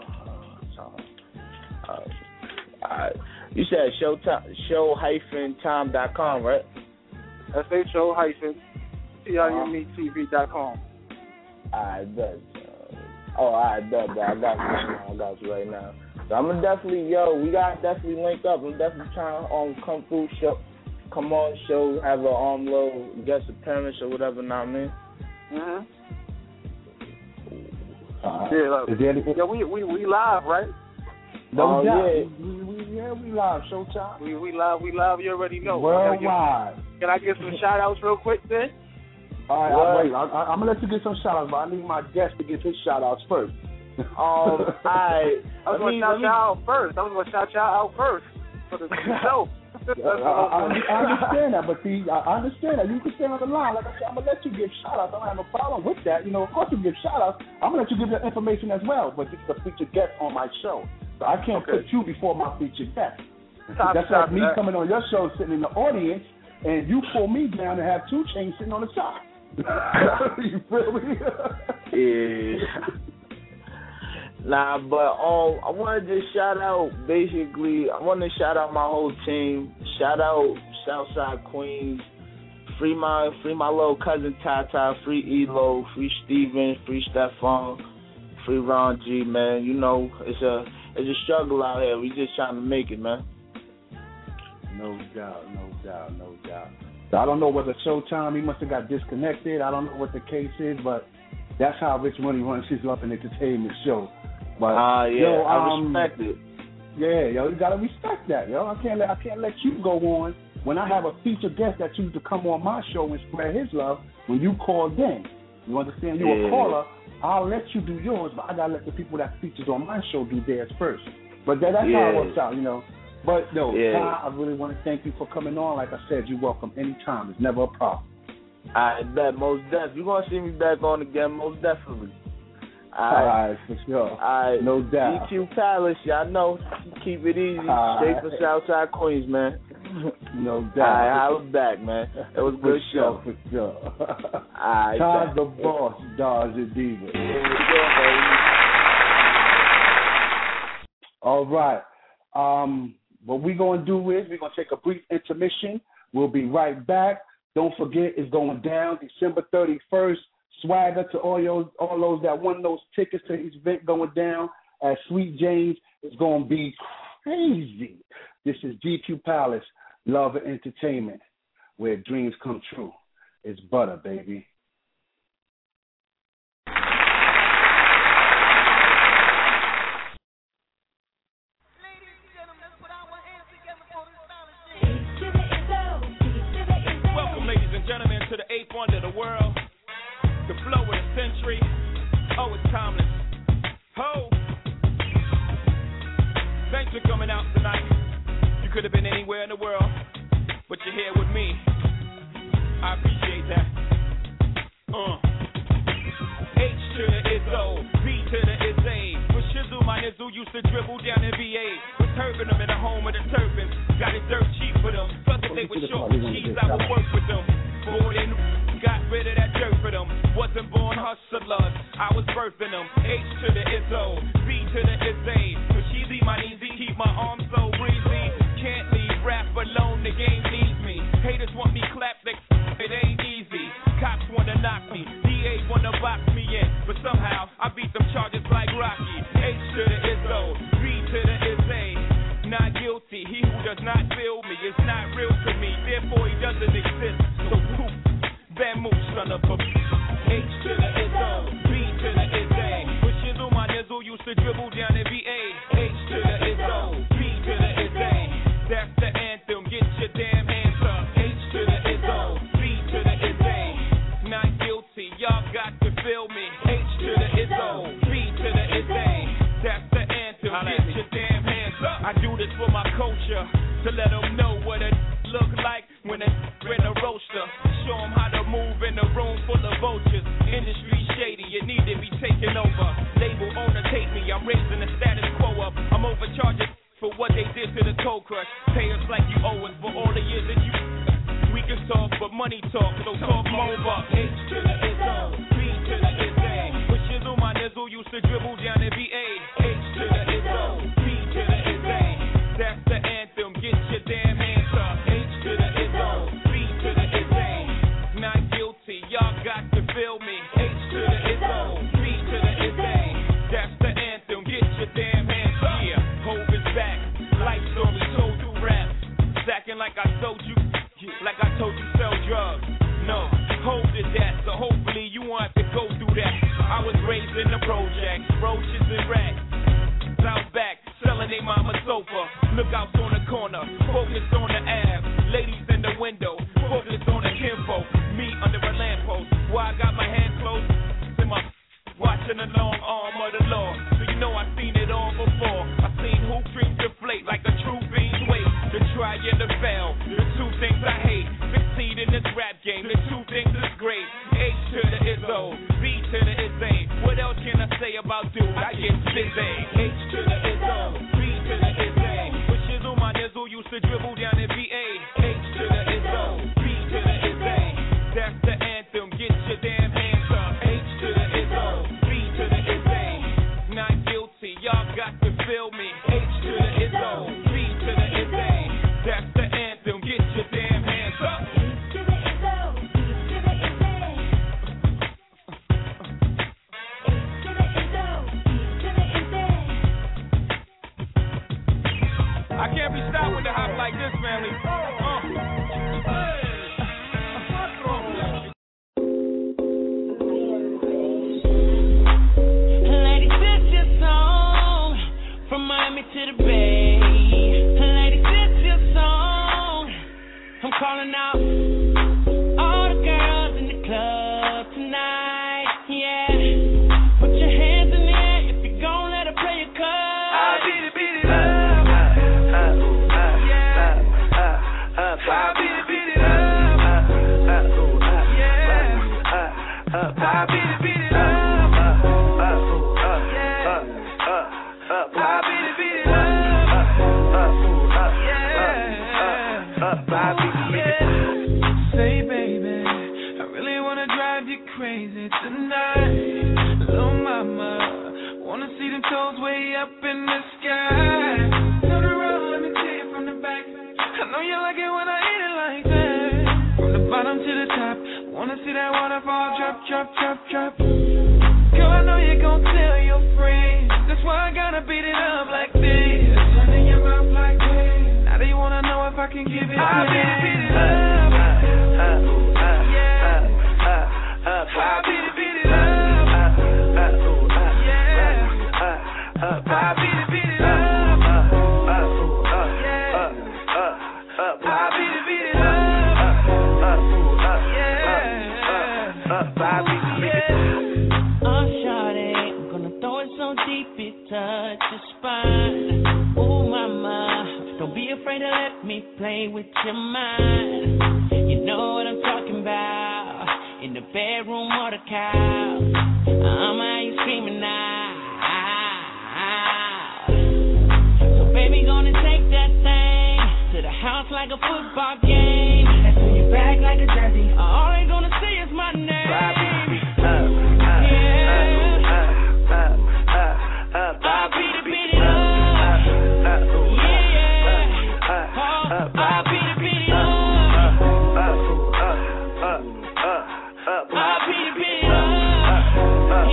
uh, alright. You said show time, show hyphen time dot com, right? S H O hyphen T I M E T V dot com. Alright, bet. Uh, oh, alright, bet, bet. I got you. I got you right now. So I'm gonna definitely, yo, we gotta definitely link up. I'm definitely trying to um come through, show, come on, show, have a um little guest appearance or whatever. Know what I mean? Mhm. Uh, yeah, like, is there anything? yeah, we we we live, right? No oh, doubt. yeah. We, we, yeah, we live. Showtime. We we live. We live. You already know. Worldwide. Can I get some shout outs real quick then? All right, I'll wait. I, I, I'm gonna let you get some shout outs, but I need my guest to get his shout outs first. Um, I, I was going to shout you out first. I was going to shout you out first. for the show. I, I, I understand that, but see, I understand that. You can stay on the line. Like I said, I'm going to let you give shout-outs. I don't have no problem with that. You know, of course you give shout-outs. I'm going to let you give your information as well, but this is a featured guest on my show. So I can't okay. put you before my featured guest. Top, That's top, like me that. coming on your show, sitting in the audience, and you pull me down and have two chains sitting on the top. You feel me? Yeah. Nah, but um, I want to just shout out, basically, I want to shout out my whole team. Shout out Southside Queens. Free my free my little cousin Tata. Free Elo. Free Steven. Free Stephon. Free Ron G, man. You know, it's a it's a struggle out here. We just trying to make it, man. No doubt, no doubt, no doubt. So I don't know whether Showtime, he must have got disconnected. I don't know what the case is, but that's how Rich Money runs his Love and Entertainment show. But uh, yeah, yo, I um, respect it. Yeah, yo, you gotta respect that, yo. I can't let I can't let you go on when I have a featured guest that chooses to come on my show and spread his love. When you called in, you understand? You yeah. a caller. I'll let you do yours, but I gotta let the people that features on my show do theirs first. But that, that's yeah. how it works out, you know. But no, yeah. Ty, I really want to thank you for coming on. Like I said, you're welcome anytime. It's never a problem. I bet, most definitely. You're gonna see me back on again, most definitely. All right, right for sure. All right, no doubt. G Q Palace, y'all know, keep it easy. All Stay right. for Southside Queens, man. No doubt. All right, I was back, man. It was a good for show. Sure, for sure. All right, Todd the Boss, Dodger Diva. All right. Um, what we're going to do is we're going to take a brief intermission. We'll be right back. Don't forget, it's going down December thirty-first. Swagger to all those, all those that won those tickets to his event going down at Sweet James. It's going to be crazy. This is G Q Palace, Love and Entertainment, where dreams come true. It's butter, baby. Welcome, ladies and gentlemen, to the eighth wonder of the world. The flow of the century, oh, it's timeless. Ho! Thanks for coming out tonight. You could have been anywhere in the world, but you're here with me. I appreciate that. Uh. H to the Izzo, B to the Izzy. With Shizzle, my Nizzle used to dribble down in V A. Was turping them in the home of the Turpins. Got it dirt cheap for them. Plus if they were short with cheese, I would work with them. Born in, got rid of that dirt for them. Wasn't born hustlers, I was birthing them. H to the Izzo, B to the Izzy. With Cheesy, my easy, keep my arms so breezy. Can't leave rap alone, the game needs me. Haters want me clapped, they it ain't easy. Cops wanna knock me, D A wanna box me in. But somehow, I beat them charges like Rocky. H to the Izzo, B to the Izzy. Not guilty, he who does not feel me is not real to me. Therefore, he doesn't exist. So poof, bad move, son of a H to the Izzo, B to the Izzy. With Shizzle, my Nizzle used to dribble down in V A. H to the Izzo, B to the Izzy. That's the anthem, get your damn hands up. H to the Izzo, B to the Izzy. Not guilty, y'all got to feel me. H to the Izzo, B to the Izzy. That's the anthem, get your damn hands up. I do this for my culture, to let them know what it look like when it's in a roaster. Show them how to move in a room full of vultures. Industry shady, it need to be taken over. Label owner take me, I'm raising the status quo up. I'm overcharging for what they did to the cold crush. Pay us like you owe us for all the years that you. We can talk, but money talk, so talk more about H to the Izzo, B to the Izzy. With Shizzle, my Nizzle used to dribble down in V A. H to the Izzo, B to the Izzy. That's the anthem, get your damn hands up. H to the Izzo, B to the Izzy. Not guilty, y'all got to feel me. H to the Izzo, B to the Izzy. That's the anthem, get your damn hands up. Yeah, Hov is back, life story told through rap. Acting like I told you, like I told you sell drugs. No, Hov did that, so hopefully you won't have to go through that. I was raised in the projects, roaches and rats. Out back, selling they mama sofa. Lookouts on the corner, focus on the abs. Ladies in the window, focus on the kinfolk. Me under a lamppost, why I got my hand closed. In my watching the long arm of the law. So you know I seen it all before. I seen hoop dreams deflate like a true bean's weight. I can't be stopped with the hop like this, family. Uh. Ladies, this your song from Miami to the Bay. Ladies, this your song. I'm calling out all the girls in the club tonight. Yeah, put your hands in the air if you're gon' let her play your card. I beat it, beat it up. Yeah. I beat it, beat it up. Yeah. I beat it, beat it up. Yeah. I beat it, beat it up. Yeah. Say, baby, I really wanna drive you crazy tonight. Little mama, wanna see them toes way up in the sky. Turn around, let me take it from the back. I know you like it when I hit it like that. From the bottom to the top, wanna see that waterfall drop, drop, drop, drop. Girl, I know you gon' tell your friends. That's why I gotta beat it up like this. Turning your mouth like this. Now they wanna know if I can give it I beat it, beat it up. Yeah. I beat it, beat it up. Yeah. I beat it, beat it up. I beat it, beat it up. Yeah. Oh, shawty, I'm gonna throw it so deep it touch your spine. Oh, mama, don't be afraid to let me play with your mind. You know what I'm talking about. In the bedroom or the couch, I'ma have you screaming now. So baby, gonna take that thing to the house like a football game. And throw your back like a jersey. All they gonna see is my name. Yeah. I beat it, beat it up. Yeah. Oh, I beat it, beat it up. I beat it, beat it up.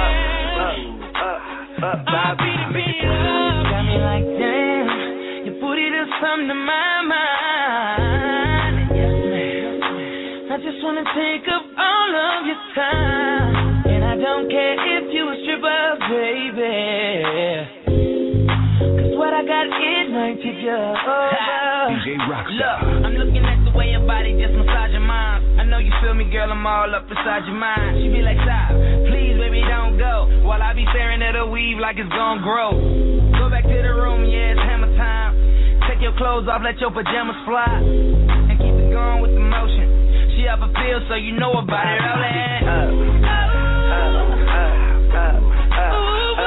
Yeah. I beat it, beat it up. Got me like, damn, your booty does something to my mind. Yes, ma'am. I just wanna take up all of your time. And I don't care if you a stripper, baby. Cause what I got is night to go over. D J Rockstar. Look, I'm looking at the way your body just massage your mind. I know you feel me, girl, I'm all up inside your mind. She be like, stop, please, baby, don't go. While I be staring at her weave like it's gonna grow. Go back to the room, yeah, it's hammer time. Take your clothes off, let your pajamas fly. And keep it going with the motion. She up a pill, so you know about it. All that. Uh, uh, uh, uh, uh,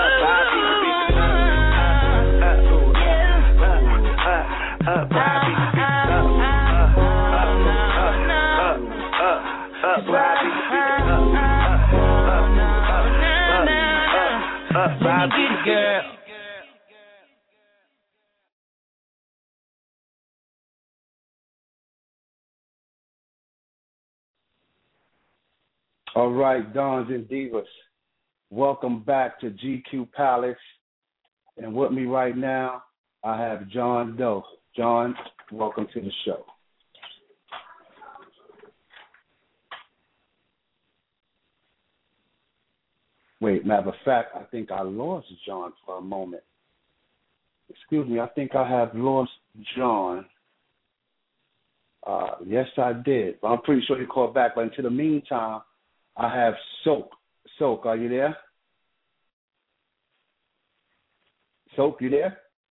Let me get it, girl. All right, Dons and Divas, welcome back to G Q Palace. And with me right now, I have John Doe. John, welcome to the show. Wait, matter of fact, I think I lost John for a moment. Excuse me, I think I have lost John. Uh, yes, I did. But I'm pretty sure he called back. But until the meantime, I have Soak. Soak, are you there? Soak, you there?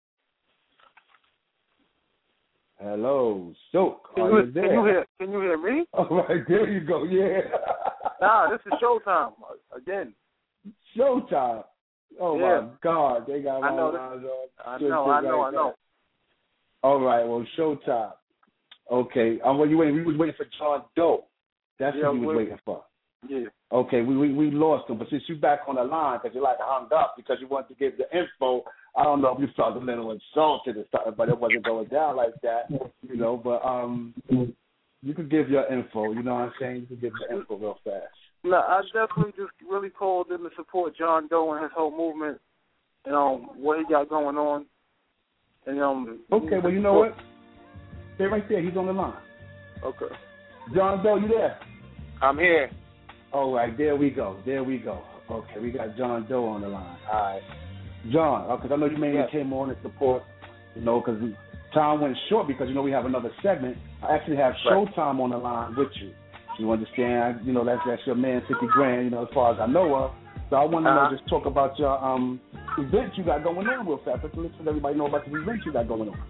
Hello, Soak. Can Are you, you there? Can you hear? Can you hear me? All right, there you go. Yeah. Nah, this is showtime again. Showtime. Oh yeah. my God, they got I know. my lines on. I know. I know. I know. All right. Well, showtime. Okay. Um, well, you waiting? We was waiting for John Doe. That's yeah, who we was waiting for. Yeah. Okay. We we we lost him, but since you back on the line, because you like hung up because you wanted to give the info. I don't know if you felt a little insulted or something, but it wasn't going down like that, you know. But um, you could give your info. You know what I'm saying? You could give your info real fast. No, I definitely just really called in to support John Doe and his whole movement, you know, what he got going on. And um. Okay, well, you know what? Stay right there. He's on the line. Okay. John Doe, you there? I'm here. All right, there we go. There we go. Okay, we got John Doe on the line. All right. John, because I know you mainly yes. came on to support, you know, because time went short because, you know, we have another segment. I actually have Showtime on the line with you. You understand? You know, that's that's your man, fifty grand, you know, as far as I know of. So I want to uh-huh. know, just talk about your um events you got going on real fast. Let's let everybody know about the events you got going on.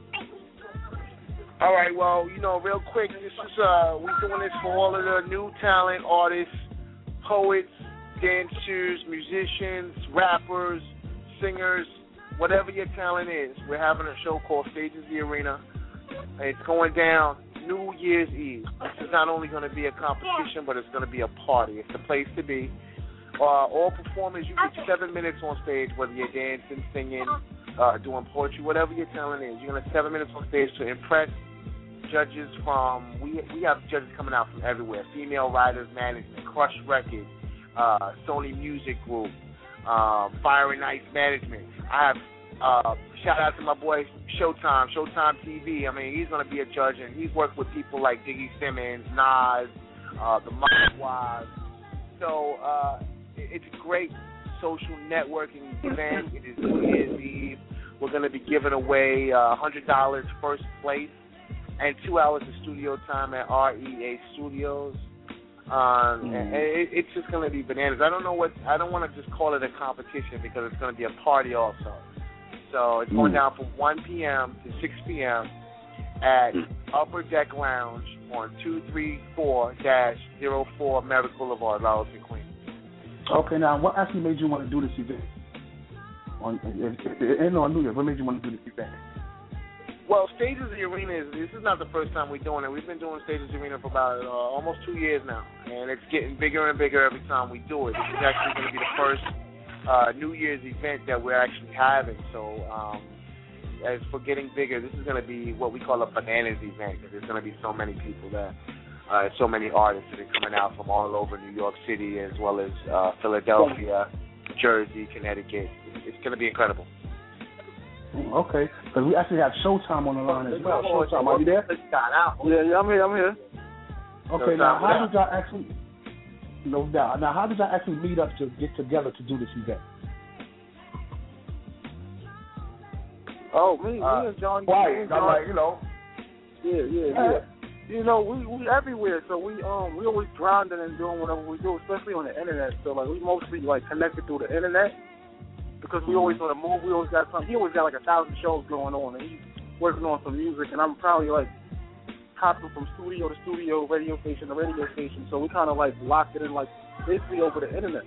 All right, well, you know, real quick, this is, uh, we're doing this for all of the new talent, artists, poets, dancers, musicians, rappers, singers, whatever your talent is. We're having a show called Stages the Arena. It's going down New Year's Eve. This is not only going to be a competition, but it's going to be a party. It's the place to be. Uh, all performers, you get seven minutes on stage, whether you're dancing, singing, uh, doing poetry, whatever your talent is. You're going to have seven minutes on stage to impress judges from, we we have judges coming out from everywhere. Female Writers Management, Crush Records, uh, Sony Music Group, um, Fire and Ice Management. I have, uh, shout out to my boy Showtime, Showtime T V. I mean, he's going to be a judge, and he's worked with people like Diggy Simmons, Nas, uh, the Mogwai. So uh, it's a great social networking event. It is New Year's Eve. We're going to be giving away uh, one hundred dollars first place and two hours of studio time at R E A Studios. Um, mm. and it, it's just going to be bananas. I don't know what, I don't want to just call it a competition because it's going to be a party also. So it's going mm. down from one p.m. to six p.m. at Upper Deck Lounge on two three four dash zero four Merrick Boulevard, Arlington, Queens. Okay, now what actually made you want to do this event? On, if, if, if, on New Year's, what made you want to do this event? Well, Stages the Arena is, this is not the first time we're doing it. We've been doing Stages the Arena for about uh, almost two years now, and it's getting bigger and bigger every time we do it. This is actually going to be the first uh, New Year's event that we're actually having. So um, as for getting bigger, this is going to be what we call a bananas event, because there's going to be so many people there, uh, so many artists that are coming out from all over New York City, as well as uh, Philadelphia, Jersey, Connecticut. It's going to be incredible. Okay, because we actually have Showtime on the line as well. Showtime, are you there? Yeah, yeah, I'm here, I'm here. Okay, now how did y'all actually, no doubt, now how did y'all actually meet up to get together to do this event? Oh, me, uh, me and John. Quiet, I'm like, you know. Yeah, yeah, yeah. You know, we we everywhere, so we um we always grinding and doing whatever we do, especially on the internet. So like we mostly like connected through the internet. Because we always on the move, we always got some. He always got like a thousand shows going on, and he's working on some music. And I'm probably like hopping from studio to studio, radio station to radio station. So we kind of like locked it in, like basically over the internet.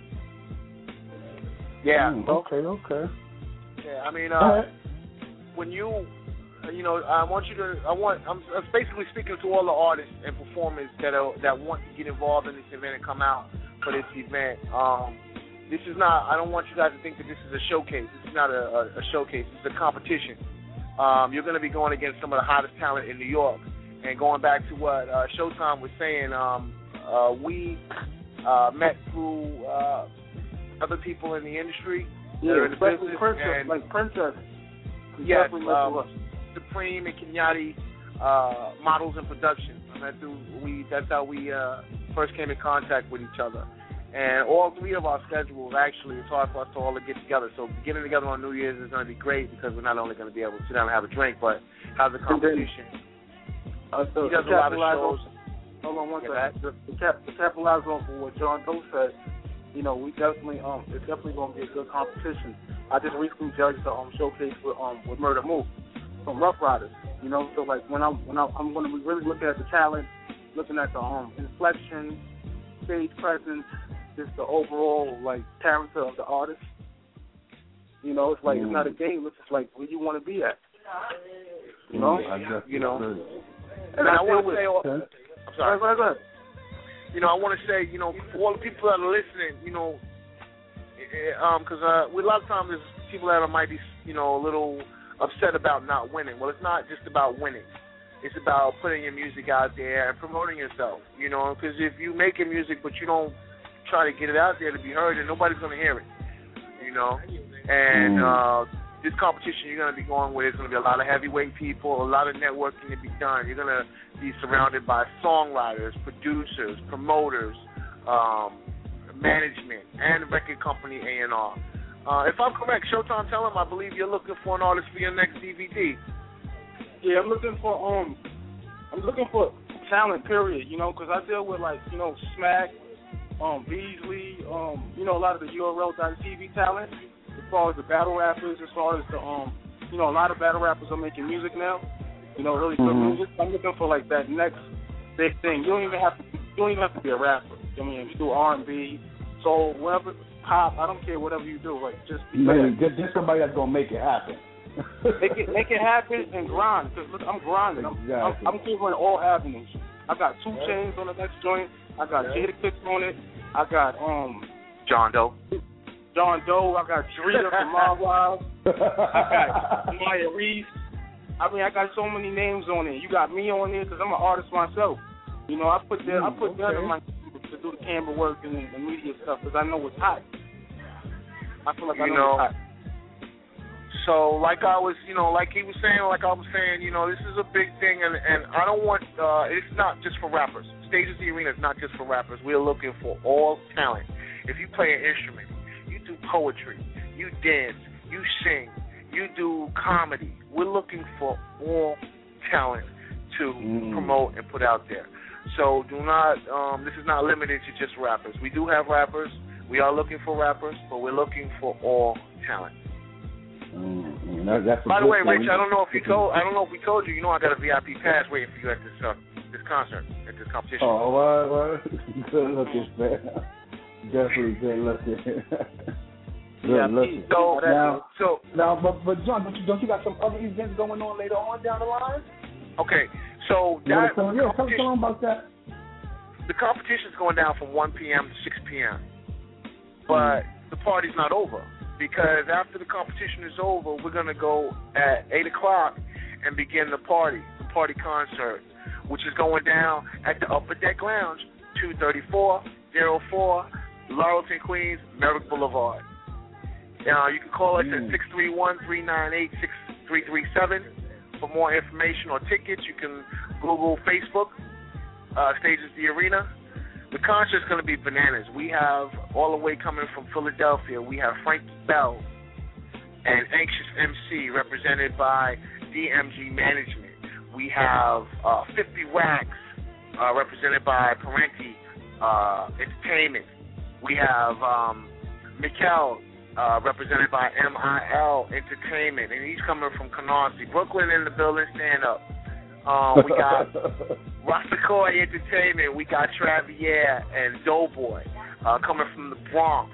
Yeah. Mm, okay. Okay. Yeah. I mean, uh, when you, you know, I want you to. I want. I'm, I'm basically speaking to all the artists and performers that are that want to get involved in this event and come out for this event. Um, This is not, I don't want you guys to think that this is a showcase. This is not a, a, a showcase. This is a competition. Um, you're going to be going against some of the hottest talent in New York. And going back to what uh, Showtime was saying, um, uh, we uh, met through uh, other people in the industry that yeah, are in the business. Princess, and like Princess. Yes, um, Supreme and Kenyatte uh, Models and Production. And that through, we, that's how we uh, first came in contact with each other. And all three of our schedules, actually, it's hard for us to all to get together. So getting together on New Year's is going to be great because we're not only going to be able to sit down and have a drink, but have the competition. Uh, so he does a lot of shows. Hold on one second. To, to, cap, to capitalize on what John Doe said, you know, we definitely, um, it's definitely going to be a good competition. I just recently judged the um, showcase with um with Murder Move from Rough Riders. You know, so like when I'm when I'm, I'm going to be really looking at the talent, looking at the um inflection, stage presence. Just the overall like character of the artist. You know, it's like mm. it's not a game. It's just like where you want to be at. You know, mm, you know. And I want to say, all, I'm sorry. Go ahead, go ahead. You know, I want to say, you know, for all the people that are listening, you know, because um, uh, a lot of times there's people that might be, you know, a little upset about not winning. Well, it's not just about winning. It's about putting your music out there and promoting yourself. You know, because if you make your music but you don't try to get it out there to be heard, and nobody's going to hear it, you know. And uh, this competition you're going to be going with is going to be a lot of heavyweight people, a lot of networking to be done. You're going to be surrounded by songwriters, producers, promoters, um, management, and record company A and R. Uh, if I'm correct, Showtime, tell him I believe you're looking for an artist for your next D V D. Yeah, I'm looking for um, I'm looking for talent. Period. You know, because I deal with like you know Smack, um, Beasley, um, you know a lot of the U R L T V talent. As far as the battle rappers, as far as the um, you know a lot of battle rappers are making music now. You know, really good Mm-hmm. music. I'm looking for like that next big thing. You don't even have to. You don't even have to be a rapper. I mean, you do R and B, soul, whatever, pop. I don't care. Whatever you do, like just be Man, just, just somebody that's gonna make it happen. make it make it happen and grind. Cause look, I'm grinding. I'm, Exactly. I'm, I'm covering all avenues. I got two chains on the next joint. I got Jada Kicks on it. I got um John Doe. John Doe. I got Drita from Mob Wild. I got Maya Reese. I mean, I got so many names on it. You got me on there because I'm an artist myself. You know, I put that I put that in my to do the camera work and the media stuff because I know it's hot. I feel like I You know, know, it's hot. So, like I was, you know, like he was saying, like I was saying, you know, this is a big thing, and, and I don't want, uh, it's not just for rappers. Stages the Arena is not just for rappers. We're looking for all talent. If you play an instrument, you do poetry, you dance, you sing, you do comedy, we're looking for all talent to mm. promote and put out there. So do not, um, this is not limited to just rappers. We do have rappers. We are looking for rappers, but we're looking for all talent. Mm, that, that's By the way, Rich, I don't know if we told I don't know if we told you. You know, I got a V I P pass waiting for you at this uh, this concert, at this competition. Oh, what? What? Good looking, man. Definitely good looking. Good yeah, looking. So now, so now, but but John, don't you, don't you got some other events going on later on down the line? Okay, so yeah, that tell, yeah, tell, tell them about that. The competition's going down from one p.m. to six p.m. But mm. the party's not over. Because after the competition is over, we're going to go at eight o'clock and begin the party, the party concert, which is going down at the Upper Deck Lounge, two thirty-four oh four Laurelton, Queens, Merrick Boulevard. Uh, you can call us at six three one, three nine eight, six three three seven. For more information or tickets, you can Google Facebook, uh, Stages the Arena. The concert's going to be bananas. We have, all the way coming from Philadelphia, we have Frankie Bell and Anxious M C represented by D M G Management. We have uh, fifty Wax uh, represented by Parenti uh, Entertainment. We have um, Mikkel uh, represented by M I L Entertainment, and he's coming from Canarsie. Brooklyn in the building, stand up. Um, we got Roscoe Entertainment. We got Travier and Doughboy uh, coming from the Bronx.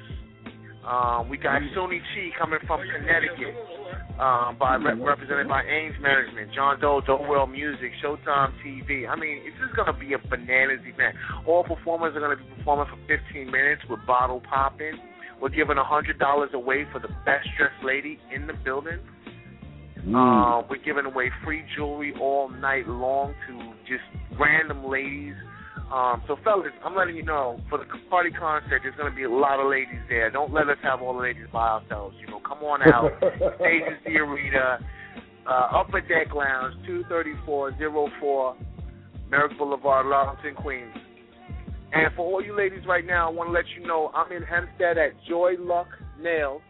Um, we got Sony Chi coming from Connecticut, um, by re- represented by Ames Management, John Doe, Doe World Music, Showtime T V. I mean, this is going to be a bananas event. All performers are going to be performing for fifteen minutes with bottle popping. We're giving one hundred dollars away for the best dressed lady in the building. Mm. Uh, we're giving away free jewelry all night long to just random ladies. Um, so, fellas, I'm letting you know, for the party concert, there's going to be a lot of ladies there. Don't let us have all the ladies by ourselves. You know, come on out. Stages the Arena, uh, Upper Deck Lounge, two thirty-four oh four Merrick Boulevard, Laurelton, Queens. And for all you ladies right now, I want to let you know I'm in Hempstead at Joy Luck Nails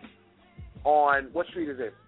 on, what street is it?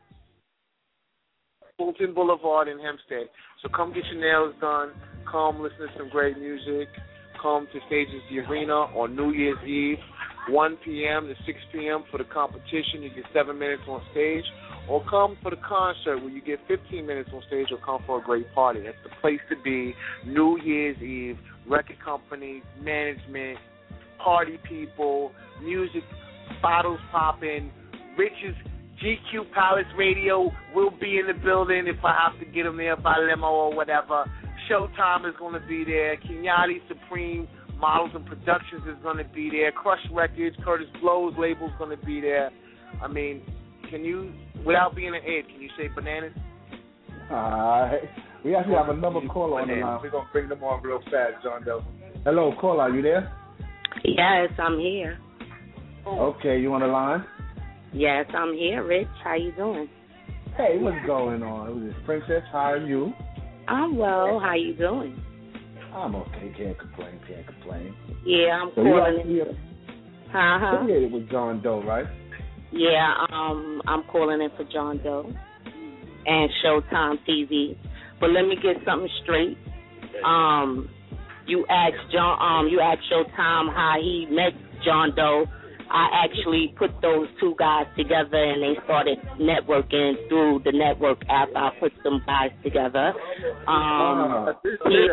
Fulton Boulevard in Hempstead. So come get your nails done. Come listen to some great music. Come to Stages the Arena on New Year's Eve, one p.m. to six p.m. for the competition. You get seven minutes on stage. Or come for the concert where you get fifteen minutes on stage, or come for a great party. That's the place to be. New Year's Eve, record companies, management, party people, music, bottles popping, Rich's G Q Palace Radio will be in the building if I have to get them there by limo or whatever. Showtime is going to be there. Kenyatte Supreme Models and Productions is going to be there. Crush Records, Curtis Blow's label is going to be there. I mean, can you, without being an Ed, can you say bananas? All right. We actually have another caller on the line. We're going to bring them on real fast, John Doe. Hello, caller, are you there? Yes, I'm here. Okay, you on the line? Yes, I'm here, Rich. How you doing? Hey, what's going on? This is Princess. How are you? I'm well. How you doing? I'm okay. Can't complain. Can't complain. Yeah, I'm so calling you in. Uh-huh. affiliated with John Doe, right? Yeah, um, I'm calling in for John Doe and Showtime T V. But let me get something straight. Um, you asked John. Um, you asked Showtime how he met John Doe. I actually put those two guys together, and they started networking through the network after I put them guys together. Um, he,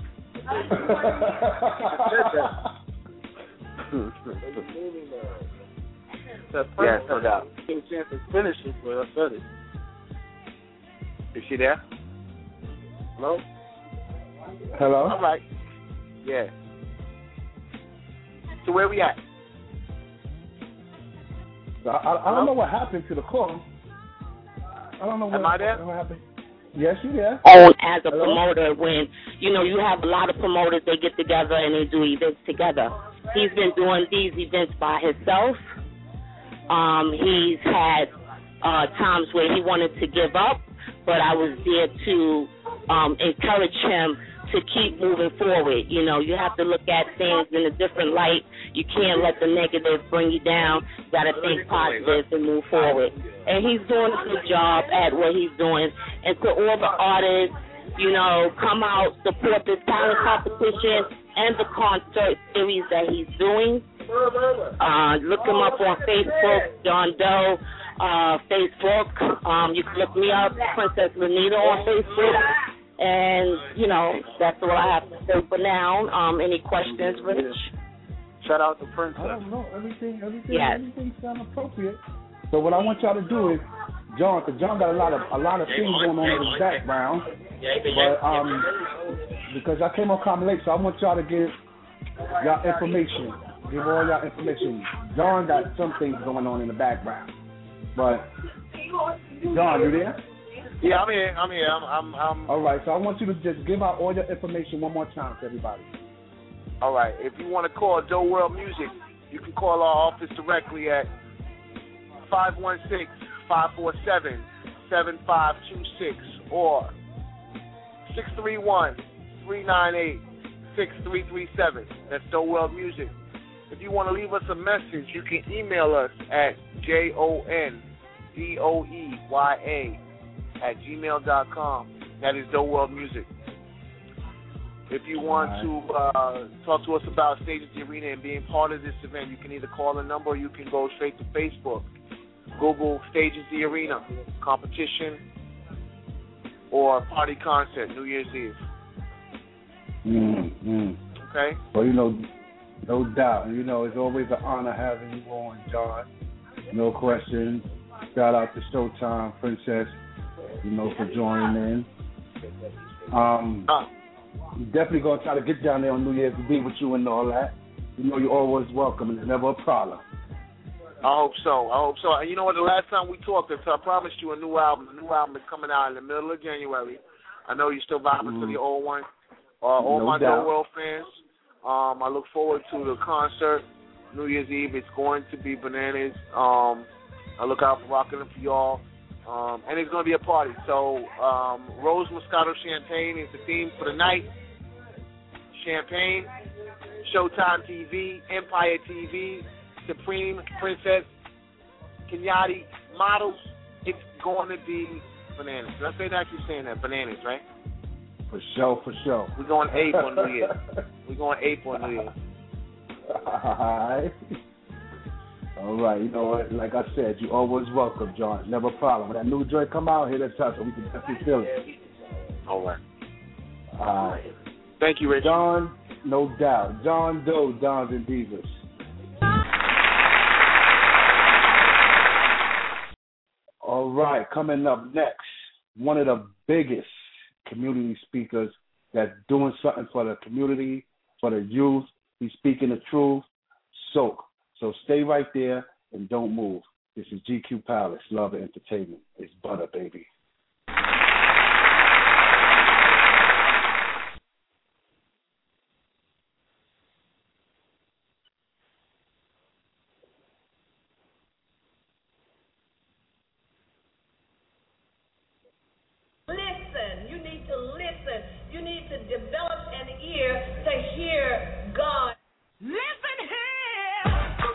Yes, no doubt. Get a chance to finish it, but I said it. Is she there? Hello? Hello? All right. Yeah. So where we at? I, I, I don't know what happened to the call. I don't know what, Am I there? what happened. Yes, you there? own as a Hello? promoter when, you know, you have a lot of promoters, they get together and they do events together. He's been doing these events by himself. Um, he's had uh, times where he wanted to give up, but I was there to um, encourage him to keep moving forward. You know, you have to look at things in a different light. You can't let the negative bring you down. You got to think positive and move forward. And he's doing a good job at what he's doing. And to all the artists, you know, come out, support this talent competition and the concert series that he's doing. Uh, look him up on Facebook, John Doe, uh, Facebook. Um, you can look me up, Princess Lanita on Facebook. And, you know, that's all I have to say for now. Um, any questions, Rich? Shout out to Princess. I don't know. Everything, everything, Yes. everything sounds appropriate. So what I want y'all to do is, John, because John got a lot of a lot of things going on in his background. But um, because I came on Common Lake, so I want y'all to give y'all information. Give all y'all information. John got some things going on in the background. But John, you there? Yeah, I'm here. I'm here. I'm. I'm. I'm all right. So I want you to just give out all your information one more time to everybody. All right. If you want to call Doe World Music, you can call our office directly at five one six, five four seven, seven five two six or six three one, three nine eight, six three three seven. That's Doe World Music. If you want to leave us a message, you can email us at J O N D O E Y A at gmail dot com. That is Doe World Music. If you want right. to uh, talk to us about Stages the Arena and being part of this event, you can either call the number or you can go straight to Facebook. Google Stages the Arena competition or party concert New Year's Eve. Mm-hmm. Okay? Well, you know, no doubt. You know, it's always an honor having you on, John. No question. Shout out to Showtime, Princess, you know, for joining in. Um, uh, definitely going to try to get down there on New Year's Eve with you and all that. You know, you're always welcome, and it's never a problem. I hope so. I hope so. And you know what? The last time we talked, I promised you a new album. The new album is coming out in the middle of January. I know you're still vibing mm. to the old one. Uh, all no my doubt. Doe World fans, um, I look forward to the concert New Year's Eve. It's going to be bananas. Um, I look out for rocking it for y'all. Um, and it's going to be a party. So um, Rose Moscato Champagne is the theme for the night. Champagne, Showtime T V, Empire T V, Supreme, Princess, Kenyatta models. It's going to be bananas. Did I say that? You're saying that. Bananas, right? For sure, for sure. We're going ape on New Year's. We're going ape on New Year's. All right. All right. You know what? Like I said, you're always welcome, John. Never a problem. When that new joint come out, hit us up so we can definitely feel it. All right. All right. Thank you, Rich. John, no doubt. John Doe, Dons and Divas. All right, coming up next, one of the biggest community speakers that's doing something for the community, for the youth. He's speaking the truth. Soak. So stay right there and don't move. This is G Q Palace, Love and Entertainment. It's butter, baby. You need to listen. You need to develop an ear to hear God. Listen here.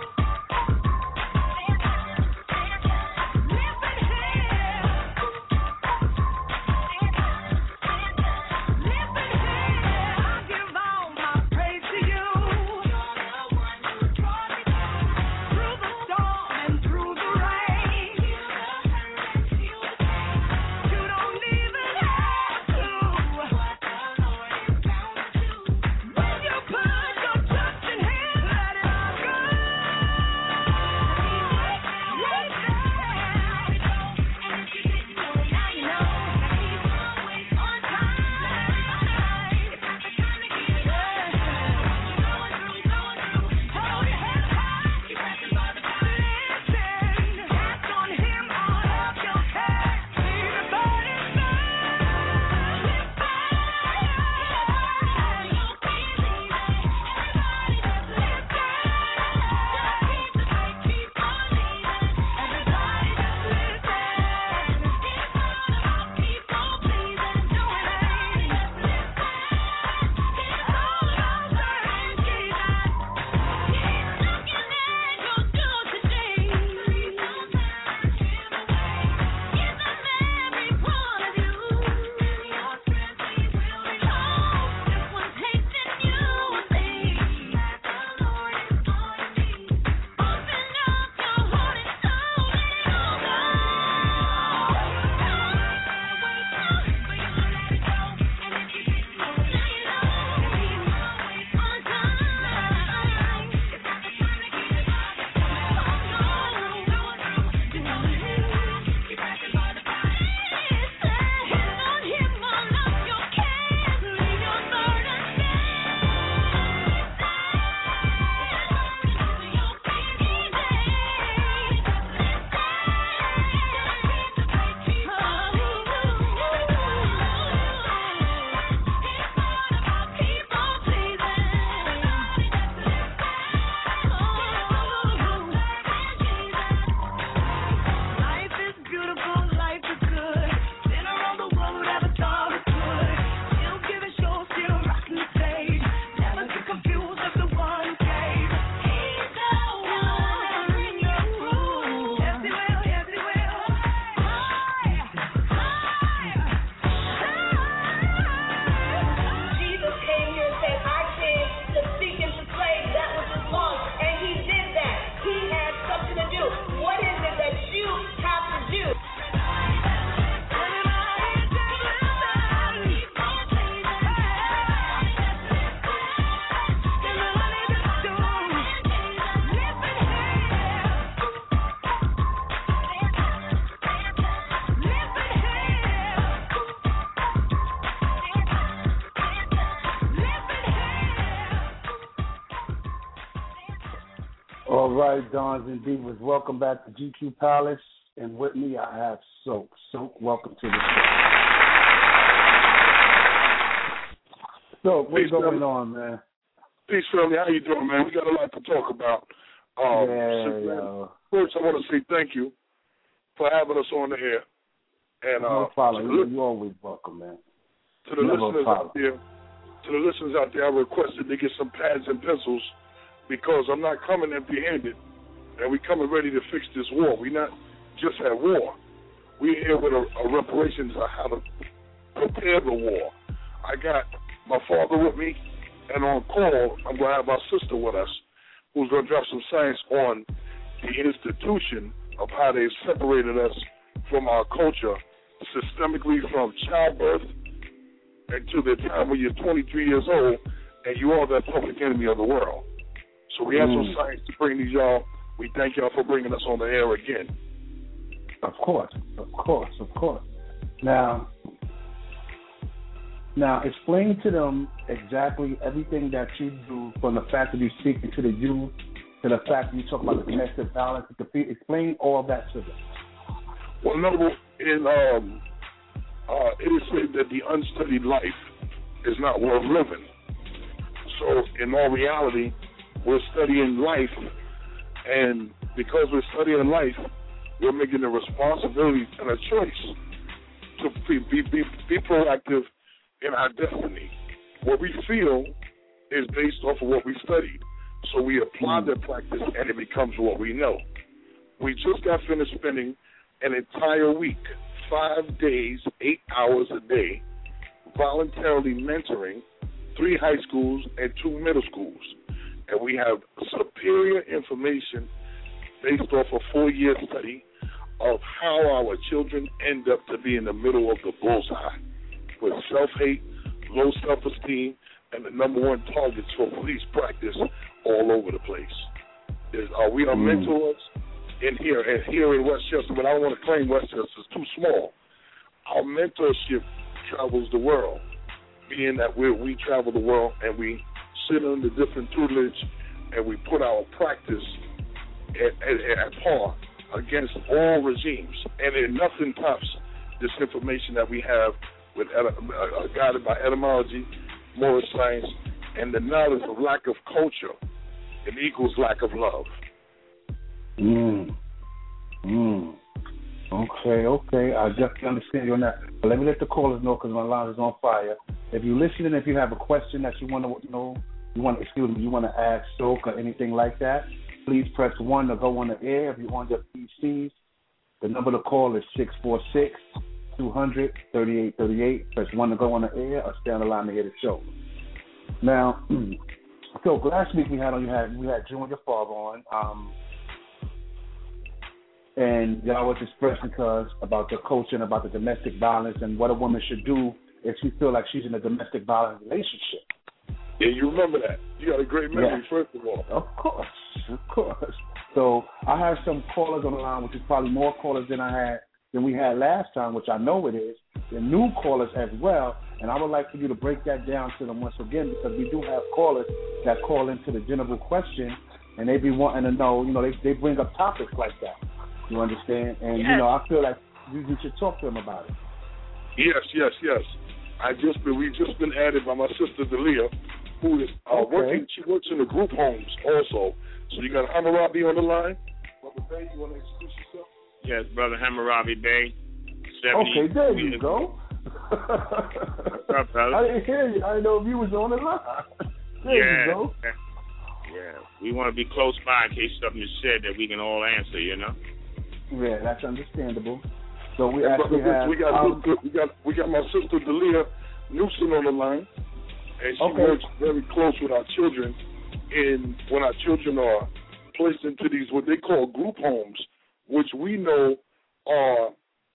All right, Dons and Divas, welcome back to G Q Palace. And with me, I have Soak. Soak, welcome to the show. So, what's going on, man? Peace, family. How you doing, man? We got a lot to talk about. Um, yeah, so, yo. First, I want to say thank you for having us on the air. And no uh, problem. To the, You're always welcome, man. To the Never listeners out there, to the listeners out there, I requested to get some pads and pencils because I'm not coming empty-handed, and we coming ready to fix this war. We not just at war. We're here with a, a reparations on how to prepare the war. I got my father with me, and on call, I'm going to have my sister with us, who's going to drop some science on the institution of how they've separated us from our culture systemically from childbirth until the time when you're twenty-three years old and you are that public enemy of the world. So we have mm. some science to bring these y'all. We thank y'all for bringing us on the air again. Of course, of course, of course. Now, now explain to them exactly everything that you do, from the fact that you're speaking to the youth, to the fact that you talk about the domestic violence. Explain all that to them. Well, number in um, uh, it is said that the unstudied life is not worth living. So, in all reality, we're studying life, and because we're studying life, we're making a responsibility and a choice to be, be, be, be proactive in our destiny. What we feel is based off of what we studied. So we apply mm. the practice, and it becomes what we know. We just got finished spending an entire week, five days, eight hours a day, voluntarily mentoring three high schools and two middle schools. And we have superior information based off a four-year study of how our children end up to be in the middle of the bullseye with self-hate, low self-esteem, and the number one targets for police practice all over the place. There's, uh, we are mm. mentors in here, and here in Westchester, but I don't want to claim Westchester, it's too small. Our mentorship travels the world, being that we we travel the world and we sit under different tutelage and we put our practice at, at, at par against all regimes. And then nothing tops this information that we have with uh, guided by etymology, moral science, and the knowledge of lack of culture. It equals lack of love. Mm. Mm. Okay, okay. I definitely understand you on that. But let me let the callers know because my line is on fire. If you're listening, if you have a question that you want to know, you want to, excuse me, you want to ask Soak or anything like that, please press one to go on the air. If you're on your P Cs, the number to call is six four six, two hundred, thirty-eight thirty-eight. Press one to go on the air or stay on the line to hear the show. Now, so last week we had on you had we had Junior Father on, um, and y'all was expressing cause about the culture and about the domestic violence and what a woman should do if she feel like she's in a domestic violence relationship. Yeah, you remember that. You got a great memory, yeah. First of all. Of course, of course. So I have some callers on the line, which is probably more callers than I had than we had last time, which I know it is. They're new callers as well, and I would like for you to break that down to them once again because we do have callers that call into the general question, and they be wanting to know, you know, they they bring up topics like that. You understand? And yes. you know, I feel like you, you should talk to them about it. Yes, yes, yes. I just been we just been added by my sister Delia, who is uh, okay. working. She works in the group homes also. So you got Hammurabi on the line. Brother Bay, you want to introduce yourself? Yes, Brother Hammurabi Bay. Okay, there you go. What's up, brother? I didn't hear you. I didn't know if you was on the line. There yeah. you go. Yeah, we want to be close by in case something is said that we can all answer, you know? Yeah, that's understandable. So we yeah, actually have, we got um, we got we got my sister Delia Newsom on the line, and she okay. works very close with our children. In when our children are placed into these what they call group homes, which we know are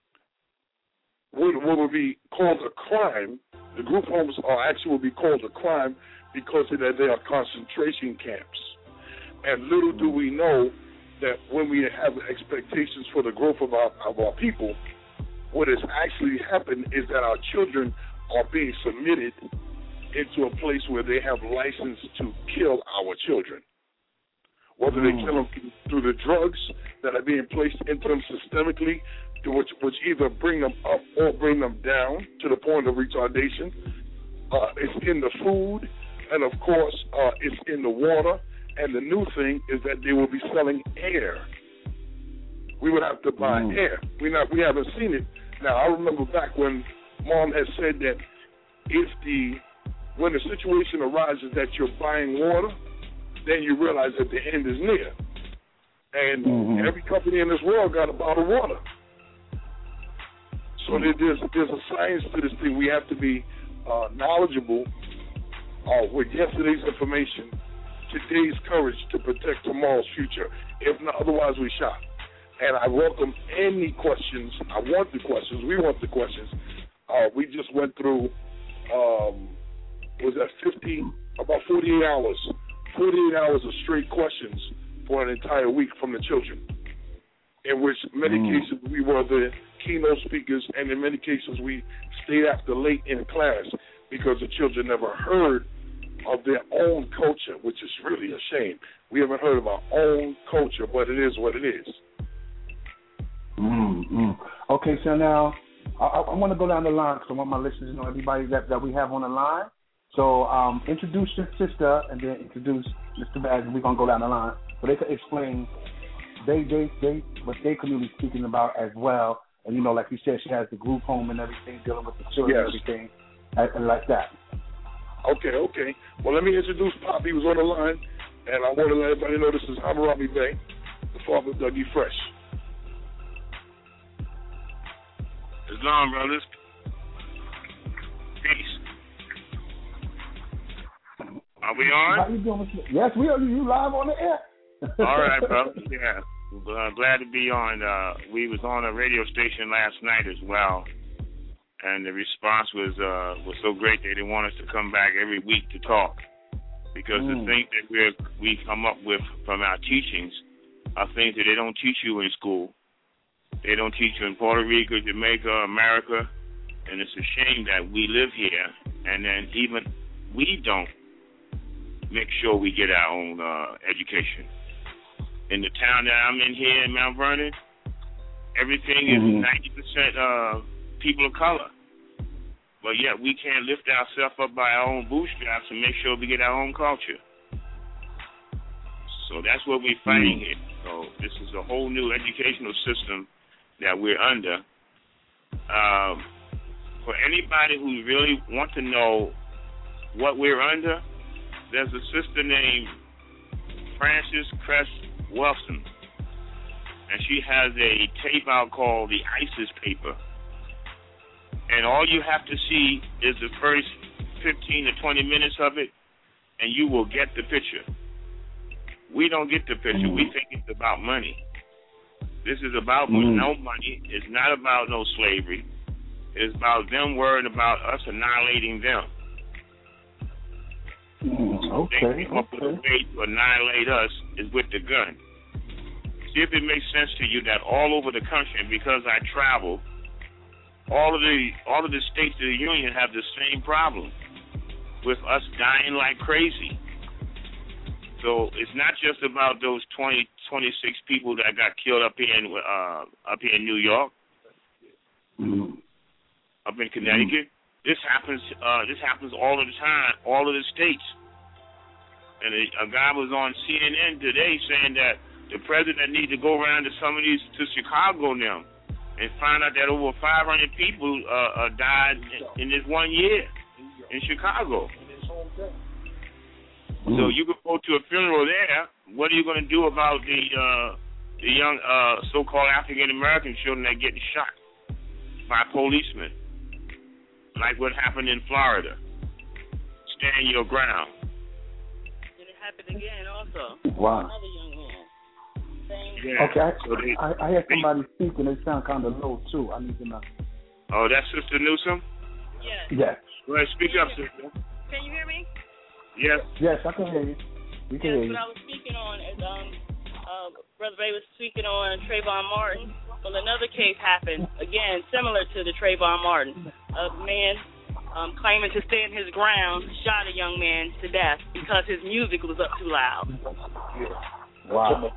what, what would be called a crime. The group homes are actually would be called a crime because of that they are concentration camps. And little do we know that when we have expectations for the growth of our of our people, what has actually happened is that our children are being submitted into a place where they have license to kill our children. Whether they kill them through the drugs that are being placed into them systemically, which, which either bring them up or bring them down to the point of retardation. Uh, it's in the food, and of course, uh, it's in the water. And the new thing is that they will be selling air. We would have to buy mm. air. We not we haven't seen it. Now I remember back when Mom had said that if the when the situation arises that you're buying water, then you realize that the end is near. And mm-hmm. every company in this world got a bottle of water. So mm-hmm. there's there's a science to this thing. We have to be uh, knowledgeable uh, with yesterday's information, today's courage to protect tomorrow's future. If not, otherwise we shot. And I welcome any questions. I want the questions. We want the questions. Uh, we just went through, um, was that fifty, about forty-eight hours, forty-eight hours of straight questions for an entire week from the children, in which many mm. cases we were the keynote speakers, and in many cases we stayed after late in class because the children never heard of their own culture, which is really a shame. We haven't heard of our own culture, but it is what it is. Mm-hmm. Okay, so now I, I want to go down the line because I want my listeners to know everybody that, that we have on the line. So um, introduce your sister and then introduce Mister Baz, and we're going to go down the line so they can explain they, they, they, what they community speaking about as well And, you know, like you said, she has the group home and everything, dealing with the children Yes. and everything, and, and like that. Okay, okay. Well, let me introduce Pop. He was on the line, and I want to let everybody know this is Hammurabi Bey, the father of Dougie Fresh. Islam, brothers. Peace. Are we on? How you doing? Yes, we are. You live on the air. All right, bro. Yeah. Uh, glad to be on. Uh, we was on a radio station last night as well, and the response was uh, was so great they didn't want us to come back every week to talk, because Mm. the things that we we come up with from our teachings are things that they don't teach you in school. They don't teach you in Puerto Rico, Jamaica, America, and it's a shame that we live here, and then even we don't make sure we get our own uh, education. In the town that I'm in here in Mount Vernon, everything is Mhm. ninety percent uh, people of color. But yet we can't lift ourselves up by our own bootstraps and make sure we get our own culture. So that's what we're fighting here. So this is a whole new educational system that we're under. Um, for anybody who really want to know what we're under, there's a sister named Frances Cress Wilson, and she has a tape out called the ISIS Paper. And all you have to see is the first fifteen to twenty minutes of it, and you will get the picture. We don't get the picture. We think it's about money. This is about Mm. no money. It's not about no slavery. It's about them worrying about us annihilating them. Mm, okay. They come up with a way to annihilate us is with the gun. See if it makes sense to you that all over the country, and because I travel, all of the all of the states of the union have the same problem with us dying like crazy. So it's not just about those twenty, twenty-six people that got killed up here in uh, up here in New York, Mm. up in Connecticut. This happens. Uh, this happens all of the time, all of the states. And a, a guy was on C N N today saying that the president needs to go around to some of these, to Chicago now, and find out that over five hundred people uh, uh, died in, in this one year in Chicago. Mm. So you could go to a funeral there. What are you going to do about the uh, the young uh, so-called African American children that getting shot by policemen, like what happened in Florida? Stand your ground. And it happened again also. Wow. Another young man. Same. Yeah. Okay, I, So they, I, I hear somebody speaking. They sound kind of low too. I need to know. oh, that's Sister Newsom? Yes. Yes. Go ahead, speak up, sister. Can you hear me? Yes. Yes, I can hear you. We can Yes, hear you. what I was speaking on is um, uh, Brother Ray was speaking on Trayvon Martin. Well, another case happened, again, similar to the Trayvon Martin. A man um, claiming to stand his ground shot a young man to death because his music was up too loud. Wow.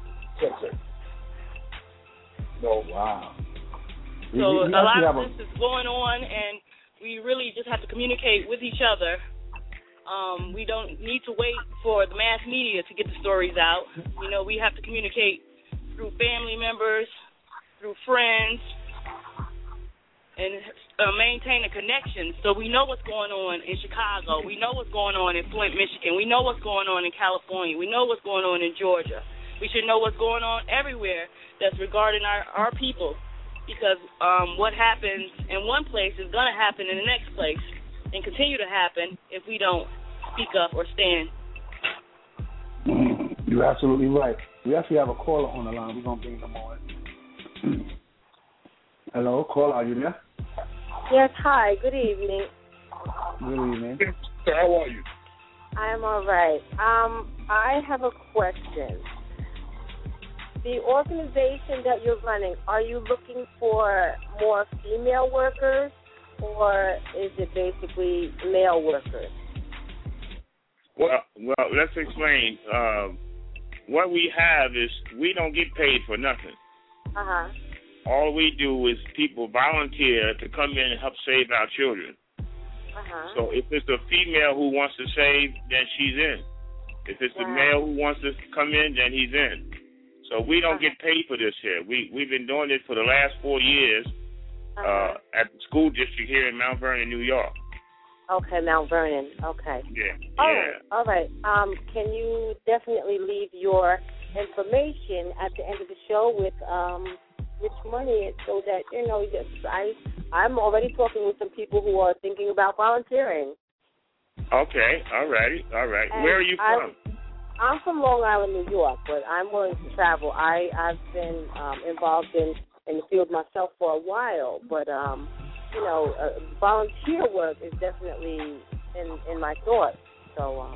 No. Wow. So We- we- we a lot actually of have a- this is going on, and we really just have to communicate with each other. Um, we don't need to wait for the mass media to get the stories out. You know, we have to communicate through family members, through friends, and uh, maintain a connection so we know what's going on in Chicago. We know what's going on in Flint, Michigan. We know what's going on in California. We know what's going on in Georgia. We should know what's going on everywhere that's regarding our, our people, because um, what happens in one place is going to happen in the next place and continue to happen if we don't speak up or stand. You're absolutely right. We actually have a caller on the line. We're going to bring them on. Hello, caller, are you there? Yes, hi, good evening. Good evening. How are you? I'm all right. Um, I have a question. The organization that you're running, are you looking for more female workers, or is it basically male workers? Well, well, let's explain. Um, what we have is we don't get paid for nothing. Uh-huh. All we do is people volunteer to come in and help save our children. Uh-huh. So if it's a female who wants to save, then she's in. If it's a male who wants to come in, then he's in. So we don't get paid for this here. We, we've been doing this for the last four years, uh, uh, at the school district here in Mount Vernon, New York. Okay, Mount Vernon. Okay. Yeah. All yeah. right. All right. Um, can you definitely leave your information at the end of the show with um, Rich Money, so that you know, just I I'm already talking with some people who are thinking about volunteering. Okay. All righty. All right. And Where are you from? I'm, I'm from Long Island, New York, but I'm willing to travel. I I've been um, involved in in the field myself for a while, but um. You know, uh, volunteer work is definitely in, in my thoughts. So um,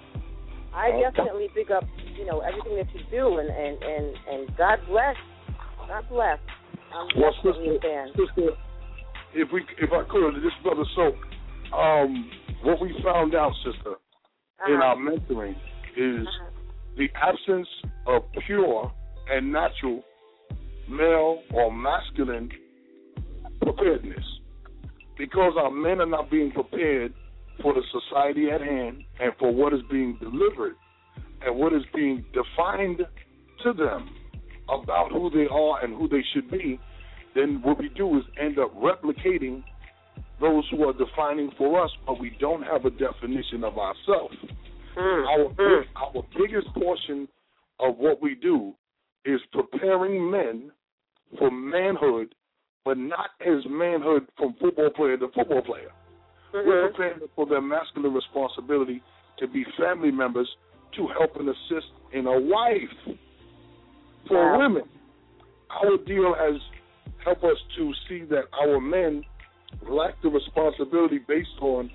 I okay. definitely pick up, you know, everything that you do, and, and, and, and God bless. God bless. I'm well, definitely sister, a fan. sister, if we, if I could, this brother, so um, what we found out, sister, uh-huh. in our mentoring is uh-huh. the absence of pure and natural male or masculine preparedness. Because our men are not being prepared for the society at hand and for what is being delivered and what is being defined to them about who they are and who they should be, then what we do is end up replicating those who are defining for us, but we don't have a definition of ourselves. Mm. Our, mm. our biggest portion of what we do is preparing men for manhood, but not as manhood from football player to football player. Mm-hmm. We're preparing them for their masculine responsibility to be family members, to help and assist in a wife. For wow. women, our deal has helped us to see that our men lack the responsibility based on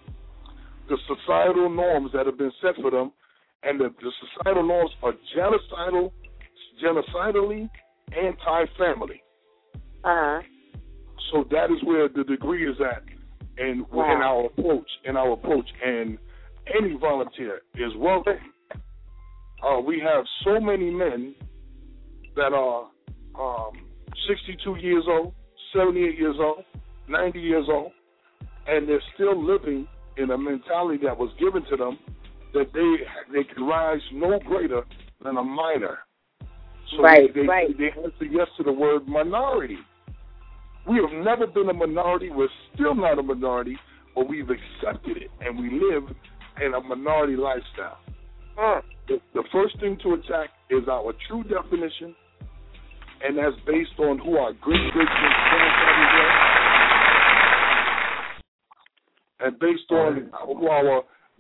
the societal norms that have been set for them, and the, the societal norms are genocidal, genocidally anti-family. Uh-huh. So that is where the degree is at, and wow. in our approach, in our approach, and any volunteer is welcome. Uh, we have so many men that are um, sixty-two years old, seventy-eight years old, ninety years old, and they're still living in a mentality that was given to them that they they can rise no greater than a minor. So right, they, they, right. they answer yes to the word minority. We have never been a minority. We're still not a minority, but we've accepted it, and we live in a minority lifestyle. Mm. The, the first thing to attack is our true definition, and that's based on who our great-great-grandfathers were, and based on who our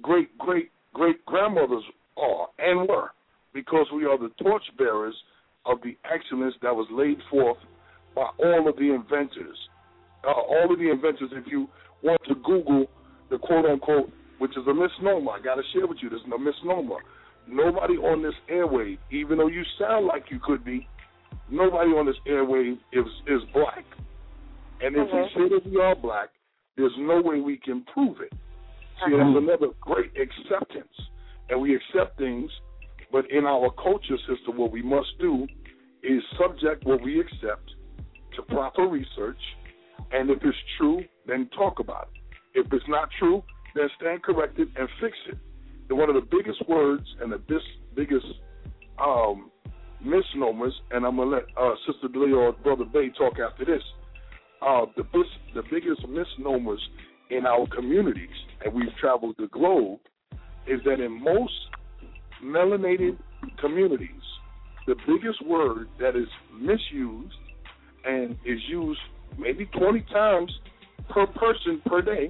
great-great-great-grandmothers are and were, because we are the torchbearers of the excellence that was laid forth by all of the inventors. Uh, all of the inventors, if you want to Google the quote-unquote, which is a misnomer, I got to share with you, this is a misnomer. Nobody on this airwave, even though you sound like you could be, nobody on this airwave is, is black. And if mm-hmm. we say that we are black, there's no way we can prove it. See, uh-huh. there's another great acceptance. And we accept things, but in our culture system, what we must do is subject what we accept to proper research, and if it's true, then talk about it. If it's not true, then stand corrected and fix it. And one of the biggest words and the bis- biggest um, misnomers, and I'm going to let uh, Sister Leo or Brother Bay talk after this, uh, the, bis- the biggest misnomers in our communities, and we've traveled the globe, is that in most melanated communities, the biggest word that is misused and is used maybe twenty times per person per day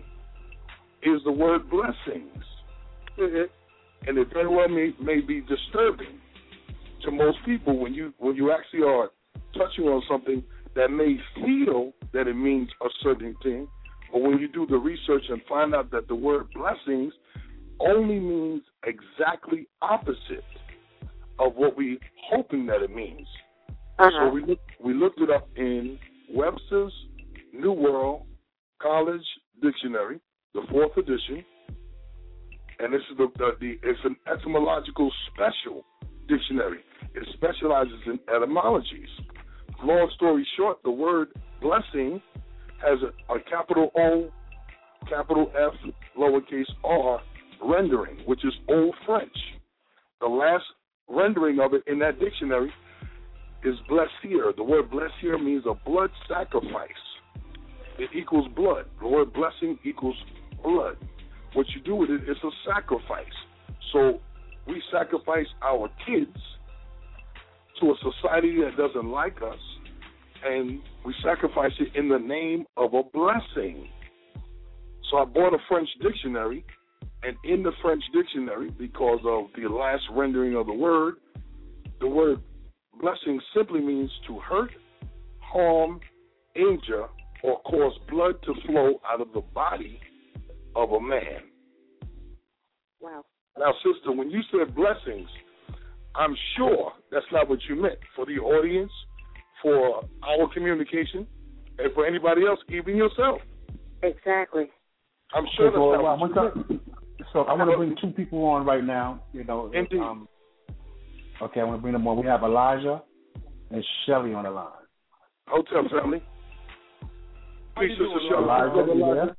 is the word blessings. Mm-hmm. And it very well may, may be disturbing to most people when you when you actually are touching on something that may feel that it means a certain thing, but when you do the research and find out that the word blessings only means exactly opposite of what we hoping that it means. Uh-huh. So we look, we looked it up in Webster's New World College Dictionary, the fourth edition, and this is the, the, the it's an etymological special dictionary. It specializes in etymologies. Long story short, the word blessing has a, a capital O, capital F, lowercase r rendering, which is Old French. The last rendering of it in that dictionary is blessir. The word blessir means a blood sacrifice. it equals blood. The word blessing equals blood. What you do with it is a sacrifice. So we sacrifice our kids to a society that doesn't like us, and we sacrifice it in the name of a blessing. So I bought a French dictionary, and in the French dictionary, because of the last rendering of the word, the word blessing simply means to hurt, harm, injure, or cause blood to flow out of the body of a man. Wow. Now, sister, when you said blessings, I'm sure that's not what you meant for the audience, for our communication, and for anybody else, even yourself. Exactly. I'm sure so, that's well, not what you meant. So I want to bring two people on right now. You know, Indeed. Um, okay, I want to bring them on. We have Elijah and Shelly on the line. Hotel family. Peace, Sister Elijah. Elijah, Elijah.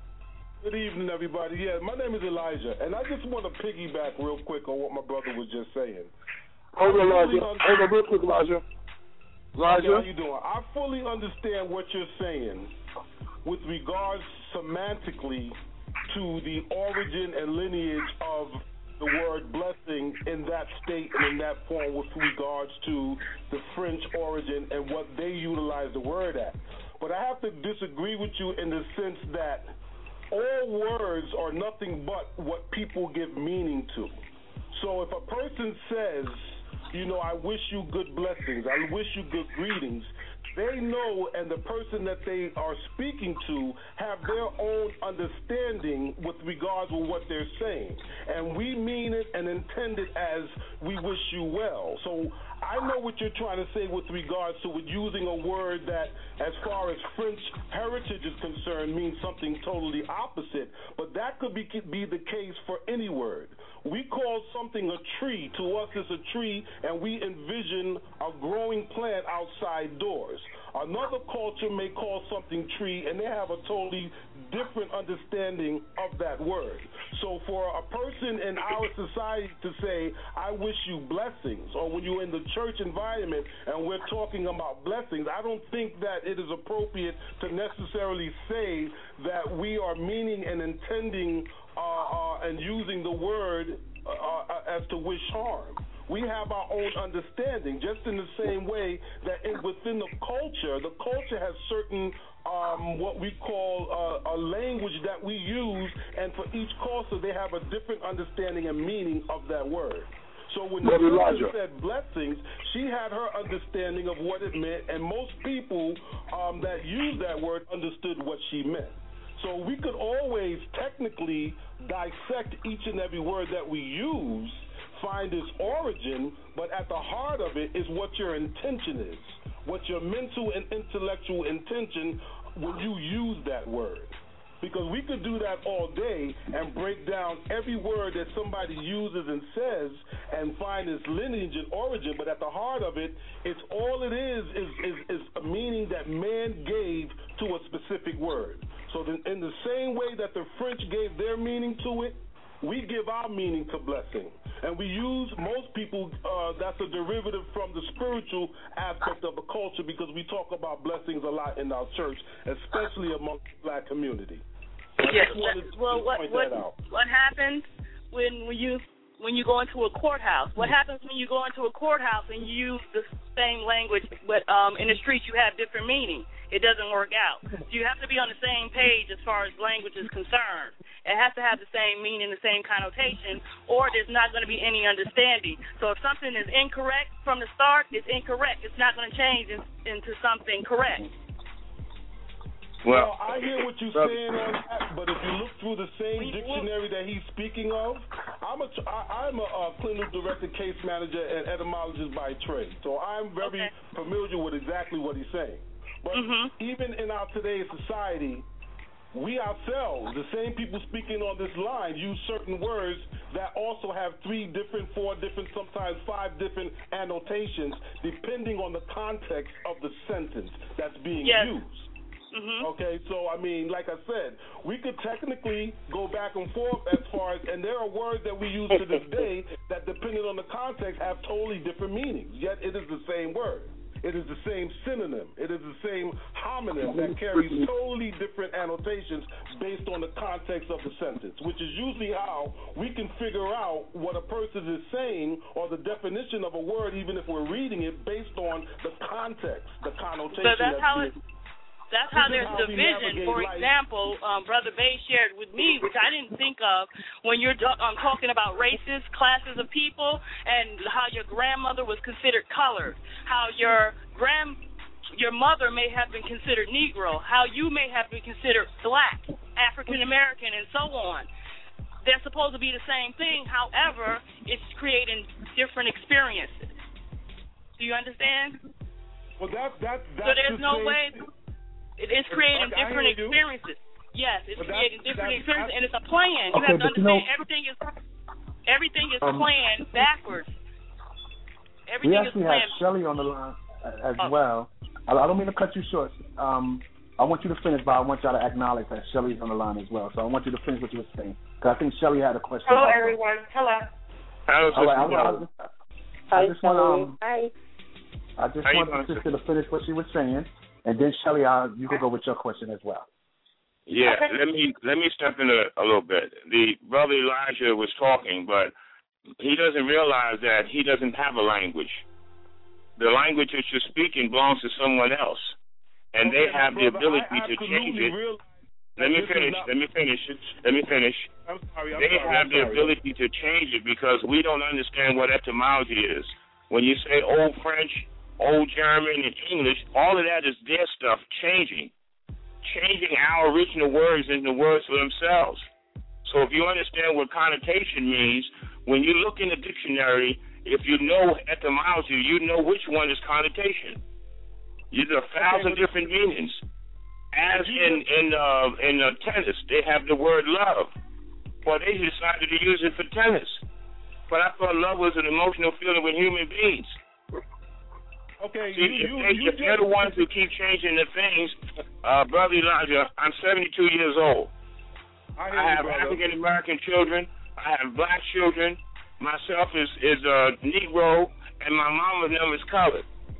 Good evening, everybody. Yeah, my name is Elijah, and I just want to piggyback real quick on what my brother was just saying. Hold on, Elijah. Hold on real quick, Elijah. Elijah? How you doing? I fully understand what you're saying with regards semantically to the origin and lineage of the word blessing in that state and in that form with regards to the French origin and what they utilize the word at. But I have to disagree with you in the sense that all words are nothing but what people give meaning to. So if a person says, you know, I wish you good blessings, I wish you good greetings, they know, and the person that they are speaking to have their own understanding with regards to what they're saying. And we mean it and intend it as we wish you well. So I know what you're trying to say with regards to it using a word that, as far as French heritage is concerned, means something totally opposite. But that could be, be the case for any word. We call something a tree. To us, it's a tree, and we envision a growing plant outside doors. Another culture may call something tree, and they have a totally different understanding of that word. So for a person in our society to say, I wish you blessings, or when you're in the church environment and we're talking about blessings, I don't think that it is appropriate to necessarily say that we are meaning and intending uh, uh, and using the word uh, uh, as to wish harm. We have our own understanding, just in the same way that in, within the culture, the culture has certain um, what we call uh, a language that we use, and for each culture they have a different understanding and meaning of that word. So when the sister said blessings, she had her understanding of what it meant, and most people um, that use that word understood what she meant. So we could always technically dissect each and every word that we use, find its origin, but at the heart of it is what your intention is, what your mental and intellectual intention when you use that word. Because we could do that all day and break down every word that somebody uses and says and find its lineage and origin, but at the heart of it, it's all it is is, is, is a meaning that man gave to a specific word. So then in the same way that the French gave their meaning to it, we give our meaning to blessing. And we use, most people, uh, that's a derivative from the spiritual aspect of the culture, because we talk about blessings a lot in our church, especially among the black community. Yes. Well, what what what happens when you when you go into a courthouse? What happens when you go into a courthouse and you use the same language, but um, in the streets you have different meaning? It doesn't work out. So you have to be on the same page as far as language is concerned. It has to have the same meaning, the same connotation, or there's not going to be any understanding. So if something is incorrect from the start, it's incorrect. It's not going to change in, into something correct. Well, I hear what you're saying on that, but if you look through the same dictionary that he's speaking of, I'm a, I, I'm a, a clinical director, case manager, and etymologist by trade. So I'm very okay. familiar with exactly what he's saying. But mm-hmm. even in our today's society, we ourselves, the same people speaking on this line, use certain words that also have three different, four different, sometimes five different annotations, depending on the context of the sentence that's being yes. used. Mm-hmm. Okay, so I mean, like I said, we could technically go back and forth as far as, and there are words that we use to this day that, depending on the context, have totally different meanings, yet it is the same word. It is the same synonym. It is the same homonym that carries totally different annotations based on the context of the sentence, which is usually how we can figure out what a person is saying or the definition of a word, even if we're reading it, based on the context, the connotation. So that's how being, it. That's how there's division. For example, um, Brother Bay shared with me, which I didn't think of, when you're um, talking about races, classes of people, and how your grandmother was considered colored, how your grand, your mother may have been considered Negro, how you may have been considered black, African American, and so on. They're supposed to be the same thing. However, it's creating different experiences. Do you understand? Well, that that that's so there's the no same. way. It is creating I, I different experiences. Yes, it's but creating that, different that, experiences, I, and it's a plan. You okay, have to but you understand know, everything is everything is um, planned backwards. We Everything is actually have planned. Shelly on the line as Oh. well. I, I don't mean to cut you short. Um, I want you to finish, but I want y'all to acknowledge that Shelly's on the line as well. So I want you to finish what you were saying, because I think Shelly had a question. Hello, also. everyone. Hello. Hello, All right, I, I, sister. I, I just want um, Hi. I just How you want doing, the sister to finish what she was saying, and then Shelly, uh, you can go with your question as well. Yeah, let me let me step in a, a little bit. The brother Elijah was talking, but he doesn't realize that he doesn't have a language. The language that you're speaking belongs to someone else, and okay, they have brother, the ability I to change it. Real, let me finish. Not, let me finish it. Let me finish. I'm sorry. I'm they sorry, have I'm the sorry. ability to change it because we don't understand what etymology is. When you say Old French, Old German, and English, all of that is their stuff changing. Changing our original words into words for themselves. So if you understand what connotation means, when you look in the dictionary, if you know etymology, you know which one is connotation. There's a thousand okay, different meanings. As in in uh, in uh, tennis, they have the word love. Well, they decided to use it for tennis. But I thought love was an emotional feeling with human beings. Okay, See, you, if, you, they, you if they're the ones who keep changing the things, uh, Brother Elijah, I'm seventy-two years old. I, I have African American children. I have black children. Myself is is a Negro, and my mama's name is colored.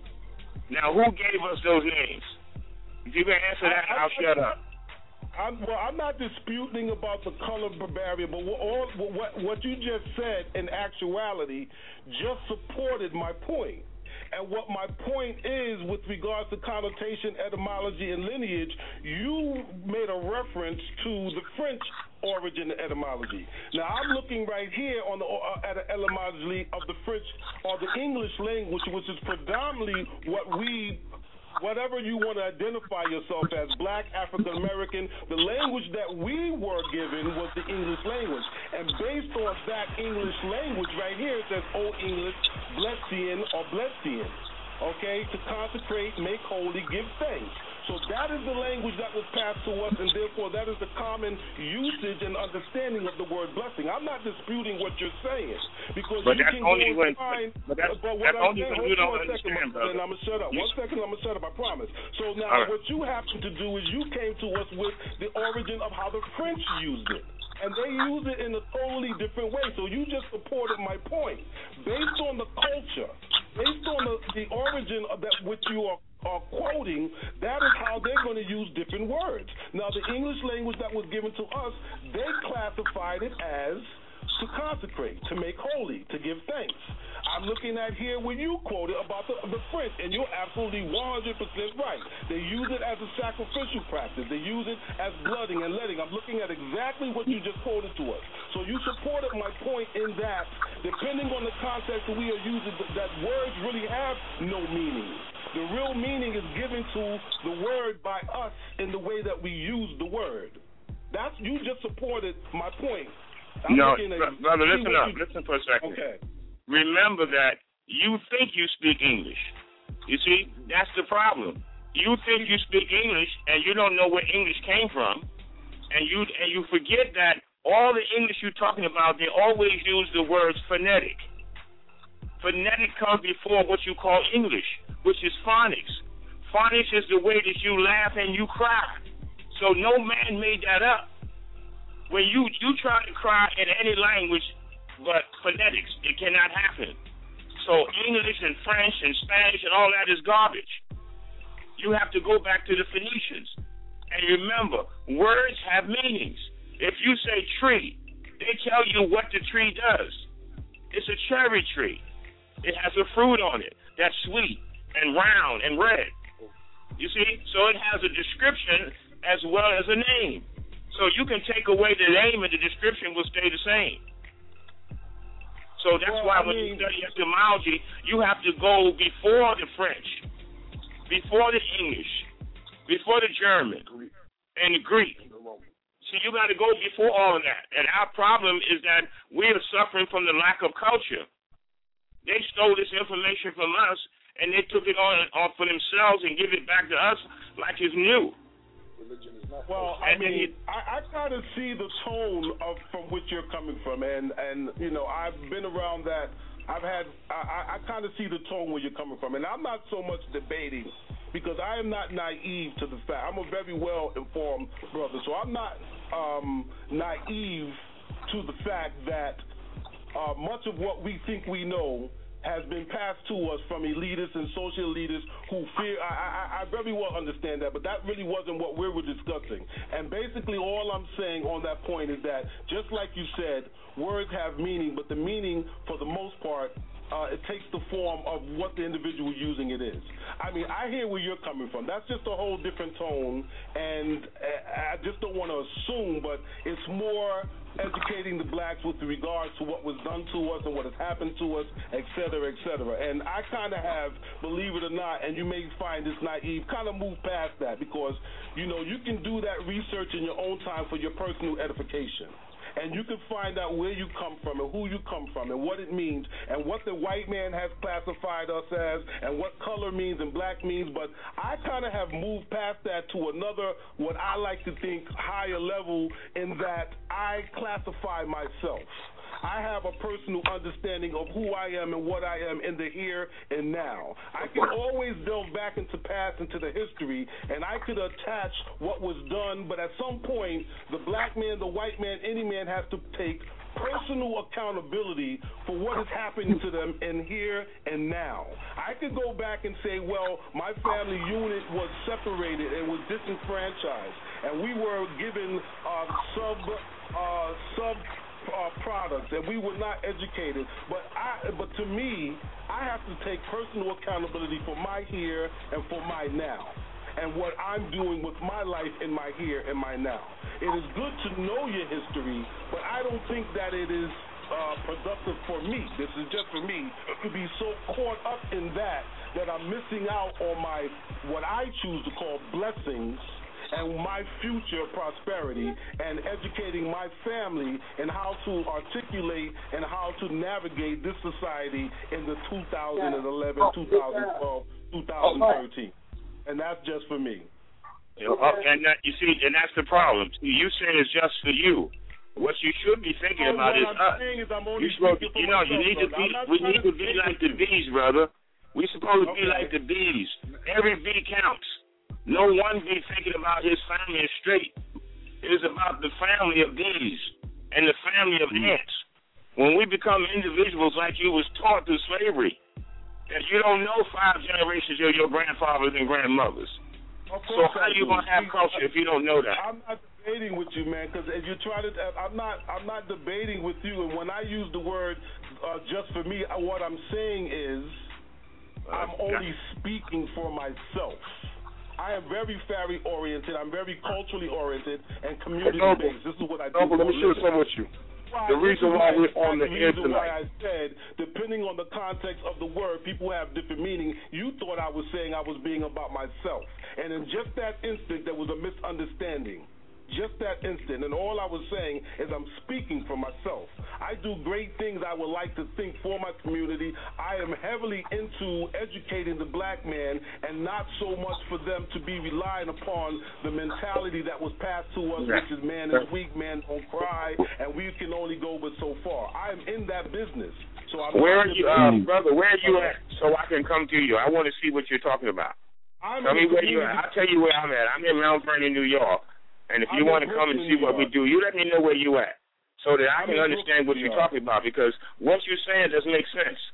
Now, who gave us those names? If you can answer that, I, I'll I, shut up. I'm, well, I'm not disputing about the color barrier, but what, all, what what you just said in actuality just supported my point. And what my point is with regards to connotation, etymology, and lineage, you made a reference to the French origin of etymology. Now, I'm looking right here on the uh, at an etymology of the French or the English language, which is predominantly what we, whatever you want to identify yourself as, black, African American, the language that we were given was the English language. And based on that English language right here, it says Old English, Blessian or Blessian, okay, to consecrate, make holy, give thanks. So that is the language that was passed to us, and therefore that is the common usage and understanding of the word blessing. I'm not disputing what you're saying, because but you that's can only go when, and find. But that's, but what that's I'm only saying, when you don't one second, understand, brother. Then I'm gonna shut up. You, one second, I'm gonna shut up. I promise. So now, right. what you happen to do is you came to us with the origin of how the French used it. And they use it in a totally different way. So you just supported my point. Based on the culture, based on the, the origin of that which you are, are quoting, that is how they're going to use different words. Now, the English language that was given to us, they classified it as to consecrate, to make holy, to give thanks. I'm looking at here where you quoted about the, the French, and you're absolutely one hundred percent right. They use it as a sacrificial practice. They use it as blooding and letting. I'm looking at exactly what you just quoted to us. So you supported my point in that, depending on the context that we are using, that words really have no meaning. The real meaning is given to the word by us in the way that we use the word. That's, you just supported my point. I'm no, at, brother, listen up. You, listen for a second. Okay. Remember that you think you speak English. You see, that's the problem. You think you speak English, and you don't know where English came from, and you and you forget that all the English you're talking about, they always use the words phonetic. Phonetic comes before what you call English, which is phonics. Phonics is the way that you laugh and you cry. So no man made that up. When you, you try to cry in any language but phonetics, it cannot happen. So English and French and Spanish and all that is garbage. You have to go back to the Phoenicians. And remember, words have meanings. If you say tree, they tell you what the tree does. It's a cherry tree. It has a fruit on it that's sweet and round and red. You see? So it has a description as well as a name. So you can take away the name and the description will stay the same. So that's well, why I when mean, you study etymology, you have to go before the French, before the English, before the German, and the Greek. See, you got to go before all of that. And our problem is that we are suffering from the lack of culture. They stole this information from us, and they took it on, on for themselves and give it back to us like it's new. Well, I mean, I, I kind of see the tone of from which you're coming from, and, and you know, I've been around that. I've had, I, I kind of see the tone where you're coming from, and I'm not so much debating because I am not naive to the fact. I'm a very well-informed brother, so I'm not um, naive to the fact that uh, much of what we think we know has been passed to us from elitists and social elitists who fear. I, I, I very well understand that, but that really wasn't what we were discussing. And basically all I'm saying on that point is that, just like you said, words have meaning, but the meaning, for the most part, Uh, it takes the form of what the individual using it is. I mean, I hear where you're coming from. That's just a whole different tone, and I just don't want to assume, but it's more educating the blacks with regards to what was done to us and what has happened to us, et cetera, et cetera. And I kind of have, believe it or not, and you may find this naive, kind of move past that because, you know, you can do that research in your own time for your personal edification. And you can find out where you come from and who you come from and what it means and what the white man has classified us as and what color means and black means. But I kind of have moved past that to another, what I like to think, higher level in that I classify myself. I have a personal understanding of who I am and what I am in the here and now. I can always delve back into past, into the history, and I could attach what was done, but at some point, the black man, the white man, any man has to take personal accountability for what is happening to them in here and now. I could go back and say, well, my family unit was separated and was disenfranchised, and we were given uh, sub, uh, sub, Uh, products, and we were not educated. But I, but to me, I have to take personal accountability for my here and for my now, and what I'm doing with my life in my here and my now. It is good to know your history, but I don't think that it is uh, productive for me. This is just for me to be so caught up in that that I'm missing out on my what I choose to call blessings and my future prosperity, and educating my family in how to articulate and how to navigate this society in the two thousand eleven, two thousand twelve, two thousand thirteen. And that's just for me. You know, and that, you see, and that's the problem. You saying it's just for you. What you should be thinking oh, about is I'm us. Is you, supposed, you know, you need to be. We need to be like the bees, brother. We supposed to be like the bees. Every bee counts. No one bee thinking about his family is straight. It is about the family of bees and the family of ants. When we become individuals like you was taught through slavery, that you don't know five generations of your grandfathers and grandmothers. So how are you gonna have culture if you don't know that? I'm not debating with you, man, because if you try to, I'm not, I'm not debating with you. And when I use the word uh, "just for me," what I'm saying is, I'm only speaking for myself. I am very family oriented. I'm very culturally oriented and community based. This is what I do. Let me share something with you. Why, the reason why we're on the air tonight. Why I said, depending on the context of the word, people have different meaning. You thought I was saying I was being about myself, and in just that instant, there was a misunderstanding. Just that instant, and all I was saying is I'm speaking for myself. I do great things I would like to think for my community. I am heavily into educating the black man and not so much for them to be relying upon the mentality that was passed to us, which is man is weak, man don't cry, and we can only go but so far. I am in that business. So I'm where are you, um, brother, where are you at so I can come to you? I want to see what you're talking about. I'm Tell me where you at. I'll tell you where I'm at. I'm in Mount Vernon, New York. And if you I'm want to come and see what we do, you let me know where you at so that I I'm can understand what you're talking about, because what you're saying doesn't make sense.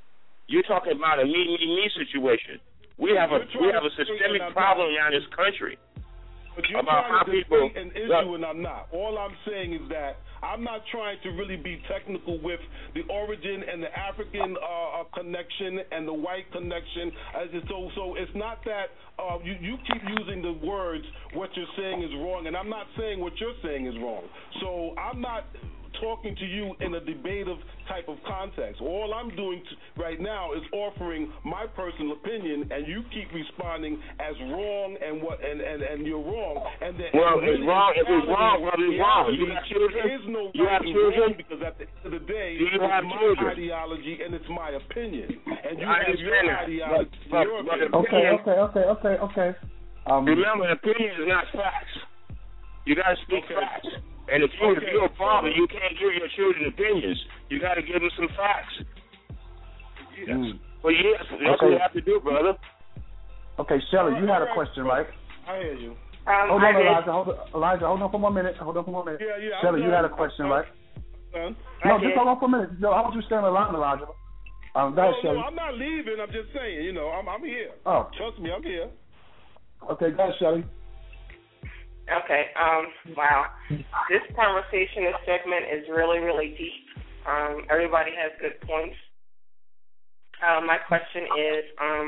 You're talking about a me, me, me situation. We have a we have a systemic problem around this country. But you're about how trying to people. debate an issue, and I'm not. All I'm saying is that I'm not trying to really be technical with the origin and the African uh, connection and the white connection. As it, so, so it's not that uh, you you keep using the words. What you're saying is wrong, and I'm not saying what you're saying is wrong. So I'm not talking to you in a debative type of context. All I'm doing to, right now is offering my personal opinion, and you keep responding as wrong and what and, and, and you're wrong. And then well, it's wrong. If it's wrong, well, it's wrong. You have children. There is no you right have and children wrong because at the end of the day, Do you it's have my children? ideology and it's my opinion, and you I have your understand that. ideology. But, but, your but opinion. Okay, okay, okay, okay, okay. Um, Remember, opinion is not facts. You got to speak Okay. facts. And if, you, Okay. if you're a father, you can't give your children opinions. You got to give them some facts. Yes. Mm. Well, yes, that's Okay. what you have to do, brother. Okay, Shelly, you had a question, right? I hear you. Um, hold I on, did. Elijah. Hold on, Elijah, hold on for one minute. Hold on for one minute. Yeah, yeah. Shelly, I'm you had a done. question, I'm right? done. No, I just did. hold on for a minute. No, I want you to stay on the line, Elijah. Um, go No, ahead, Shelly. no, I'm not leaving. I'm just saying, you know, I'm I'm here. Oh. Trust me, I'm here. Okay, go ahead, Shelly. Okay. Um. Wow. This conversation, this segment is really, really deep. Um. Everybody has good points. Um. My question is, um.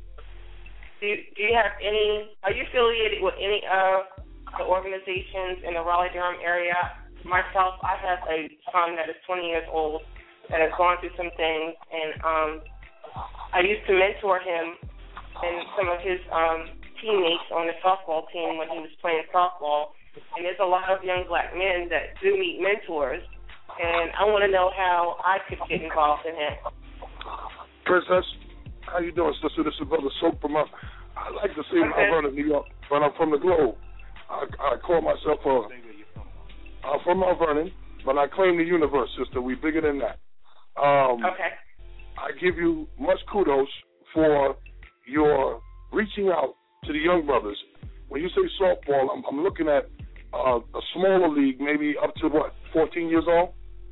Do you, do you have any? Are you affiliated with any of the organizations in the Raleigh-Durham area? Myself, I have a son that is twenty years old that has gone through some things, and um, I used to mentor him and some of his um, teammates on the softball team when he was playing softball. And there's a lot of young black men that do need mentors, and I want to know how I could get involved in it. Princess, how you doing, sister? This is Brother Soap from up. I like to say Okay. I run in New York, but I'm from the Globe. I, I call myself a. I'm from Mount Vernon, but I claim the universe, sister. We bigger than that. Um, Okay. I give you much kudos for your reaching out to the young brothers. When you say softball, I'm, I'm looking at uh, a smaller league, maybe up to what, fourteen years old?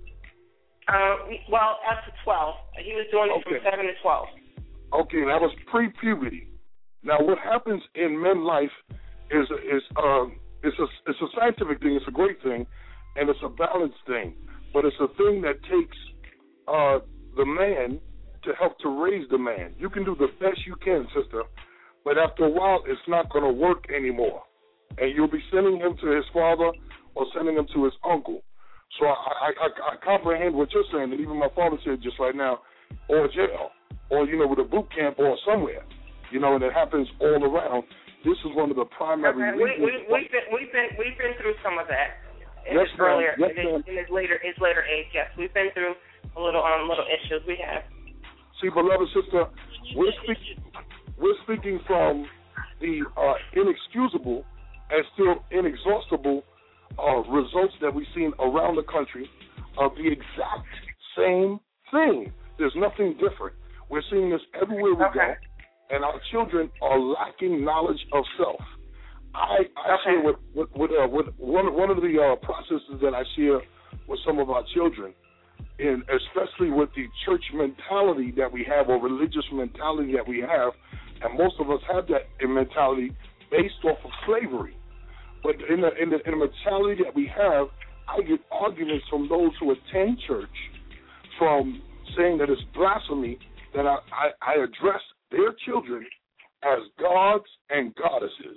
Um, well, up to twelve. He was doing it from Okay. seven to twelve. Okay, that was pre-puberty. Now, what happens in men's life is is um, it's a it's a scientific thing. It's a great thing, and it's a balanced thing. But it's a thing that takes uh, the man to help to raise the man. You can do the best you can, sister, but after a while, it's not going to work anymore, and you'll be sending him to his father or sending him to his uncle. So I, I, I, I comprehend what you're saying, and even my father said just right now, or jail, or, you know, with a boot camp or somewhere, you know, and it happens all around. This is one of the primary Okay. We, reasons. we, we've been we've been we've been through some of that in Yes, his ma'am. earlier Yes, in, his, ma'am. in his later his later age. Yes, we've been through a little um little issues. We have. See, beloved sister, we're speaking, we're speaking from the uh, inexcusable and still inexhaustible uh, results that we've seen around the country of the exact same thing. There's nothing different. We're seeing this everywhere we go, and our children are lacking knowledge of self. I, I Okay. share with with, with, uh, with one one of the uh, processes that I share with some of our children, and especially with the church mentality that we have, or religious mentality that we have, and most of us have that mentality based off of slavery. But in the, in the in the mentality that we have, I get arguments from those who attend church from saying that it's blasphemy that I, I, I address their children as gods and goddesses.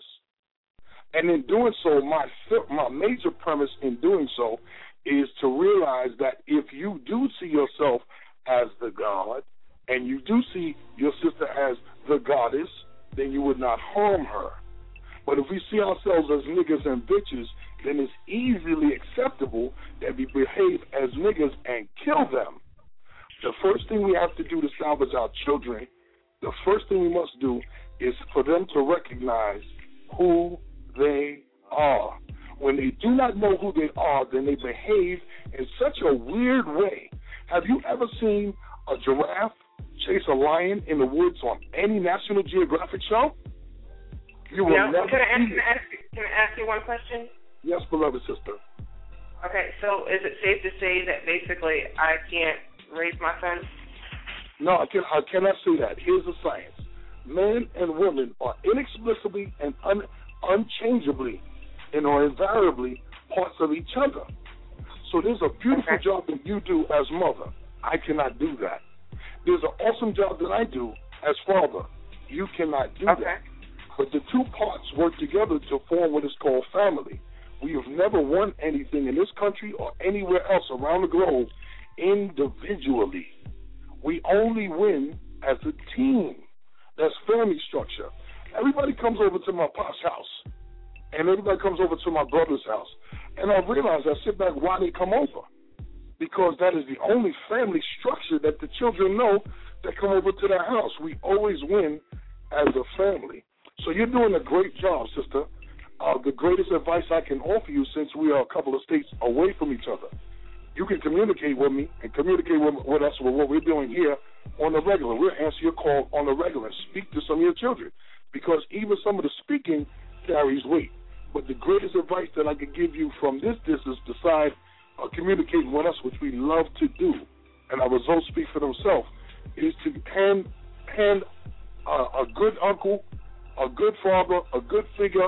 And in doing so, my my major premise in doing so is to realize that if you do see yourself as the God, and you do see your sister as the goddess, then you would not harm her. But if we see ourselves as niggas and bitches, then it's easily acceptable that we behave as niggas and kill them. The first thing we have to do to salvage our children, the first thing we must do is for them to recognize who they are. When they do not know who they are, then they behave in such a weird way. Have you ever seen a giraffe chase a lion in the woods on any National Geographic show? You will Yeah. never Can I, ask, see can, it. I ask, can I ask you one question? Yes, beloved sister. Okay, so is it safe to say that basically I can't raise my son? No, I, can, I cannot say that. Here's the science. Men and women are inexplicably and un, unchangeably and or invariably parts of each other. So there's a beautiful okay. job that you do as mother. I cannot do that. There's an awesome job that I do as father. You cannot do okay. that. But the two parts work together to form what is called family. We have never won anything in this country or anywhere else around the globe individually. We only win as a team. That's family structure. Everybody comes over to my pop's house, and everybody comes over to my brother's house. And I realize, I sit back, why they come over? Because that is the only family structure that the children know that come over to their house. We always win as a family. So you're doing a great job, sister. Uh, the greatest advice I can offer you, since we are a couple of states away from each other, you can communicate with me and communicate with, with us with what we're doing here on the regular. We'll answer your call on the regular and speak to some of your children, because even some of the speaking carries weight. But the greatest advice that I could give you from this distance, beside uh, communicating with us, which we love to do, and our results speak for themselves, is to hand, hand uh, a good uncle, a good father, a good figure,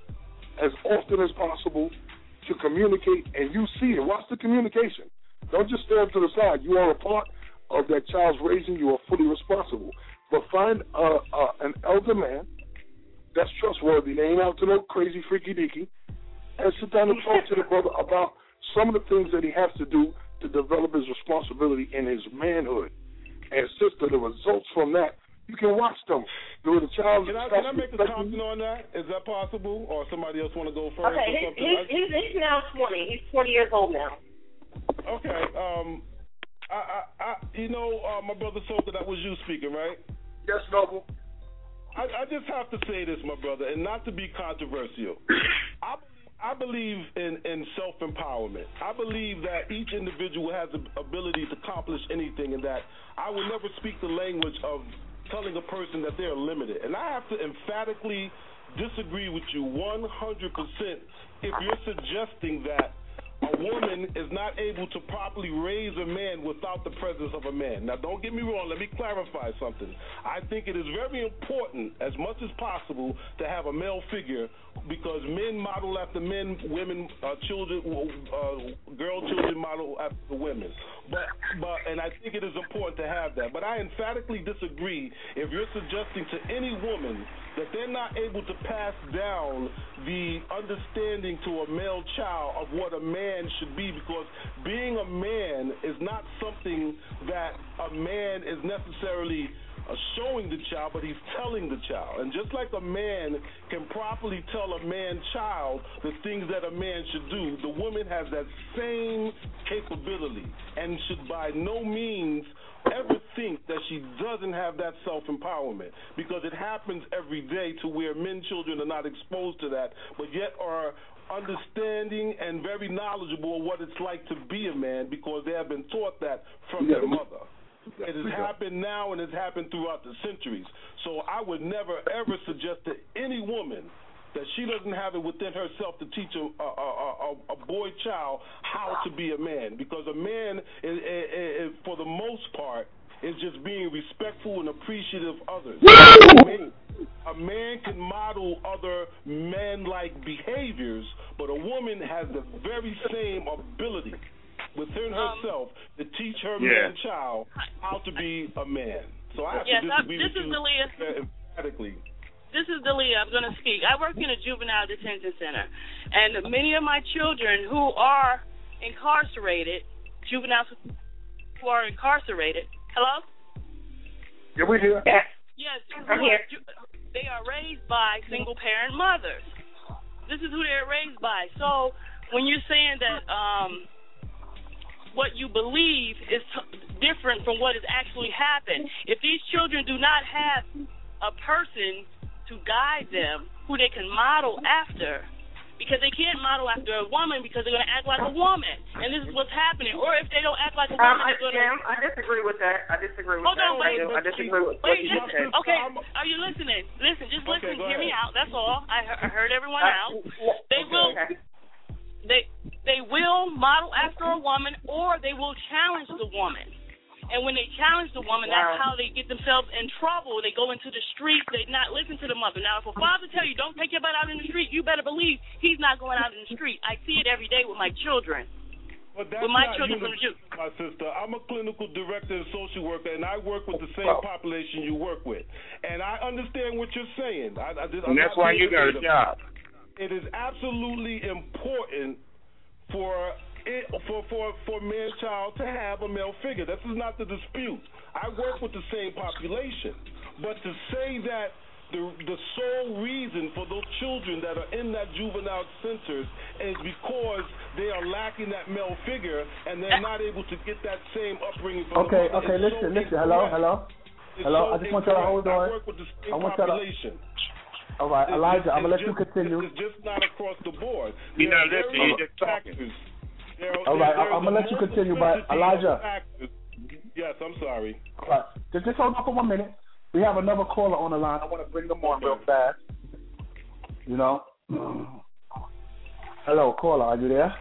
as often as possible to communicate, and you see it. Watch the communication. Don't just stand to the side. You are a part of that child's raising. You are fully responsible. But find uh, uh, an elder man that's trustworthy. They ain't out to no crazy freaky deaky, and sit down and talk to the brother about some of the things that he has to do to develop his responsibility in his manhood. And sister, the results from that, you can watch them. Do the child. Can I, can I make a comment on that? Is that possible, or somebody else want to go first? Okay, he's, he's, he's, he's now twenty. He's twenty years old now. Okay. Um, I, I, I you know, uh, my brother told that that was you speaking, right? Yes, Noble. I, I just have to say this, my brother, and not to be controversial. I I believe in, in self-empowerment. I believe that each individual has the ability to accomplish anything, and that I will never speak the language of telling a person that they're limited. And I have to emphatically disagree with you one hundred percent if you're suggesting that a woman is not able to properly raise a man without the presence of a man. Now, don't get me wrong. Let me clarify something. I think it is very important, as much as possible, to have a male figure, because men model after men, women, uh, children, uh, girl children model after women. But, but, and I think it is important to have that. But I emphatically disagree if you're suggesting to any woman that they're not able to pass down the understanding to a male child of what a man should be, because being a man is not something that a man is necessarily uh, showing the child, but he's telling the child. And just like a man can properly tell a man child the things that a man should do, the woman has that same capability and should by no means ever think that she doesn't have that self-empowerment, because it happens every day to where men, children are not exposed to that, but yet are understanding and very knowledgeable of what it's like to be a man, because they have been taught that from their mother. It has happened now, and it's happened throughout the centuries. So I would never, ever suggest to any woman that she doesn't have it within herself to teach a, a, a, a boy child how to be a man, because a man, is, is, is, for the most part, is just being respectful and appreciative of others. a, man, a man can model other man-like behaviors, but a woman has the very same ability within herself to teach her yeah. man child how to be a man. So I have yes, to disagree this with is you Delia. emphatically. This is Delia. I'm going to speak. I work in a juvenile detention center, and many of my children who are incarcerated, juveniles who are incarcerated, hello? Yeah, we hear. Yes. Yes, I'm here. They are raised by single-parent mothers. This is who they're raised by. So when you're saying that um, what you believe is t- different from what has actually happened, if these children do not have a person to guide them who they can model after, because they can't model after a woman because they're going to act like a woman, and this is what's happening. Or if they don't act like a woman, um, I, they're going to... to... I disagree with that. I disagree with Hold that. on, wait. I, do. I disagree with wait, what you listen. said. Okay, are you listening? Listen, just okay, listen. Hear me out. That's all. I, I heard everyone uh, out. They okay. will... They they will model after a woman, or they will challenge the woman. And when they challenge the woman, that's how they get themselves in trouble. They go into the street. They not listen to the mother. Now, if a father tell you, don't take your butt out in the street, you better believe he's not going out in the street. I see it every day with my children. But that's with my not children you, from the youth. My sister, I'm a clinical director and social worker, and I work with the same population you work with. And I understand what you're saying. I, I, and that's why you got a job. It is absolutely important for It, for for for man child to have a male figure. This is not the dispute. I work with the same population, but to say that the the sole reason for those children that are in that juvenile centers is because they are lacking that male figure and they're not able to get that same upbringing from okay the okay listen so listen hello hello it's hello so I just want you to hold on. I work with the same I want population. To, all right, Elijah, it's, I'm gonna let just, you continue. It's just not across the board. You're not listening. You're just talking. There, all right, there, I'm gonna let you continue, but Elijah. Yes, I'm sorry. All right, just, just hold on for one minute. We have another caller on the line. I want to bring them on real fast. You know. Hello, caller. Are you there?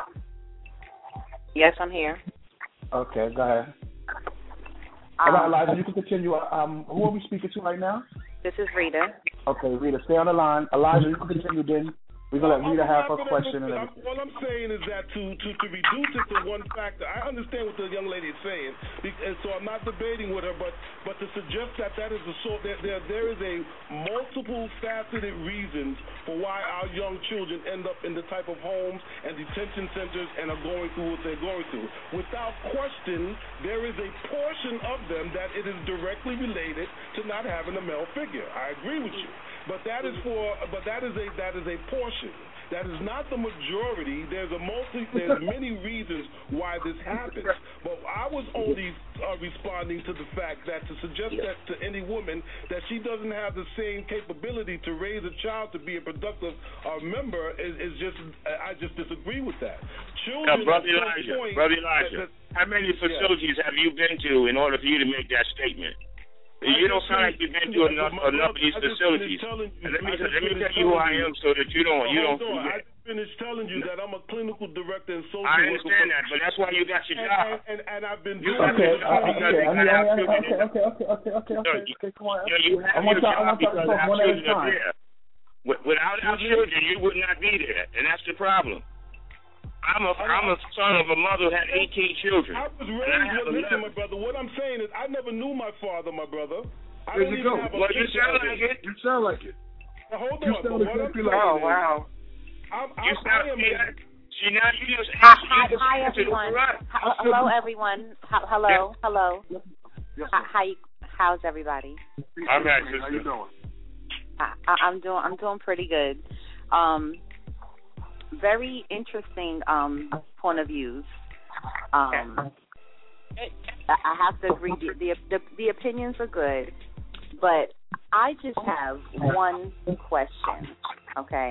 Yes, I'm here. Okay, go ahead. Um, all right, Elijah, you can continue. Um, who are we speaking to right now? This is Rita. Okay, Rita, stay on the line. Elijah, you can continue then. We're going to let Rita have her question and everything. All I'm saying is that to, to, to reduce it to one factor, I understand what the young lady is saying, and so I'm not debating with her, but, but to suggest that that is a sort, there, there, there is a multiple faceted reasons for why our young children end up in the type of homes and detention centers and are going through what they're going through. Without question, there is a portion of them that it is directly related to not having a male figure. I agree with you. But that is for, but that is a that is a portion. That is not the majority. There's a multi. There's many reasons why this happens. But I was only uh, responding to the fact that to suggest that to any woman that she doesn't have the same capability to raise a child to be a productive uh, member is, is just. I just disagree with that. Children. Now, brother Elijah, point, brother Elijah, that, that, how many facilities yeah. have you been to in order for you to make that statement? You don't sound like you've been to enough enough of these facilities. And let me let me tell you who I am, so that you don't you don't forget. I just finished telling you that I'm a clinical director and social worker. I understand that, but that's why you got your job. And, and, and I've been doing that okay, uh, because okay, you got to have children. Okay, okay, okay, okay, okay, okay, okay, come on. You have your job because our children are there. Without our children, you would not be there, and that's the problem. I'm a I'm a son of a mother who had eighteen children. I was raised with listen, my brother. What I'm saying is, I never knew my father, my brother. I there you go. Well, you sound like it. You sound like it. Now, hold you on. Sound exactly like oh, wow. I'm, I'm, you sound, I am a, see, now you just Hi, hi, hi everyone. Hi, hello, everyone. H- hello, yes. hello. Yes, yes, Hi, how you, how's everybody? I'm back, sister. How you doing? I, I, I'm doing. I'm doing pretty good. Um, very interesting um point of views. Um, I have to agree. The, the the the opinions are good, but I just have one question. Okay,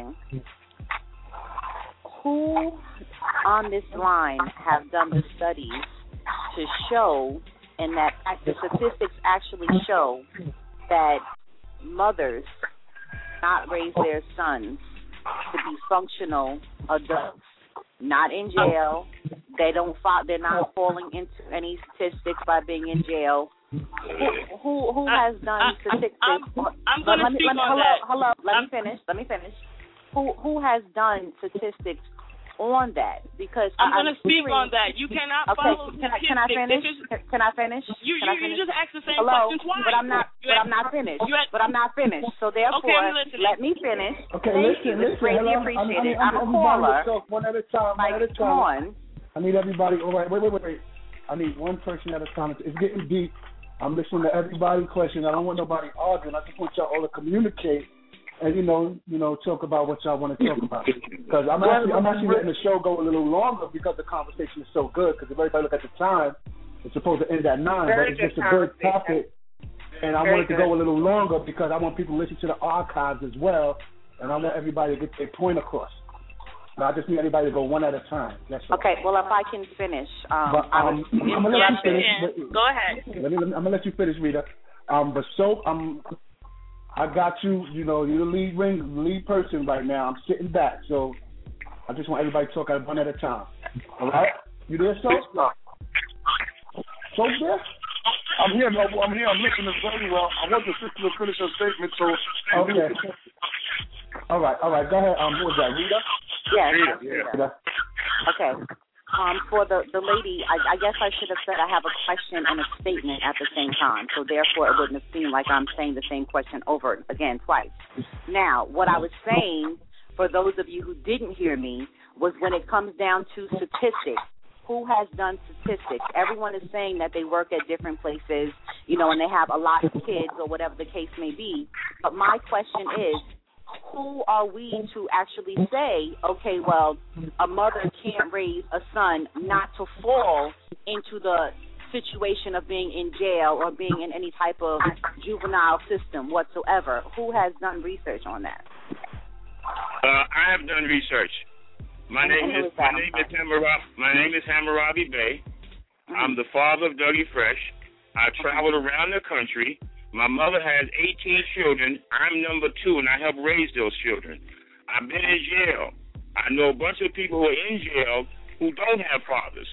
who on this line have done the studies to show, and that the statistics actually show that mothers not raise their sons to be functional adults, not in jail. They don't fall, they're not falling into any statistics by being in jail. Who who, who has done statistics? I'm, I'm going to speak let me, on hello, that. Hello, let I'm, me finish. Let me finish. Who who has done statistics on that? Because I'm I, going to speak on that. You cannot okay, follow can I, statistics. can I finish? Is, can I finish? You can you, I finish? you just asked the same Hello, question twice. but I'm not. You but asked, I'm not finished. you asked, but I'm not finished. So therefore, okay, let me finish. Okay, Thank listen, you. listen. It's greatly Hello? appreciated. I mean, I I'm mean, a caller. One at a time. One Like, at a time. come on. I need everybody. All right, wait, wait, wait, wait. I need one person at a time. It's getting deep. I'm listening to everybody's question. I don't want nobody arguing. I just want y'all all to communicate and you know, you know, talk about what y'all want to talk about. Because I'm actually, I'm actually letting the show go a little longer because the conversation is so good. Because if everybody look at the time, it's supposed to end at nine, Very but it's just a good topic. And I Very want it to good. go a little longer because I want people to listen to the archives as well, and I want everybody to get their point across. But I just need everybody to go one at a time. That's all. Okay. Well, if I can finish, um, But, I um, was, I'm gonna let you finish. But, go ahead. Let me, let me, I'm gonna let you finish, Rita. Um, but so um. I got you, you know, you're the lead ring, lead person right now. I'm sitting back, so I just want everybody to talk one at a time. All right? You there, so? So there. I'm here. No, I'm here. I'm listening very well. I want the sister to finish her statement. So. Okay. All right. All right. Go ahead. Um, who was that? Rita. Yes. Rita. Rita. Okay. Um, for the, the lady, I, I guess I should have said I have a question and a statement at the same time, so therefore it wouldn't have seemed like I'm saying the same question over again twice. Now, what I was saying, for those of you who didn't hear me, was when it comes down to statistics, who has done statistics? Everyone is saying that they work at different places, you know, and they have a lot of kids or whatever the case may be. But my question is, who are we to actually say, okay, well, a mother can't raise a son not to fall into the situation of being in jail or being in any type of juvenile system whatsoever? Who has done research on that? Uh, I have done research. My name is my name is Hammurabi, my name is Hammurabi Bey. I'm the father of Dougie Fresh. I traveled around the country. My mother has eighteen children. I'm number two, and I help raise those children. I've been in jail. I know a bunch of people who are in jail who don't have fathers.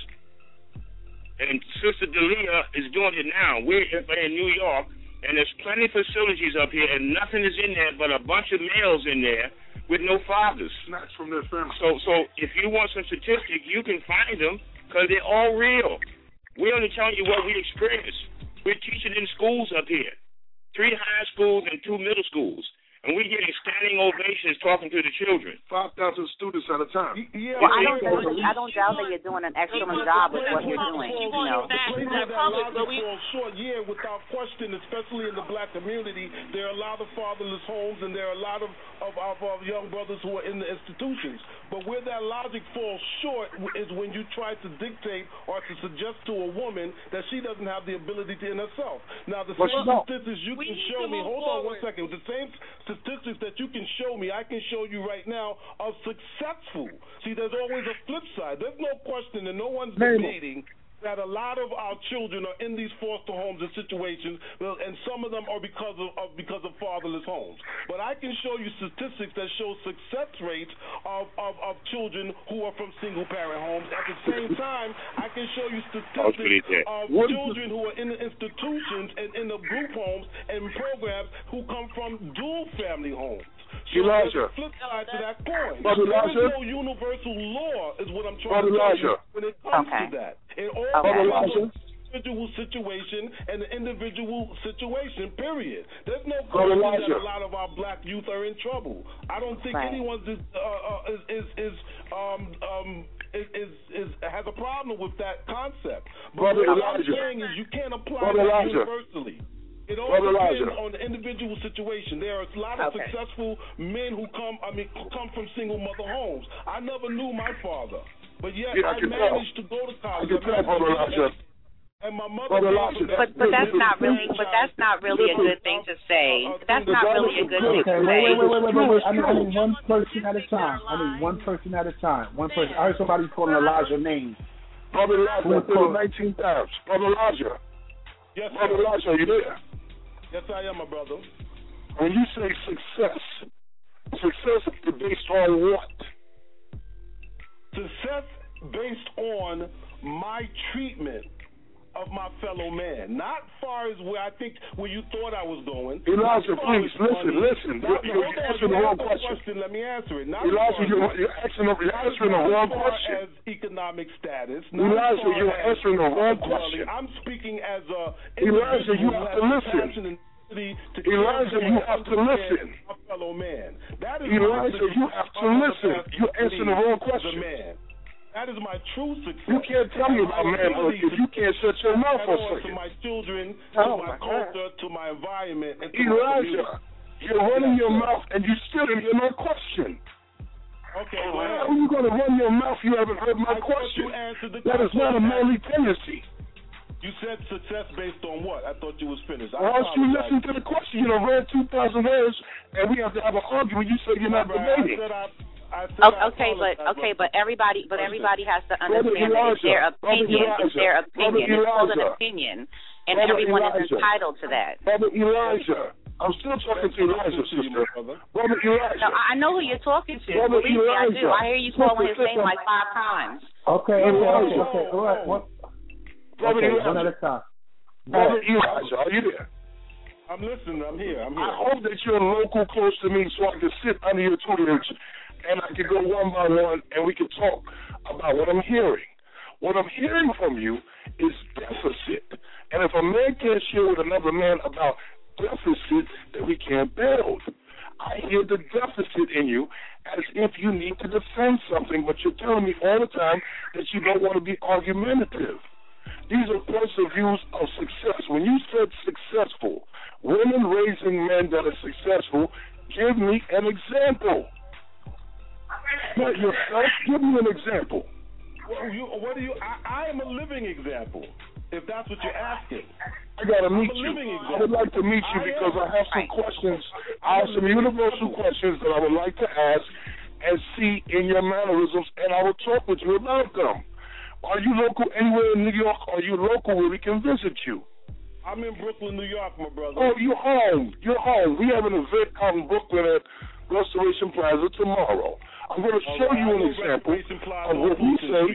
And Sister Delia is doing it now. We're in New York, and there's plenty of facilities up here, and nothing is in there but a bunch of males in there with no fathers. Snatched from their family. So, so if you want some statistics, you can find them because they're all real. We're only telling you what we experienced. We're teaching in schools up here. Three high schools and two middle schools. And we're getting standing ovations talking to the children. five thousand students at a time. Yeah, well, I don't, doubt, I don't doubt that you're doing an excellent job with what you're doing. You know. The place that logic falls short, yeah, without question, especially in the black community, there are a lot of fatherless homes and there are a lot of, of, of, of young brothers who are in the institutions. But where that logic falls short is when you try to dictate or to suggest to a woman that she doesn't have the ability to in herself. Now, the but same no. statistics you can show me, hold on one second, the same statistics that you can show me, I can show you right now are successful. See, there's always a flip side. There's no question and no one's debating that a lot of our children are in these foster homes and situations, and some of them are because of, of because of fatherless homes. But I can show you statistics that show success rates of, of, of children who are from single-parent homes. At the same time, I can show you statistics of children who are in the institutions and in the group homes and programs who come from dual-family homes. So Elijah. Flip side to that coin. Brother there Elijah. is no universal law, is what I'm trying Brother to tell Elijah. you when it comes okay. to that. It all okay. depends on the individual situation and the individual situation, period. There's no question that a lot of our black youth are in trouble. I don't think right. anyone is, uh, uh, is, is, is, um, um, is, is, is, has a problem with that concept. But Brother what Elijah. I'm saying is you can't apply Brother that Elijah. universally. It all Brother depends Elijah. on the individual situation. There are a lot of okay. successful men who come, I mean, who come from single mother homes. I never knew my father, but yet yeah, I, I managed tell. to go to college. I can tell, Brother Elijah. And my mother Brother Elijah. But but that's not really but that's not really a good thing to say. That's not really a good thing to say. Wait, wait, wait, wait, wait, wait. I need, I need one person at a time. I need one person at a time. One person. I heard somebody calling Elijah names. Brother Elijah, call nineteen times. Brother Elijah. Yes, Brother Elijah, are you there? Yes, I am, my brother. When you say success, success is based on what? Success based on my treatment of my fellow man, not far as where I think where you thought I was going. Elijah, please listen, listen. Not, you're, you're answering the wrong question. question. Let me answer it. Not Elijah, you're, you're answering, you're answering the wrong question. As economic status. Elijah, you're answering the wrong question. I'm speaking as a Elijah, you have to listen. To Elijah, you have to listen. My fellow man. That is Elijah, you have to listen. You're answering the wrong question. That is my true success. You can't tell me about manhood if you can't shut your mouth for a second. To my children, to oh my, my culture, to my environment, and to Elijah, my you're running your mouth and you still didn't hear my question. Okay, well, how are you going to run your mouth? You haven't heard my I question. The that is not a manly tendency. You said success based on what? I thought you was finished. Why don't you listen to the question? You know, read two thousand words, and we have to have an argument. You say you're not right, debating. I said I, Okay, but okay, but everybody, but everybody has to understand that it's their opinion. It's their opinion. It's called an opinion, and everyone is entitled to that. Brother Elijah, I'm still talking to Elijah, sister. Brother Elijah. No, I know who you're talking to. Brother Believe me, I do. Elijah. I hear you calling his name like five times. Okay, okay, okay, okay. All right. What? Brother okay, Elijah. one at a time. Brother Elijah, are you there? I'm listening. I'm here. I'm here. I hope that you're local, close to me, so I can sit under your tutelage, and I can go one by one, and we can talk about what I'm hearing. What I'm hearing from you is deficit, and if a man can't share with another man about deficit, then we can't build. I hear the deficit in you as if you need to defend something, but you're telling me all the time that you don't want to be argumentative. These are points of views of success. When you said successful, women raising men that are successful, give me an example. Not yourself, give me an example. Well, you, what do you? I, I am a living example. If that's what you're asking, I gotta meet you. I would like to meet you because I have some questions. I have some universal questions that I would like to ask and see in your mannerisms, and I will talk with you about them. Are you local anywhere in New York? Are you local where we can visit you? I'm in Brooklyn, New York, my brother. Oh, you're home. You're home. We have an event out in Brooklyn at Restoration Plaza tomorrow. I'm going to show you an example of what we say.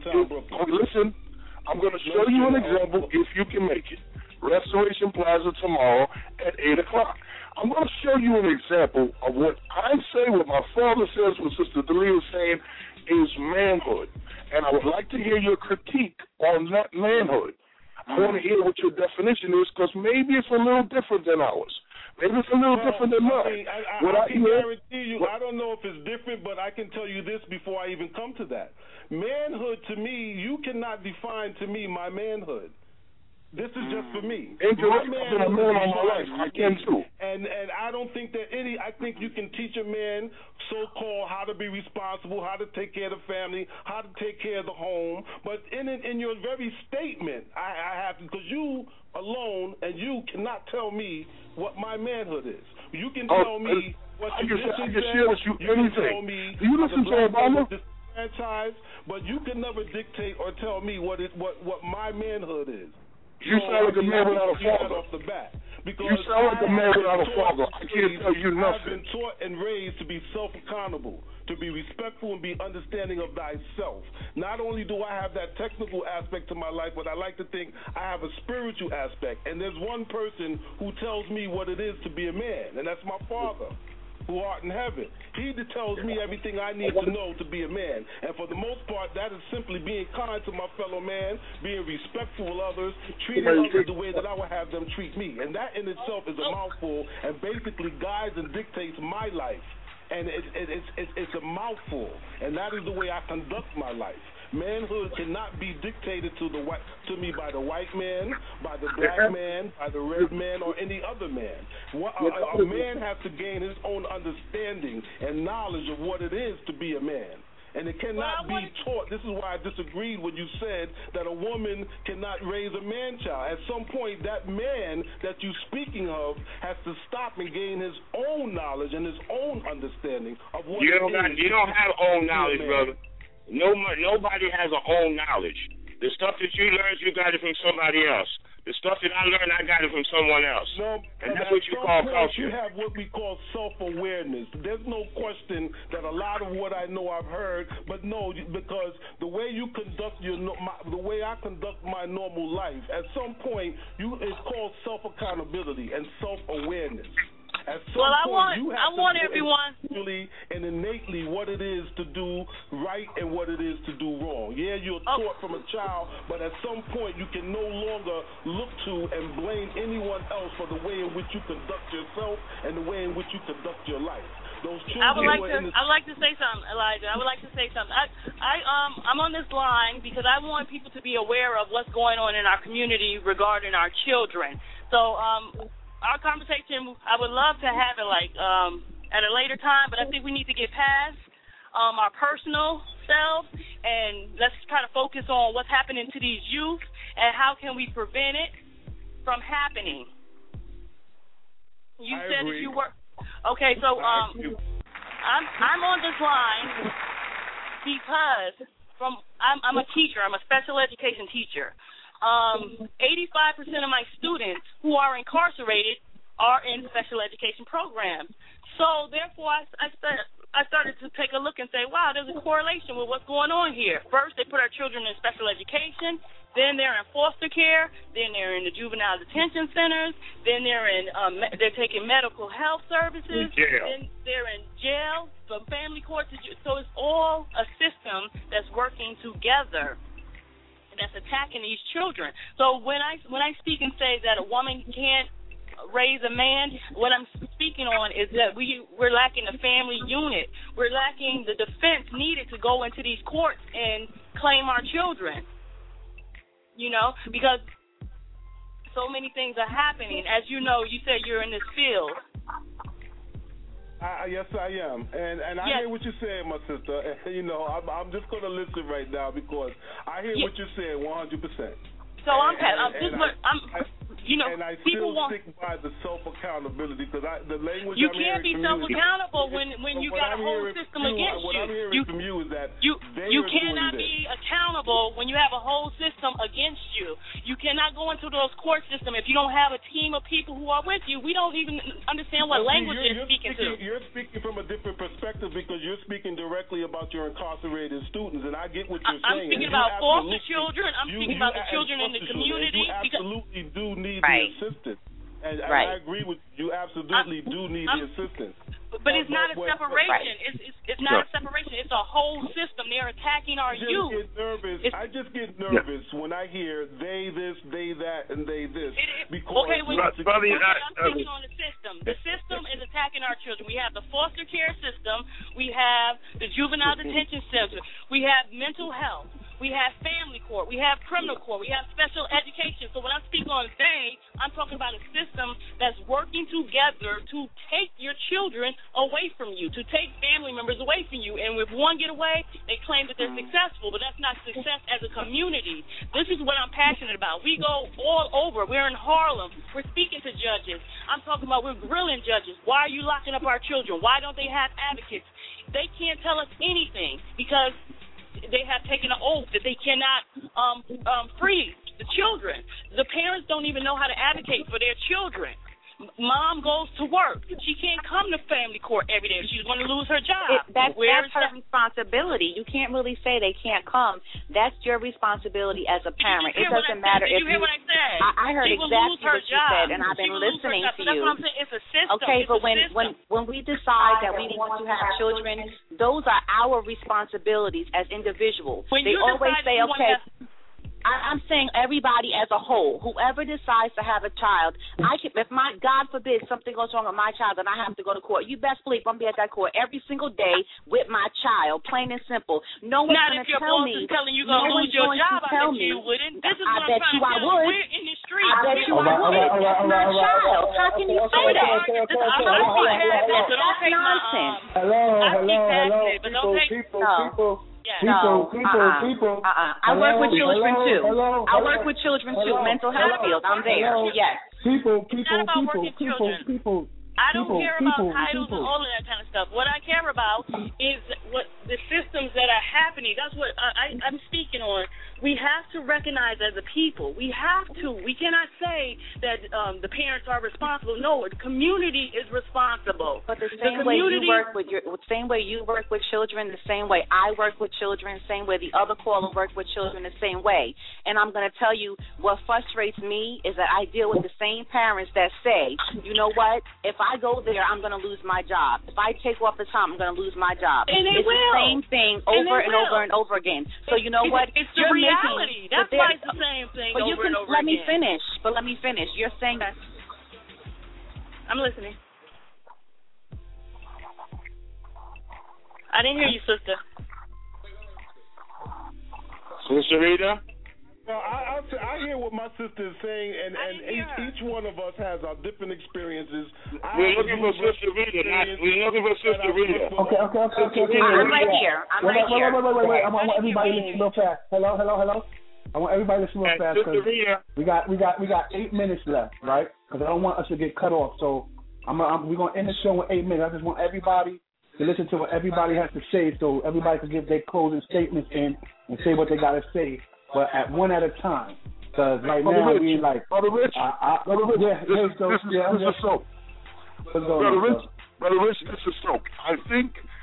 If, listen, I'm going to show you an example if you can make it. Restoration Plaza tomorrow at eight o'clock. I'm going to show you an example of what I say, what my father says, what Sister Delia is saying is manhood. And I would like to hear your critique on that manhood. I want to hear what your definition is because maybe it's a little different than ours. Maybe it's a little well, different than mine. I, mean, I, I, I can hear, guarantee you, what, I don't know if it's different, but I can tell you this before I even come to that. Manhood to me, you cannot define to me my manhood. This is just for me. Incorrect. I've been a man all my life. I can too. And and I don't think that any. I think you can teach a man, so-called, how to be responsible, how to take care of the family, how to take care of the home. But in in your very statement, I, I have to, because you alone and you cannot tell me what my manhood is. You can tell oh, me what I you can, I can said. share with you, you anything. Can tell me Do you listen to Obama? Franchise, but you can never dictate or tell me what it what what my manhood is. You so, sound like a man without a Off father. the bat. You sound like a man without a father. I can't tell you nothing. I've been taught and raised to be self-accountable, to be respectful and be understanding of thyself. Not only do I have that technical aspect to my life, but I like to think I have a spiritual aspect. And there's one person who tells me what it is to be a man, and that's my father, who art in heaven. He tells me everything I need to know to be a man. And for the most part, that is simply being kind to my fellow man, being respectful of others, treating others the way that I would have them treat me. And that in itself is a mouthful and basically guides and dictates my life. And it, it, it's, it, it's a mouthful. And that is the way I conduct my life. Manhood cannot be dictated to the white, to me by the white man, by the black man, by the red man, or any other man. What, a, a man has to gain his own understanding and knowledge of what it is to be a man. And it cannot be taught. This is why I disagreed when you said that a woman cannot raise a man-child. At some point, that man that you're speaking of has to stop and gain his own knowledge and his own understanding of what you it don't is. Got, you don't have own knowledge, brother. No, nobody has a own knowledge. The stuff that you learned, you got it from somebody else. The stuff that I learned, I got it from someone else. No, and that's what you call culture. You have what we call self-awareness. There's no question that a lot of what I know I've heard, but no, because the way you conduct your, my, the way I conduct my normal life, at some point, you it's called self-accountability and self-awareness. At some well, I point, want you have I to want know everyone and innately what it is to do right and what it is to do wrong. Yeah, you're taught from a child, but at some point you can no longer look to and blame anyone else for the way in which you conduct yourself and the way in which you conduct your life. Those children I would like to. in the... I would like to say something, Elijah. I would like to say something. I, I, um, I'm on this line because I want people to be aware of what's going on in our community regarding our children. So, um, our conversation, I would love to have it like um, at a later time, but I think we need to get past um, our personal selves and let's try to focus on what's happening to these youth and how can we prevent it from happening. You I said agree. that you were. Okay, so um, I'm I'm on this line because from I'm I'm a teacher. I'm a special education teacher. Um, eighty-five percent of my students who are incarcerated are in special education programs. So therefore, I, I I started to take a look and say, wow, there's a correlation with what's going on here. First, they put our children in special education. Then they're in foster care. Then they're in the juvenile detention centers. Then they're in um, they're taking medical health services. Jail. Then they're in jail, from family court to jail. So it's all a system that's working together that's attacking these children. So when I when I speak and say that a woman can't raise a man, what I'm speaking on is that we we're lacking a family unit. We're lacking the defense needed to go into these courts and claim our children. You know, because so many things are happening. As you know, you said you're in this field. I, yes, I am, and and I yes. hear what you're saying, my sister. And, you know, I'm I'm just gonna listen right now because I hear yes. what you're saying one hundred percent. So I'm, and, I'm, and, just, and I'm, I, you know, and I people still want. stick by the self accountability because I the language you I'm can't be hearing self from you accountable is, when when you what got I'm a whole hearing system from you, against what you. I'm hearing You from you is that you they you are cannot doing be this. accountable when you have a whole system against you. You cannot go into those court system if you don't have a team of people who are with you. We don't even understand what Well, see, language you're, you're you're speaking, speaking to. You're speaking from a different perspective because you're speaking directly about your incarcerated students, and I get what you're I'm saying. speaking You about foster absolutely- children. I'm you, speaking you, about the as children in the foster children, community. You because, absolutely do need Right. the assistance. And, and Right. I agree with you. You absolutely I'm, do need I'm, the assistance. But, but it's But- not a but- separation. Right. It's, it's it's not a separation. It's a whole system. They're attacking our I just youth. get nervous. It's, I just get nervous yeah. when I hear they this, they that, and they this. It, it, because okay, when, okay, okay, I'm speaking on the system. The system is attacking our children. We have the foster care system. We have the juvenile detention center. We have mental health. We have family court. We have criminal court. We have special education. So when I speak on they, I'm talking about a system that's working together to take your children away from you, to take family members away from you. And if one get away, they claim that they're successful, but that's not success as a community. This is what I'm passionate about. We go all over. We're in Harlem. We're speaking to judges. I'm talking about we're grilling judges. Why are you locking up our children? Why don't they have advocates? They can't tell us anything because they have taken an oath that they cannot um, um, free the children. The parents don't even know how to advocate for their children. Mom goes to work. She can't come to family court every day. She's going to lose her job. It, that's Where that's her that? responsibility. You can't really say they can't come. That's your responsibility as a parent. It doesn't matter Did if you hear you. what I said? I, I heard she exactly what you job. said, and I've she been listening to that's you. What I'm saying. It's a system. Okay, it's but a when system. when when we decide that we want to have children, those are our responsibilities as individuals. When they you always decide say, you okay. want to I, I'm saying everybody as a whole. Whoever decides to have a child, I can. If my God forbid something goes wrong with my child and I have to go to court, you best believe I'm gonna be at that court every single day with my child, plain and simple. No one's Not gonna if your tell boss me. is telling you no gonna lose one's your going job. to I tell bet me. you wouldn't. This is I what bet I'm you I trying to would. We're in the streets. I bet you I would. That's my child. How can you say that? I'm not going to have that, so don't take my um. Hello, hello, hello, but don't take people, people. Yeah. People, no, people, uh-uh, people. Uh-uh. I hello, work with children hello, too. Hello, I hello, work with children hello, too. Mental health hello, field. I'm there. hello. Yes. People, people, It's not about people, working people, children. people. I don't people, care people, about titles people. and all of that kind of stuff. What I care about is what the systems that are happening. That's what I, I, I'm speaking on. We have to recognize as a people. We have to. We cannot say that um, the parents are responsible. No, the community is responsible. But the the same way you community, work with your, the same way you work with children, the same way I work with children, the same way the other caller work with children, the same way. And I'm going to tell you what frustrates me is that I deal with the same parents that say, you know what, if I go there, I'm going to lose my job. If I take off the time, I'm going to lose my job. And they it's will. the same thing And over they and, will. over and over again. So you know it's, what? It's the You're reality. Making, That's why it's the same thing but over you can, and over let again. me finish. But let me finish. You're saying that. I'm listening. I didn't hear you, sister. Sister Rita? Well, I, I, I hear what my sister is saying, and, and each, each one of us has our different experiences. We're looking for Sister Rita. Not, we're looking for Sister Rita. Okay, okay, okay, okay. okay. I'm right here. I'm wait, right wait, here. Wait, wait, wait, wait, wait. I want everybody to listen real fast. Hello, hello, hello. I want everybody to listen real fast because we got, we got, we got eight minutes left, right? Because I don't want us to get cut off. So I'm, I'm we're gonna end the show with eight minutes. I just want everybody to listen to what everybody has to say, so everybody can give their closing statements in and say what they gotta say, but at one at a time. Because right Brother now Rich, we like, Brother Rich, I, I, Brother Rich, yeah, this, hey, so, this, is, yeah, this yeah. is Soap. What's going Brother on, Rich, so? Brother Rich, this is Soap. I think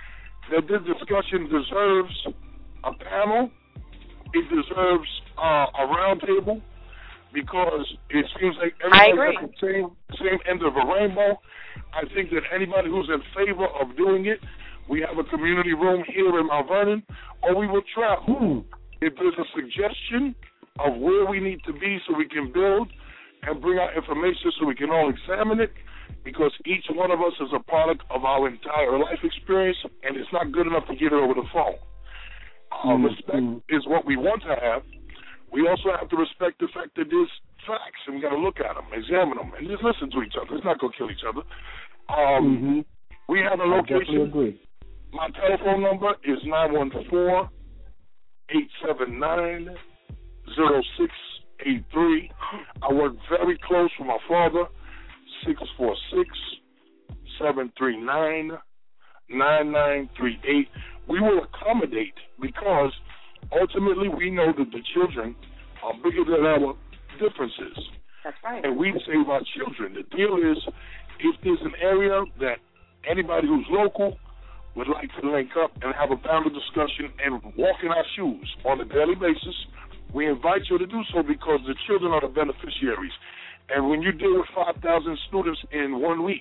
that this discussion deserves a panel. It deserves uh, a round table because it seems like everybody's at the same, same end of a rainbow. I think that anybody who's in favor of doing it, we have a community room here in Mount Vernon, or we will travel. If there's a suggestion of where we need to be so we can build and bring out information so we can all examine it, because each one of us is a product of our entire life experience, and it's not good enough to get it over the phone. Uh, mm-hmm. Respect is what we want to have. We also have to respect the fact that there's facts, and we got to look at them, examine them, and just listen to each other. It's not going to kill each other. Um, mm-hmm. We have a I location. definitely agree. My telephone number is nine one four, eight seven nine, zero six eight three. I work very close with my father, six four six, seven three nine, nine nine three eight. We will accommodate because ultimately we know that the children are bigger than our differences. That's right. And we save our children. The deal is, if there's an area that anybody who's local would like to link up and have a panel discussion and walk in our shoes on a daily basis, we invite you to do so because the children are the beneficiaries. And when you deal with five thousand students in one week,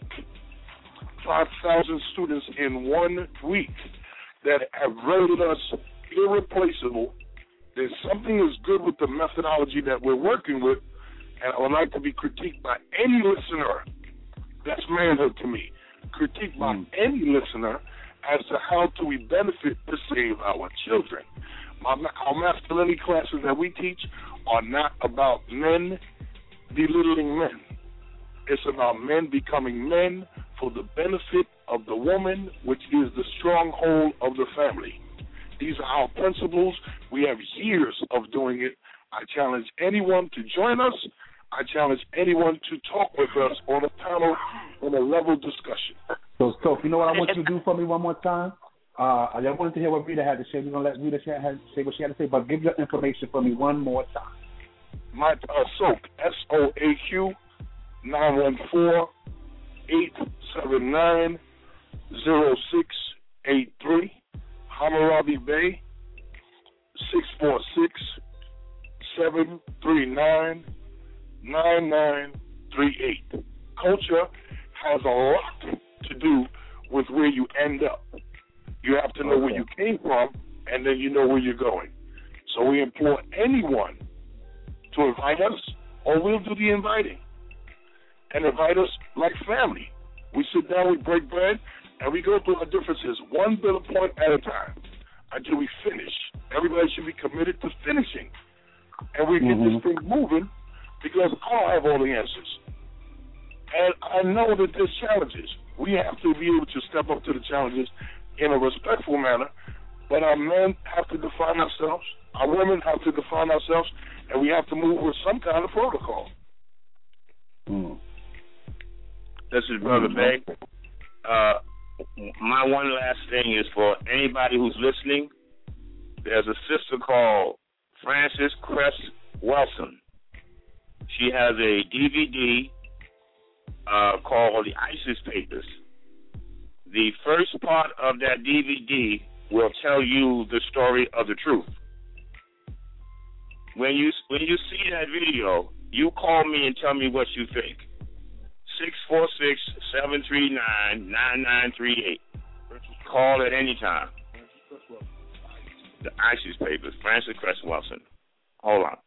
five thousand students in one week that have rated us irreplaceable, then something is good with the methodology that we're working with, and I would like to be critiqued by any listener. That's manhood to me. Critiqued by mm. any listener as to how do we benefit to save our children. My, our masculinity classes that we teach are not about men belittling men. It's about men becoming men for the benefit of the woman, which is the stronghold of the family. These are our principles. We have years of doing it. I challenge anyone to join us. I challenge anyone to talk with us on a panel in a level discussion. So, so you know what I want you to do for me one more time? Uh, I wanted to hear what Rita had to say. We're going to let Rita say what she had to say, but give your information for me one more time. My uh, SOAQ, S O A Q, nine one four, eight seven nine, zero six eight three. Hammurabi Bay, six four six, seven three nine, nine nine three eight. Culture has a lot to do with where you end up. You have to know okay. where you came from, and then you know where you're going. So we implore anyone to invite us, or we'll do the inviting. And invite us like family. We sit down, we break bread, and we go through our differences one bullet point at a time until we finish. Everybody should be committed to finishing. And we mm-hmm. get this thing moving because I don't have all the answers. And I know that there's challenges. We have to be able to step up to the challenges in a respectful manner, but our men have to define ourselves, our women have to define ourselves, and we have to move with some kind of protocol. Mm. This is Brother Bay. Uh, my one last thing is for anybody who's listening, there's a sister called Frances Cress Welsing. She has a D V D uh, called The ISIS Papers. The first part of that D V D will tell you the story of the truth. When you when you see that video, you call me and tell me what you think. six four six, seven three nine, nine nine three eight. Call at any time. The ISIS Papers, Frances Cress Welsing. Hold on.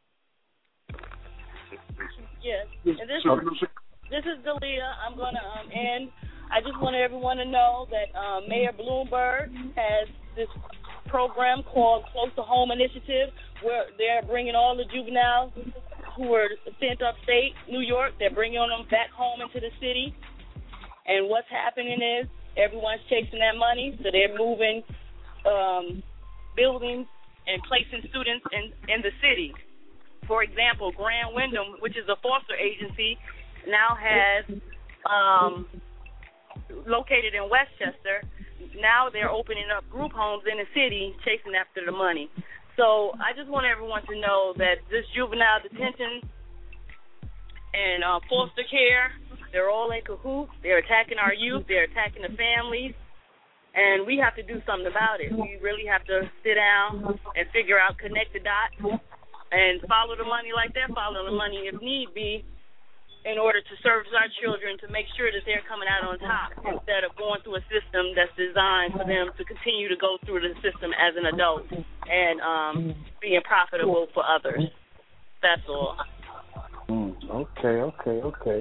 Yes. And this is, this is Dalia. I'm going to um, end. I just want everyone to know that um, Mayor Bloomberg has this program called Close to Home Initiative, where they're bringing all the juveniles who were sent upstate New York, they're bringing them back home into the city. And what's happening is everyone's chasing that money, so they're moving um, buildings and placing students in, in the city. For example, Grand Wyndham, which is a foster agency, now has um, located in Westchester. Now they're opening up group homes in the city, chasing after the money. So I just want everyone to know that this juvenile detention and uh, foster care, they're all in cahoots. They're attacking our youth. They're attacking the families. And we have to do something about it. We really have to sit down and figure out, connect the dots, and follow the money like they're following the money if need be, in order to service our children, to make sure that they're coming out on top instead of going through a system that's designed for them to continue to go through the system as an adult and um, being profitable for others. That's all. Mm, okay, okay, okay.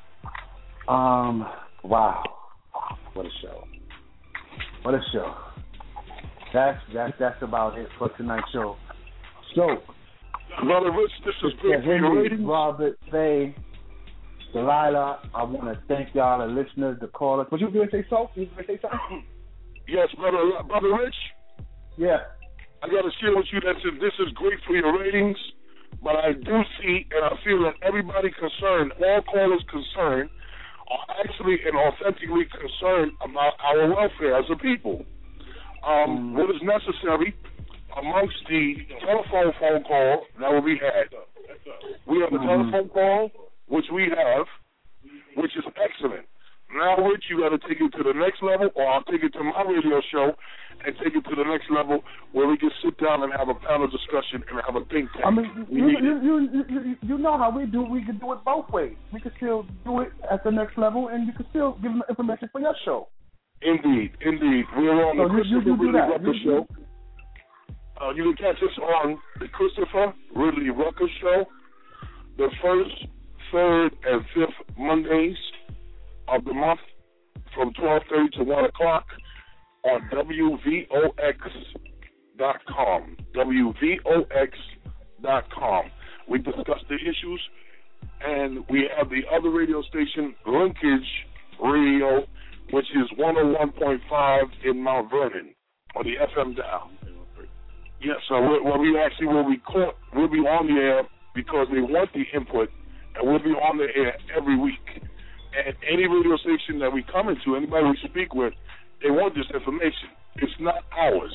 Um, wow, what a show! What a show! That's that's that's about it for tonight's show. So, Brother Rich, this is great for your ratings. Robert, Faye, Delilah, I want to thank y'all, the listeners, the callers. But you going to say so? You going to say something? Yes, brother, brother Rich. Yeah. I got to share with you that this is great for your ratings, but I do see and I feel that everybody concerned, all callers concerned, are actually and authentically concerned about our welfare as a people. Um, mm. What is necessary amongst the telephone phone call that will be had. We have a mm-hmm. telephone call, which we have, which is excellent. Now, Rich, you got to take it to the next level, or I'll take it to my radio show and take it to the next level where we can sit down and have a panel discussion and have a think tank. I mean, you, you, you, you, you know how we do. We can do it both ways. We can still do it at the next level, and you can still give them information for your show. Indeed, indeed. We're on so the you, Christopher you, you Ridley Rucker you, Show. Uh, you can catch us on the Christopher Ridley Rucker Show the first, third, and fifth Mondays of the month from twelve thirty to one o'clock on W V O X dot com. W V O X dot com. We discuss the issues, and we have the other radio station, Linkage Radio, which is one oh one point five in Mount Vernon, on the F M dial. Yes, so well, we actually will record, we'll be on the air because they want the input, and we'll be on the air every week. And any radio station that we come into, anybody we speak with, they want this information. It's not ours.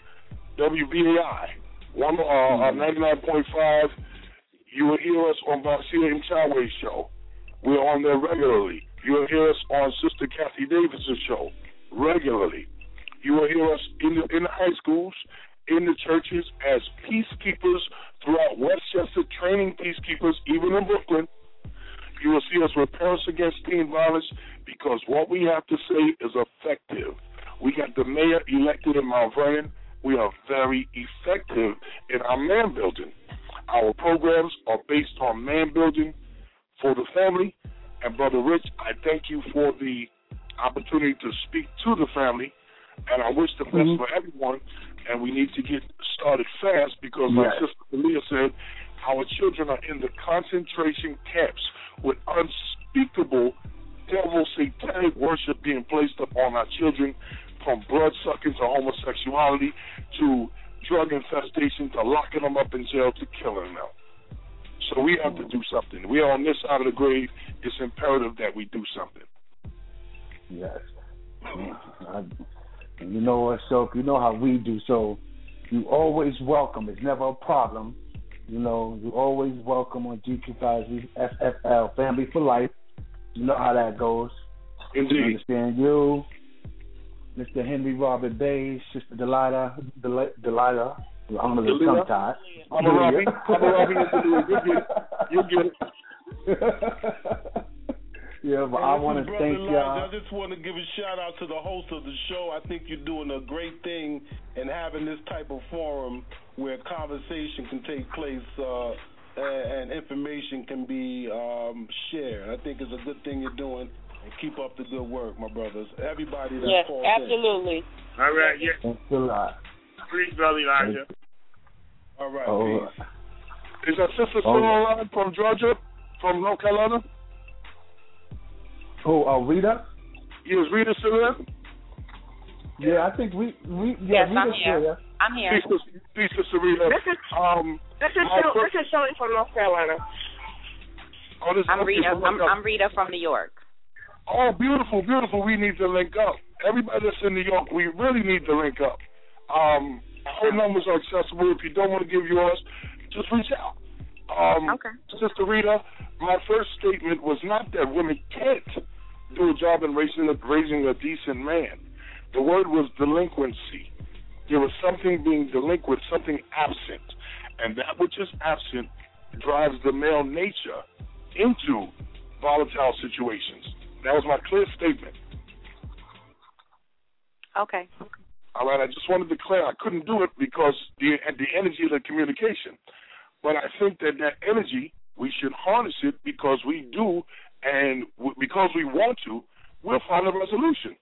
W B A I, one uh, ninety-nine point five. You will hear us on Vasir Mchawe's show. We're on there regularly. You will hear us on Sister Kathy Davis's show regularly. You will hear us in the, in the high schools, in the churches, as peacekeepers throughout Westchester, training peacekeepers, even in Brooklyn. You will see us with Parents Against Teen Violence because what we have to say is effective. We got the mayor elected in Mount Vernon. We are very effective in our man building. Our programs are based on man building for the family. And Brother Rich, I thank you for the opportunity to speak to the family. And I wish the best mm-hmm. for everyone. And we need to get started fast because, yes. like Sister Leah said, our children are in the concentration camps with unspeakable devil satanic worship being placed upon our children, from blood sucking to homosexuality to drug infestation to locking them up in jail to killing them. So we have to do something. We are on this side of the grave. It's imperative that we do something. Yes. I, and you know what, so you know how we do. So you always welcome. It's never a problem. You know, you always welcome on G Q five F F L, Family for Life. You know how that goes. Indeed. I understand you, Mister Henry Robert Bays, Sister Delilah, Del- Delilah. I'm going to be tongue-tied. I'm a Robbie. I'm a Robbie. You get it. You get it. Yeah, but hey, I want to thank y'all. I just want to give a shout out to the host of the show. I think you're doing a great thing in having this type of forum where conversation can take place uh, and information can be um, shared. I think it's a good thing you're doing. And keep up the good work, my brothers. Everybody that's yes, called absolutely. in. All right, yes. Thanks a lot. Please, Brother Elijah. All right, oh. Is our sister still oh. on from Georgia, from North Carolina? Oh, uh, Rita? Yes, Rita still there? Yeah, I think we, we yeah, yes, Rita's I'm here. There. I'm here. Peace, Sister Rita. This is um, this is Shirley, this is Shirley from North Carolina. Oh, this I'm Rita. I'm, I'm Rita from New York. Oh, beautiful, beautiful. We need to link up. Everybody that's in New York, we really need to link up. Um, our numbers are accessible. If you don't want to give yours, just reach out. Um, okay. Sister Rita, my first statement was not that women can't do a job in raising a, raising a decent man. The word was delinquency. There was something being delinquent, something absent. And that which is absent drives the male nature into volatile situations. That was my clear statement. Okay. All right, I just wanted to declare I couldn't do it because the the energy of the communication. But I think that that energy, we should harness it because we do, and w- because we want to, we'll find a resolution.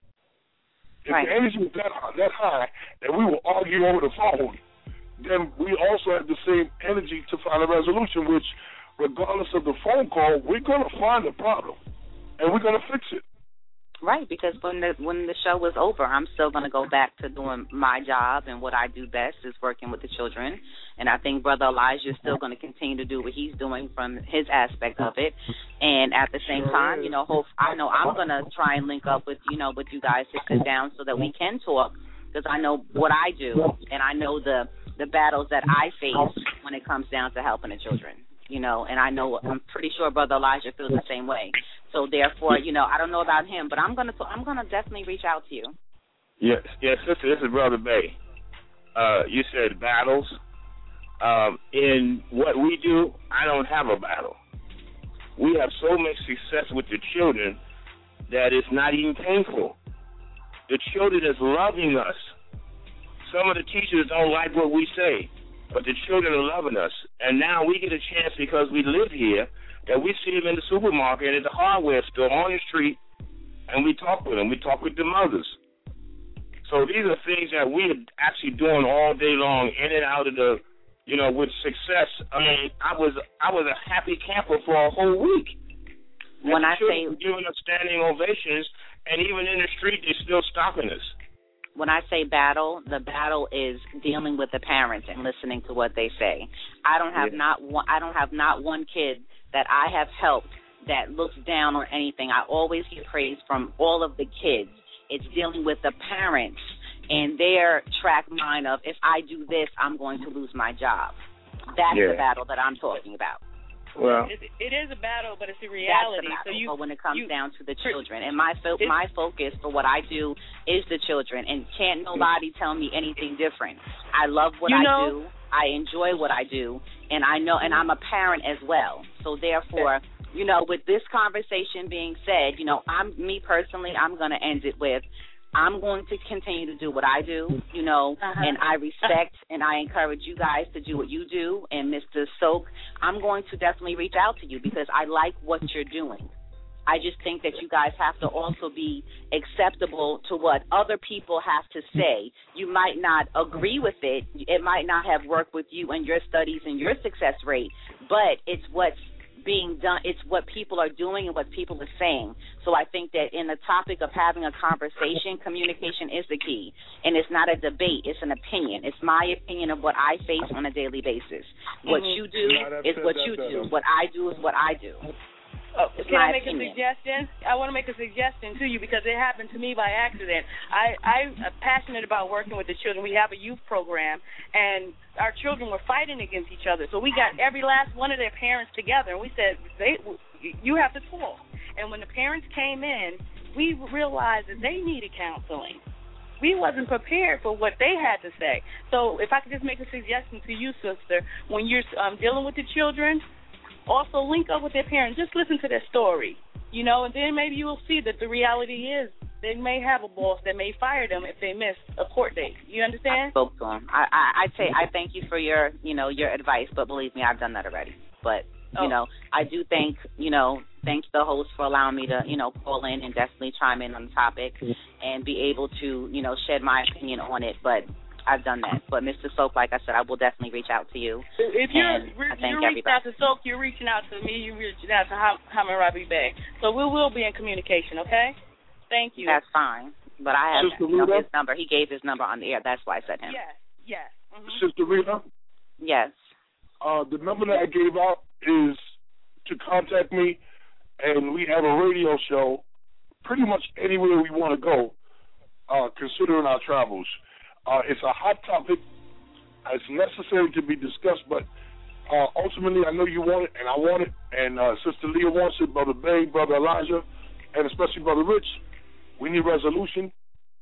If right. the energy is that, that high that we will argue over the phone, then we also have the same energy to find a resolution, which, regardless of the phone call, we're going to find a problem, and we're going to fix it. Right, because when the when the show is over, I'm still going to go back to doing my job, and what I do best is working with the children. And I think Brother Elijah is still going to continue to do what he's doing from his aspect of it. And at the same time, you know, hope I know I'm going to try and link up with you know with you guys to sit down so that we can talk, because I know what I do, and I know the the battles that I face when it comes down to helping the children. You know, and I know I'm pretty sure Brother Elijah feels the same way. So therefore, you know, I don't know about him, but I'm gonna I'm gonna definitely reach out to you. Yes, yes, sister. This is Brother Bay. Uh, you said battles. Um, in what we do, I don't have a battle. We have so much success with the children that it's not even painful. The children is loving us. Some of the teachers don't like what we say, but the children are loving us. And now we get a chance, because we live here, that we see them in the supermarket and at the hardware store on the street, and we talk with them. We talk with the mothers. So these are things that we are actually doing all day long, in and out of the, you know, with success. I mean, I was I was a happy camper for a whole week. When I say giving us standing ovations, and even in the street, they're still stopping us. When I say battle, the battle is dealing with the parents and listening to what they say. I don't have yeah. not one, I don't have not one kid that I have helped that looks down on anything. I always get praise from all of the kids. It's dealing with the parents and their track mind of, if I do this, I'm going to lose my job. That's yeah. the battle that I'm talking about. Well, it, it is a battle, but it's a reality. That's the battle, so you, when it comes you, down to the children, and my fo- my focus for what I do is the children, and can't nobody tell me anything different. I love what you I know, do. I enjoy what I do, and I know, and I'm a parent as well. So therefore, you know, with this conversation being said, you know, I'm me personally, I'm going to end it with, I'm going to continue to do what I do, you know, uh-huh. and I respect and I encourage you guys to do what you do. And Mister Soak, I'm going to definitely reach out to you because I like what you're doing. I just think that you guys have to also be acceptable to what other people have to say. You might not agree with it. It might not have worked with you and your studies and your success rate, but it's what's being done, it's what people are doing and what people are saying. So I think that in the topic of having a conversation, communication is the key. And it's not a debate, it's an opinion. It's my opinion of what I face on a daily basis. What mm-hmm. you do no, is what you do. What I do is what I do. Oh, can I make opinion. a suggestion? I want to make a suggestion to you because it happened to me by accident. I, I'm passionate about working with the children. We have a youth program, and our children were fighting against each other. So we got every last one of their parents together, and we said, they, you have to talk. And when the parents came in, we realized that they needed counseling. We wasn't prepared for what they had to say. So if I could just make a suggestion to you, sister, when you're um, dealing with the children, also link up with their parents. Just listen to their story, you know, and then maybe you will see that the reality is they may have a boss that may fire them if they miss a court date. You understand? I spoke to him. I, I, I say I thank you for your, you know, your advice, but believe me, I've done that already. But, you oh. know, I do thank, you know, thank the host for allowing me to, you know, call in and definitely chime in on the topic and be able to, you know, shed my opinion on it. But I've done that. But Mister Soak, like I said, I will definitely reach out to you. If you're, re- you're reaching out to Soak, you're reaching out to me, you're reaching out to Ham- Hammurabi Bey. So we will be in communication, okay? Thank you. That's fine. But I have Sister you know, Rita? his number. He gave his number on the air. That's why I said him. Yes, yes. Mm-hmm. Sister Rita? Yes. Uh, the number that I gave out is to contact me, and we have a radio show pretty much anywhere we want to go, uh, considering our travels. Uh, it's a hot topic. It's necessary to be discussed, but uh, ultimately I know you want it, and I want it, and uh, Sister Leah wants it, Brother Bay, Brother Elijah, and especially Brother Rich. We need resolution,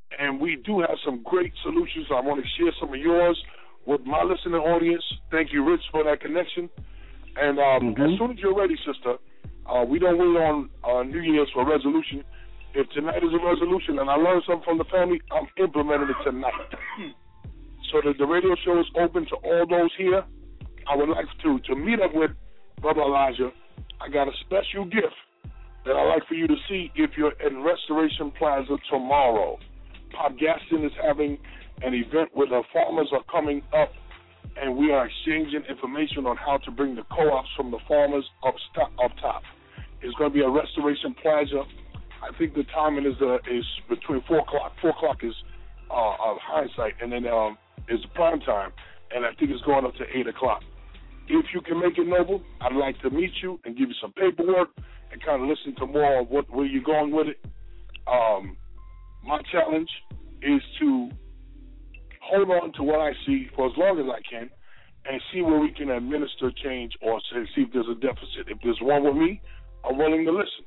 and we do have some great solutions. I want to share some of yours with my listening audience. Thank you, Rich, for that connection. And um, mm-hmm. as soon as you're ready, sister, uh, we don't wait on uh, New Year's for a resolution. If tonight is a resolution and I learned something from the family, I'm implementing it tonight. So that the radio show is open to all those here. I would like to, to meet up with Brother Elijah. I got a special gift that I'd like for you to see if you're in Restoration Plaza tomorrow. Pop Gaston is having an event where the farmers are coming up, and we are exchanging information on how to bring the co-ops from the farmers up, st- up top. It's going to be a Restoration Plaza. I think the timing is uh, is between four o'clock. Four o'clock is uh, of hindsight, and then um, is prime time, and I think it's going up to eight o'clock. If you can make it, Noble, I'd like to meet you and give you some paperwork and kind of listen to more of what where you're going with it. Um, my challenge is to hold on to what I see for as long as I can and see where we can administer change or say, see if there's a deficit. If there's one with me, I'm willing to listen.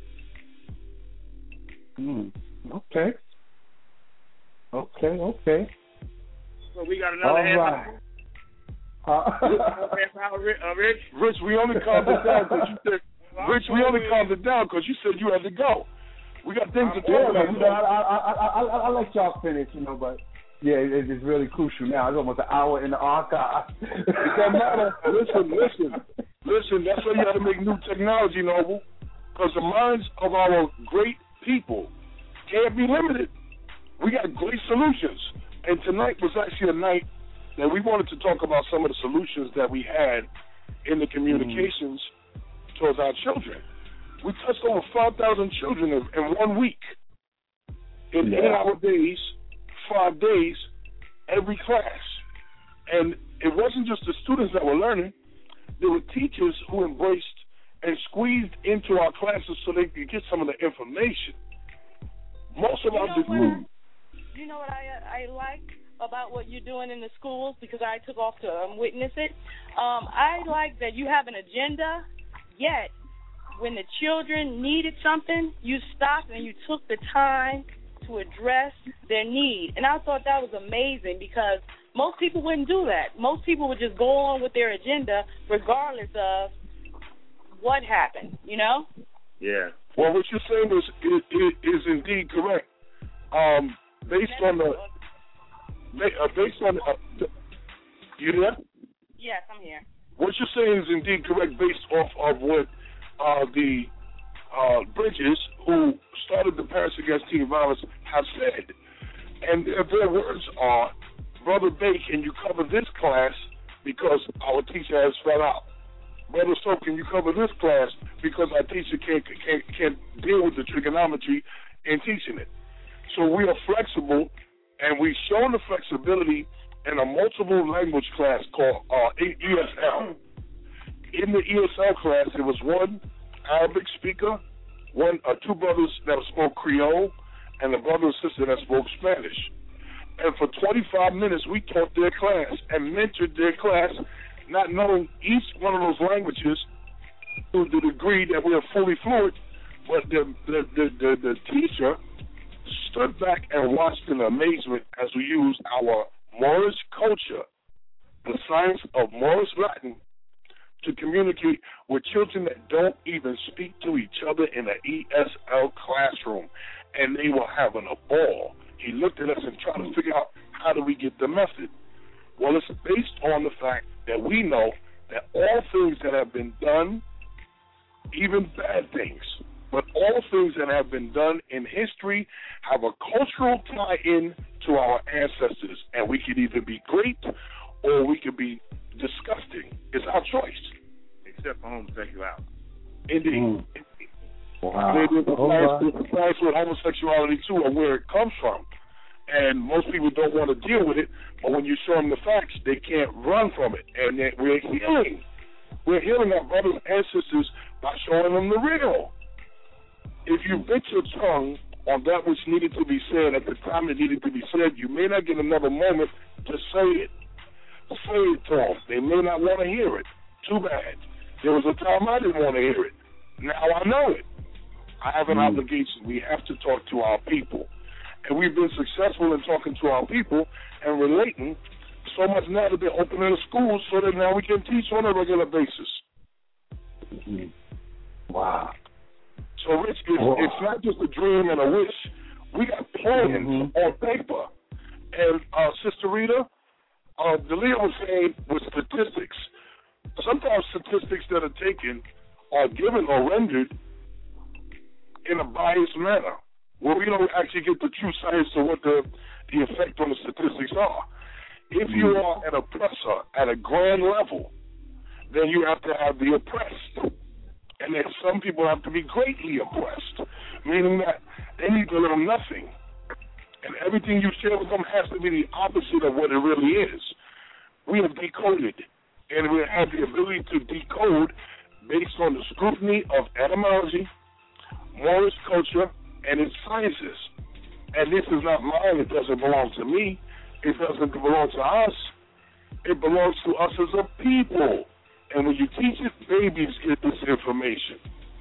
Mm, okay. Okay, okay. So we got another half right. hour. Uh, half hour, uh, Rich? Rich, we only calmed it down because you said, Rich, we only calmed it down because you said you had to go. We got things to talk about. You know, I, I, I, I, I'll let y'all finish, you know, but yeah, it, it's really crucial now. It's almost an hour in the archive. It doesn't matter. Listen, listen, listen. That's why you got to make new technology, Noble, because the minds of our great people can't be limited. We got great solutions, and tonight was actually a night that we wanted to talk about some of the solutions that we had in the communications mm. towards our children. We touched over five thousand children in, in one week. In yeah. eight-hour days, five days, every class. And it wasn't just the students that were learning. There were teachers who embraced and squeezed into our classes so they could get some of the information. Most of you our know degrees. You know what I I like about what you're doing in the schools, because I took off to um, witness it. Um, I like that you have an agenda, yet when the children needed something, you stopped and you took the time to address their need. And I thought that was amazing, because most people wouldn't do that. Most people would just go on with their agenda regardless of what happened, you know? Yeah. Well, what you're saying is is, is indeed correct. Um, based on the uh, based on uh, the, you there? Yes, I'm here. What you're saying is indeed correct, based off of what uh, the uh, Bridges, who started the Parents Against Teen Violence, have said, and their, their words are, "Brother Bay, can you cover this class because our teacher has fell out? Brother So, can you cover this class because our teacher can't, can't, can't deal with the trigonometry in teaching it?" So we are flexible, and we've shown the flexibility in a multiple language class called uh, E S L. In the E S L class, there was one Arabic speaker, one uh, two brothers that spoke Creole, and a brother and sister that spoke Spanish. And for twenty-five minutes, we taught their class and mentored their class, not knowing each one of those languages to the degree that we are fully fluent, but the the, the, the, the teacher stood back and watched in amazement as we used our Moorish culture, the science of Moorish Latin, to communicate with children that don't even speak to each other in an E S L classroom. And they were having a ball. He looked at us and tried to figure out, how do we get the method? Well, it's based on the fact that we know that all things that have been done, even bad things, but all things that have been done in history have a cultural tie-in to our ancestors. And we could either be great or we could be disgusting. It's our choice. Except for homosexuality. Indeed. Mm. Wow. There's a science with homosexuality, too, and where it comes from. And most people don't want to deal with it, but when you show them the facts, they can't run from it. And we're healing. We're healing our brothers and sisters by showing them the real. If you bit your tongue on that which needed to be said at the time it needed to be said, you may not get another moment to say it. Say it to them. They may not want to hear it. Too bad. There was a time I didn't want to hear it. Now I know it. I have an mm. obligation. We have to talk to our people. And we've been successful in talking to our people and relating so much now that they're opening the schools so that now we can teach on a regular basis. Mm-hmm. Wow. So, Rich, it's, wow. it's not just a dream and a wish. We got plans mm-hmm. on paper. And uh, Sister Rita, uh, Delia was saying with statistics, sometimes statistics that are taken are given or rendered in a biased manner, where we don't actually get the true science of what the, the effect on the statistics are. If you are an oppressor at a grand level, then you have to have the oppressed. And then some people have to be greatly oppressed, meaning that they need to learn nothing. And everything you share with them has to be the opposite of what it really is. We have decoded, and we have the ability to decode based on the scrutiny of etymology, Moorish culture, and its sciences. And this is not mine. It doesn't belong to me. It doesn't belong to us. It belongs to us as a people. And when you teach it, babies get this information.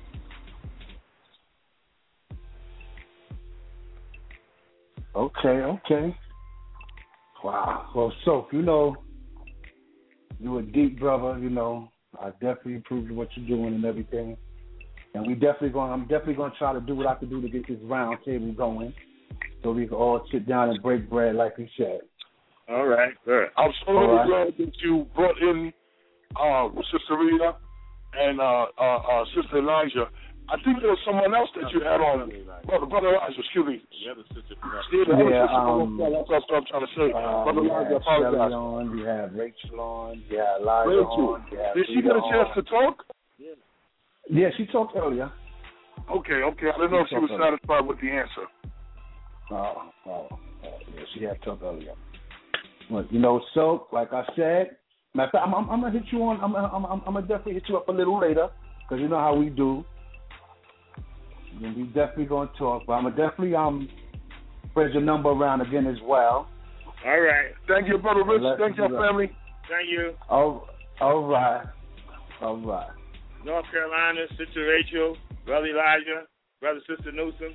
Okay, okay. Wow. Well, so, you know, you're a deep brother, you know. I definitely approve of what you're doing and everything. And we definitely going I'm definitely gonna try to do what I can do to get this round table going so we can all sit down and break bread like we said. All right, good. I'm so right. glad that you brought in uh, Sister Rita and uh, uh, uh, Sister Elijah. I think there was someone else that you had on. Brother, Brother Elijah, excuse me. The other sister. Yeah, um, that's what I'm trying to say. Uh, Brother Elijah, I apologize. On, you have Rachel on, you have Elijah Rachel. on. You have Did she get a chance on. to talk? Yeah. Yeah, she talked earlier. Okay, okay. I didn't know if she was satisfied with the answer. Oh, oh, oh yeah, she had talked earlier. But, you know, so, like I said, matter of fact, I'm, I'm, I'm going to hit you on, I'm, I'm, I'm, I'm going to definitely hit you up a little later, because you know how we do. And we definitely going to talk, but I'm going to definitely um, spread your number around again as well. All right. Thank you, Brother Rich. Thank you, family. Thank you. Oh, all right. All right. North Carolina, Sister Rachel, Brother Elijah, Brother Sister Newsom.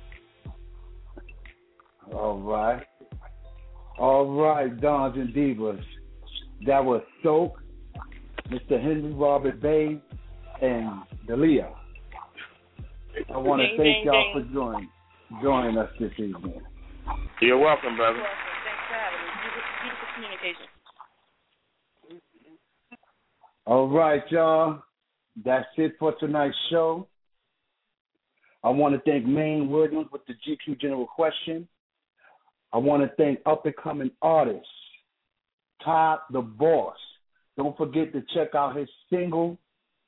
All right. All right, Dons and Divas. That was Soak, Mister Henry Robert Bay, and Delia. I want to thank ding, y'all ding. for joining joining us this evening. You're welcome, brother. You're welcome. Thanks for having me. Beautiful communication. All right, y'all. That's it for tonight's show. I want to thank Maine Williams with the G Q General Question. I want to thank up-and-coming artist, Todd the Boss. Don't forget to check out his single,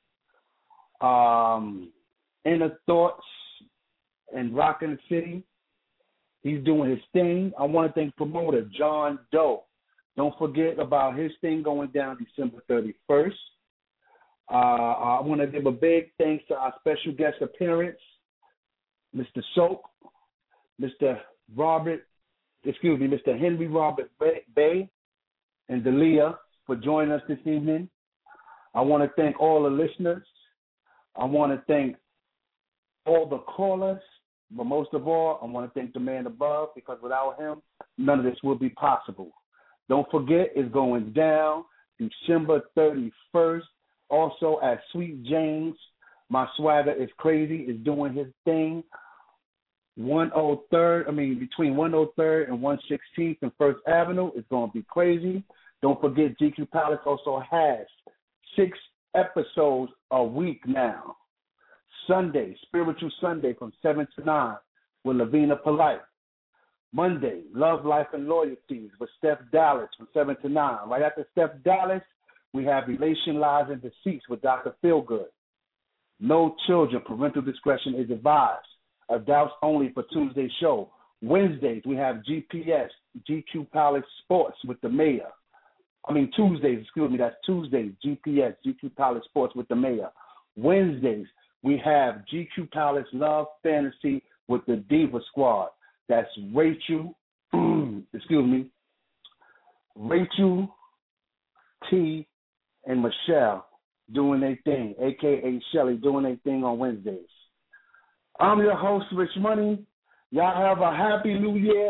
um, Inner Thoughts and Rockin' the City. He's doing his thing. I want to thank promoter John Doe. Don't forget about his thing going down December thirty-first. Uh, I want to give a big thanks to our special guest appearance, Mister Soak, Mister Robert, excuse me, Mister Henry Robert Bay, and Delia for joining us this evening. I want to thank all the listeners. I want to thank all the callers, but most of all, I want to thank the man above, because without him, none of this would be possible. Don't forget, it's going down December thirty-first. Also at Sweet James, My Swagger is Crazy is doing his thing. one oh third, I mean, between one oh third and one sixteenth and First Avenue is going to be crazy. Don't forget, G Q Palace also has six episodes a week now. Sunday, Spiritual Sunday from seven to nine with Lavina Polite. Monday, Love, Life, and Loyalties with Steph Dallas from seven to nine. Right after Steph Dallas, we have Relation, Lies, and Deceits with Doctor Feelgood. No children, parental discretion is advised. Adults only for Tuesday's show. Wednesdays, we have G P S, G Q Palace Sports with the mayor. I mean, Tuesdays, excuse me, that's Tuesdays, G P S, G Q Palace Sports with the mayor. Wednesdays, we have G Q Palace Love Fantasy with the Diva Squad. That's Rachel, excuse me, Rachel, T, and Michelle doing their thing, a k a. Shelly doing their thing on Wednesdays. I'm your host, Rich Money. Y'all have a happy new year.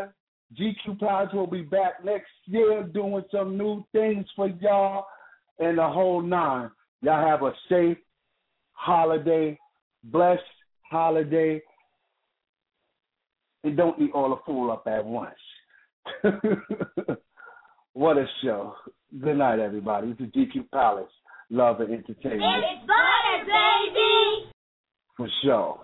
G Q Palace will be back next year doing some new things for y'all and the whole nine. Y'all have a safe holiday, blessed holiday, and don't eat all the food up at once. What a show. Good night, everybody. This is G Q Palace, Love and Entertainment. It's butter, baby! For sure.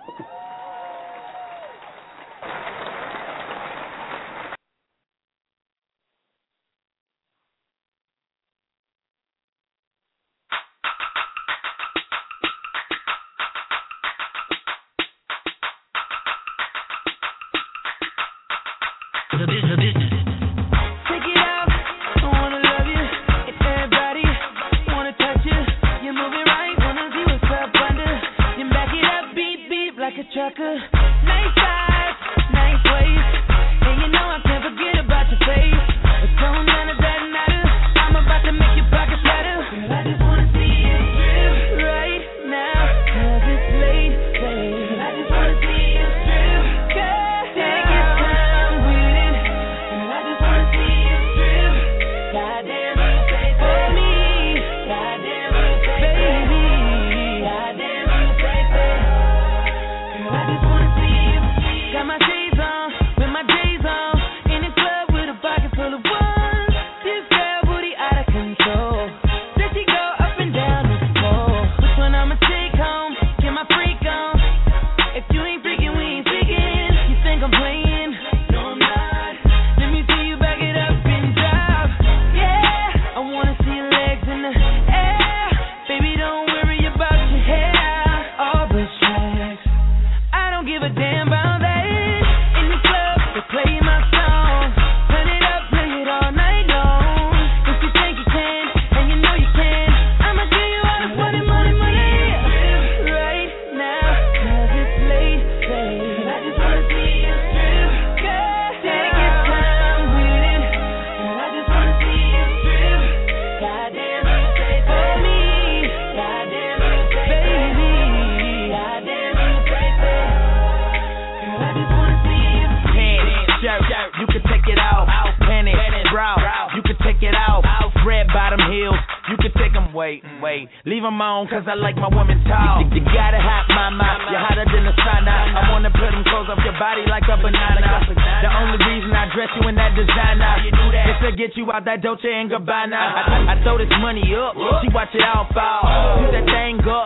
Cause I like my women tall. You, you got a hot mama, you're hotter than the sauna. I wanna put them clothes off your body like a banana. The only reason I dress you in that designer is to get you out that Dolce and Gabbana. I, I, I throw this money up, she watch it all fall. Do that thing up.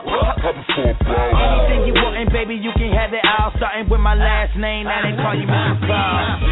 Anything you want, and baby, you can have it all. Starting with my last name, now they call you Mister Paul.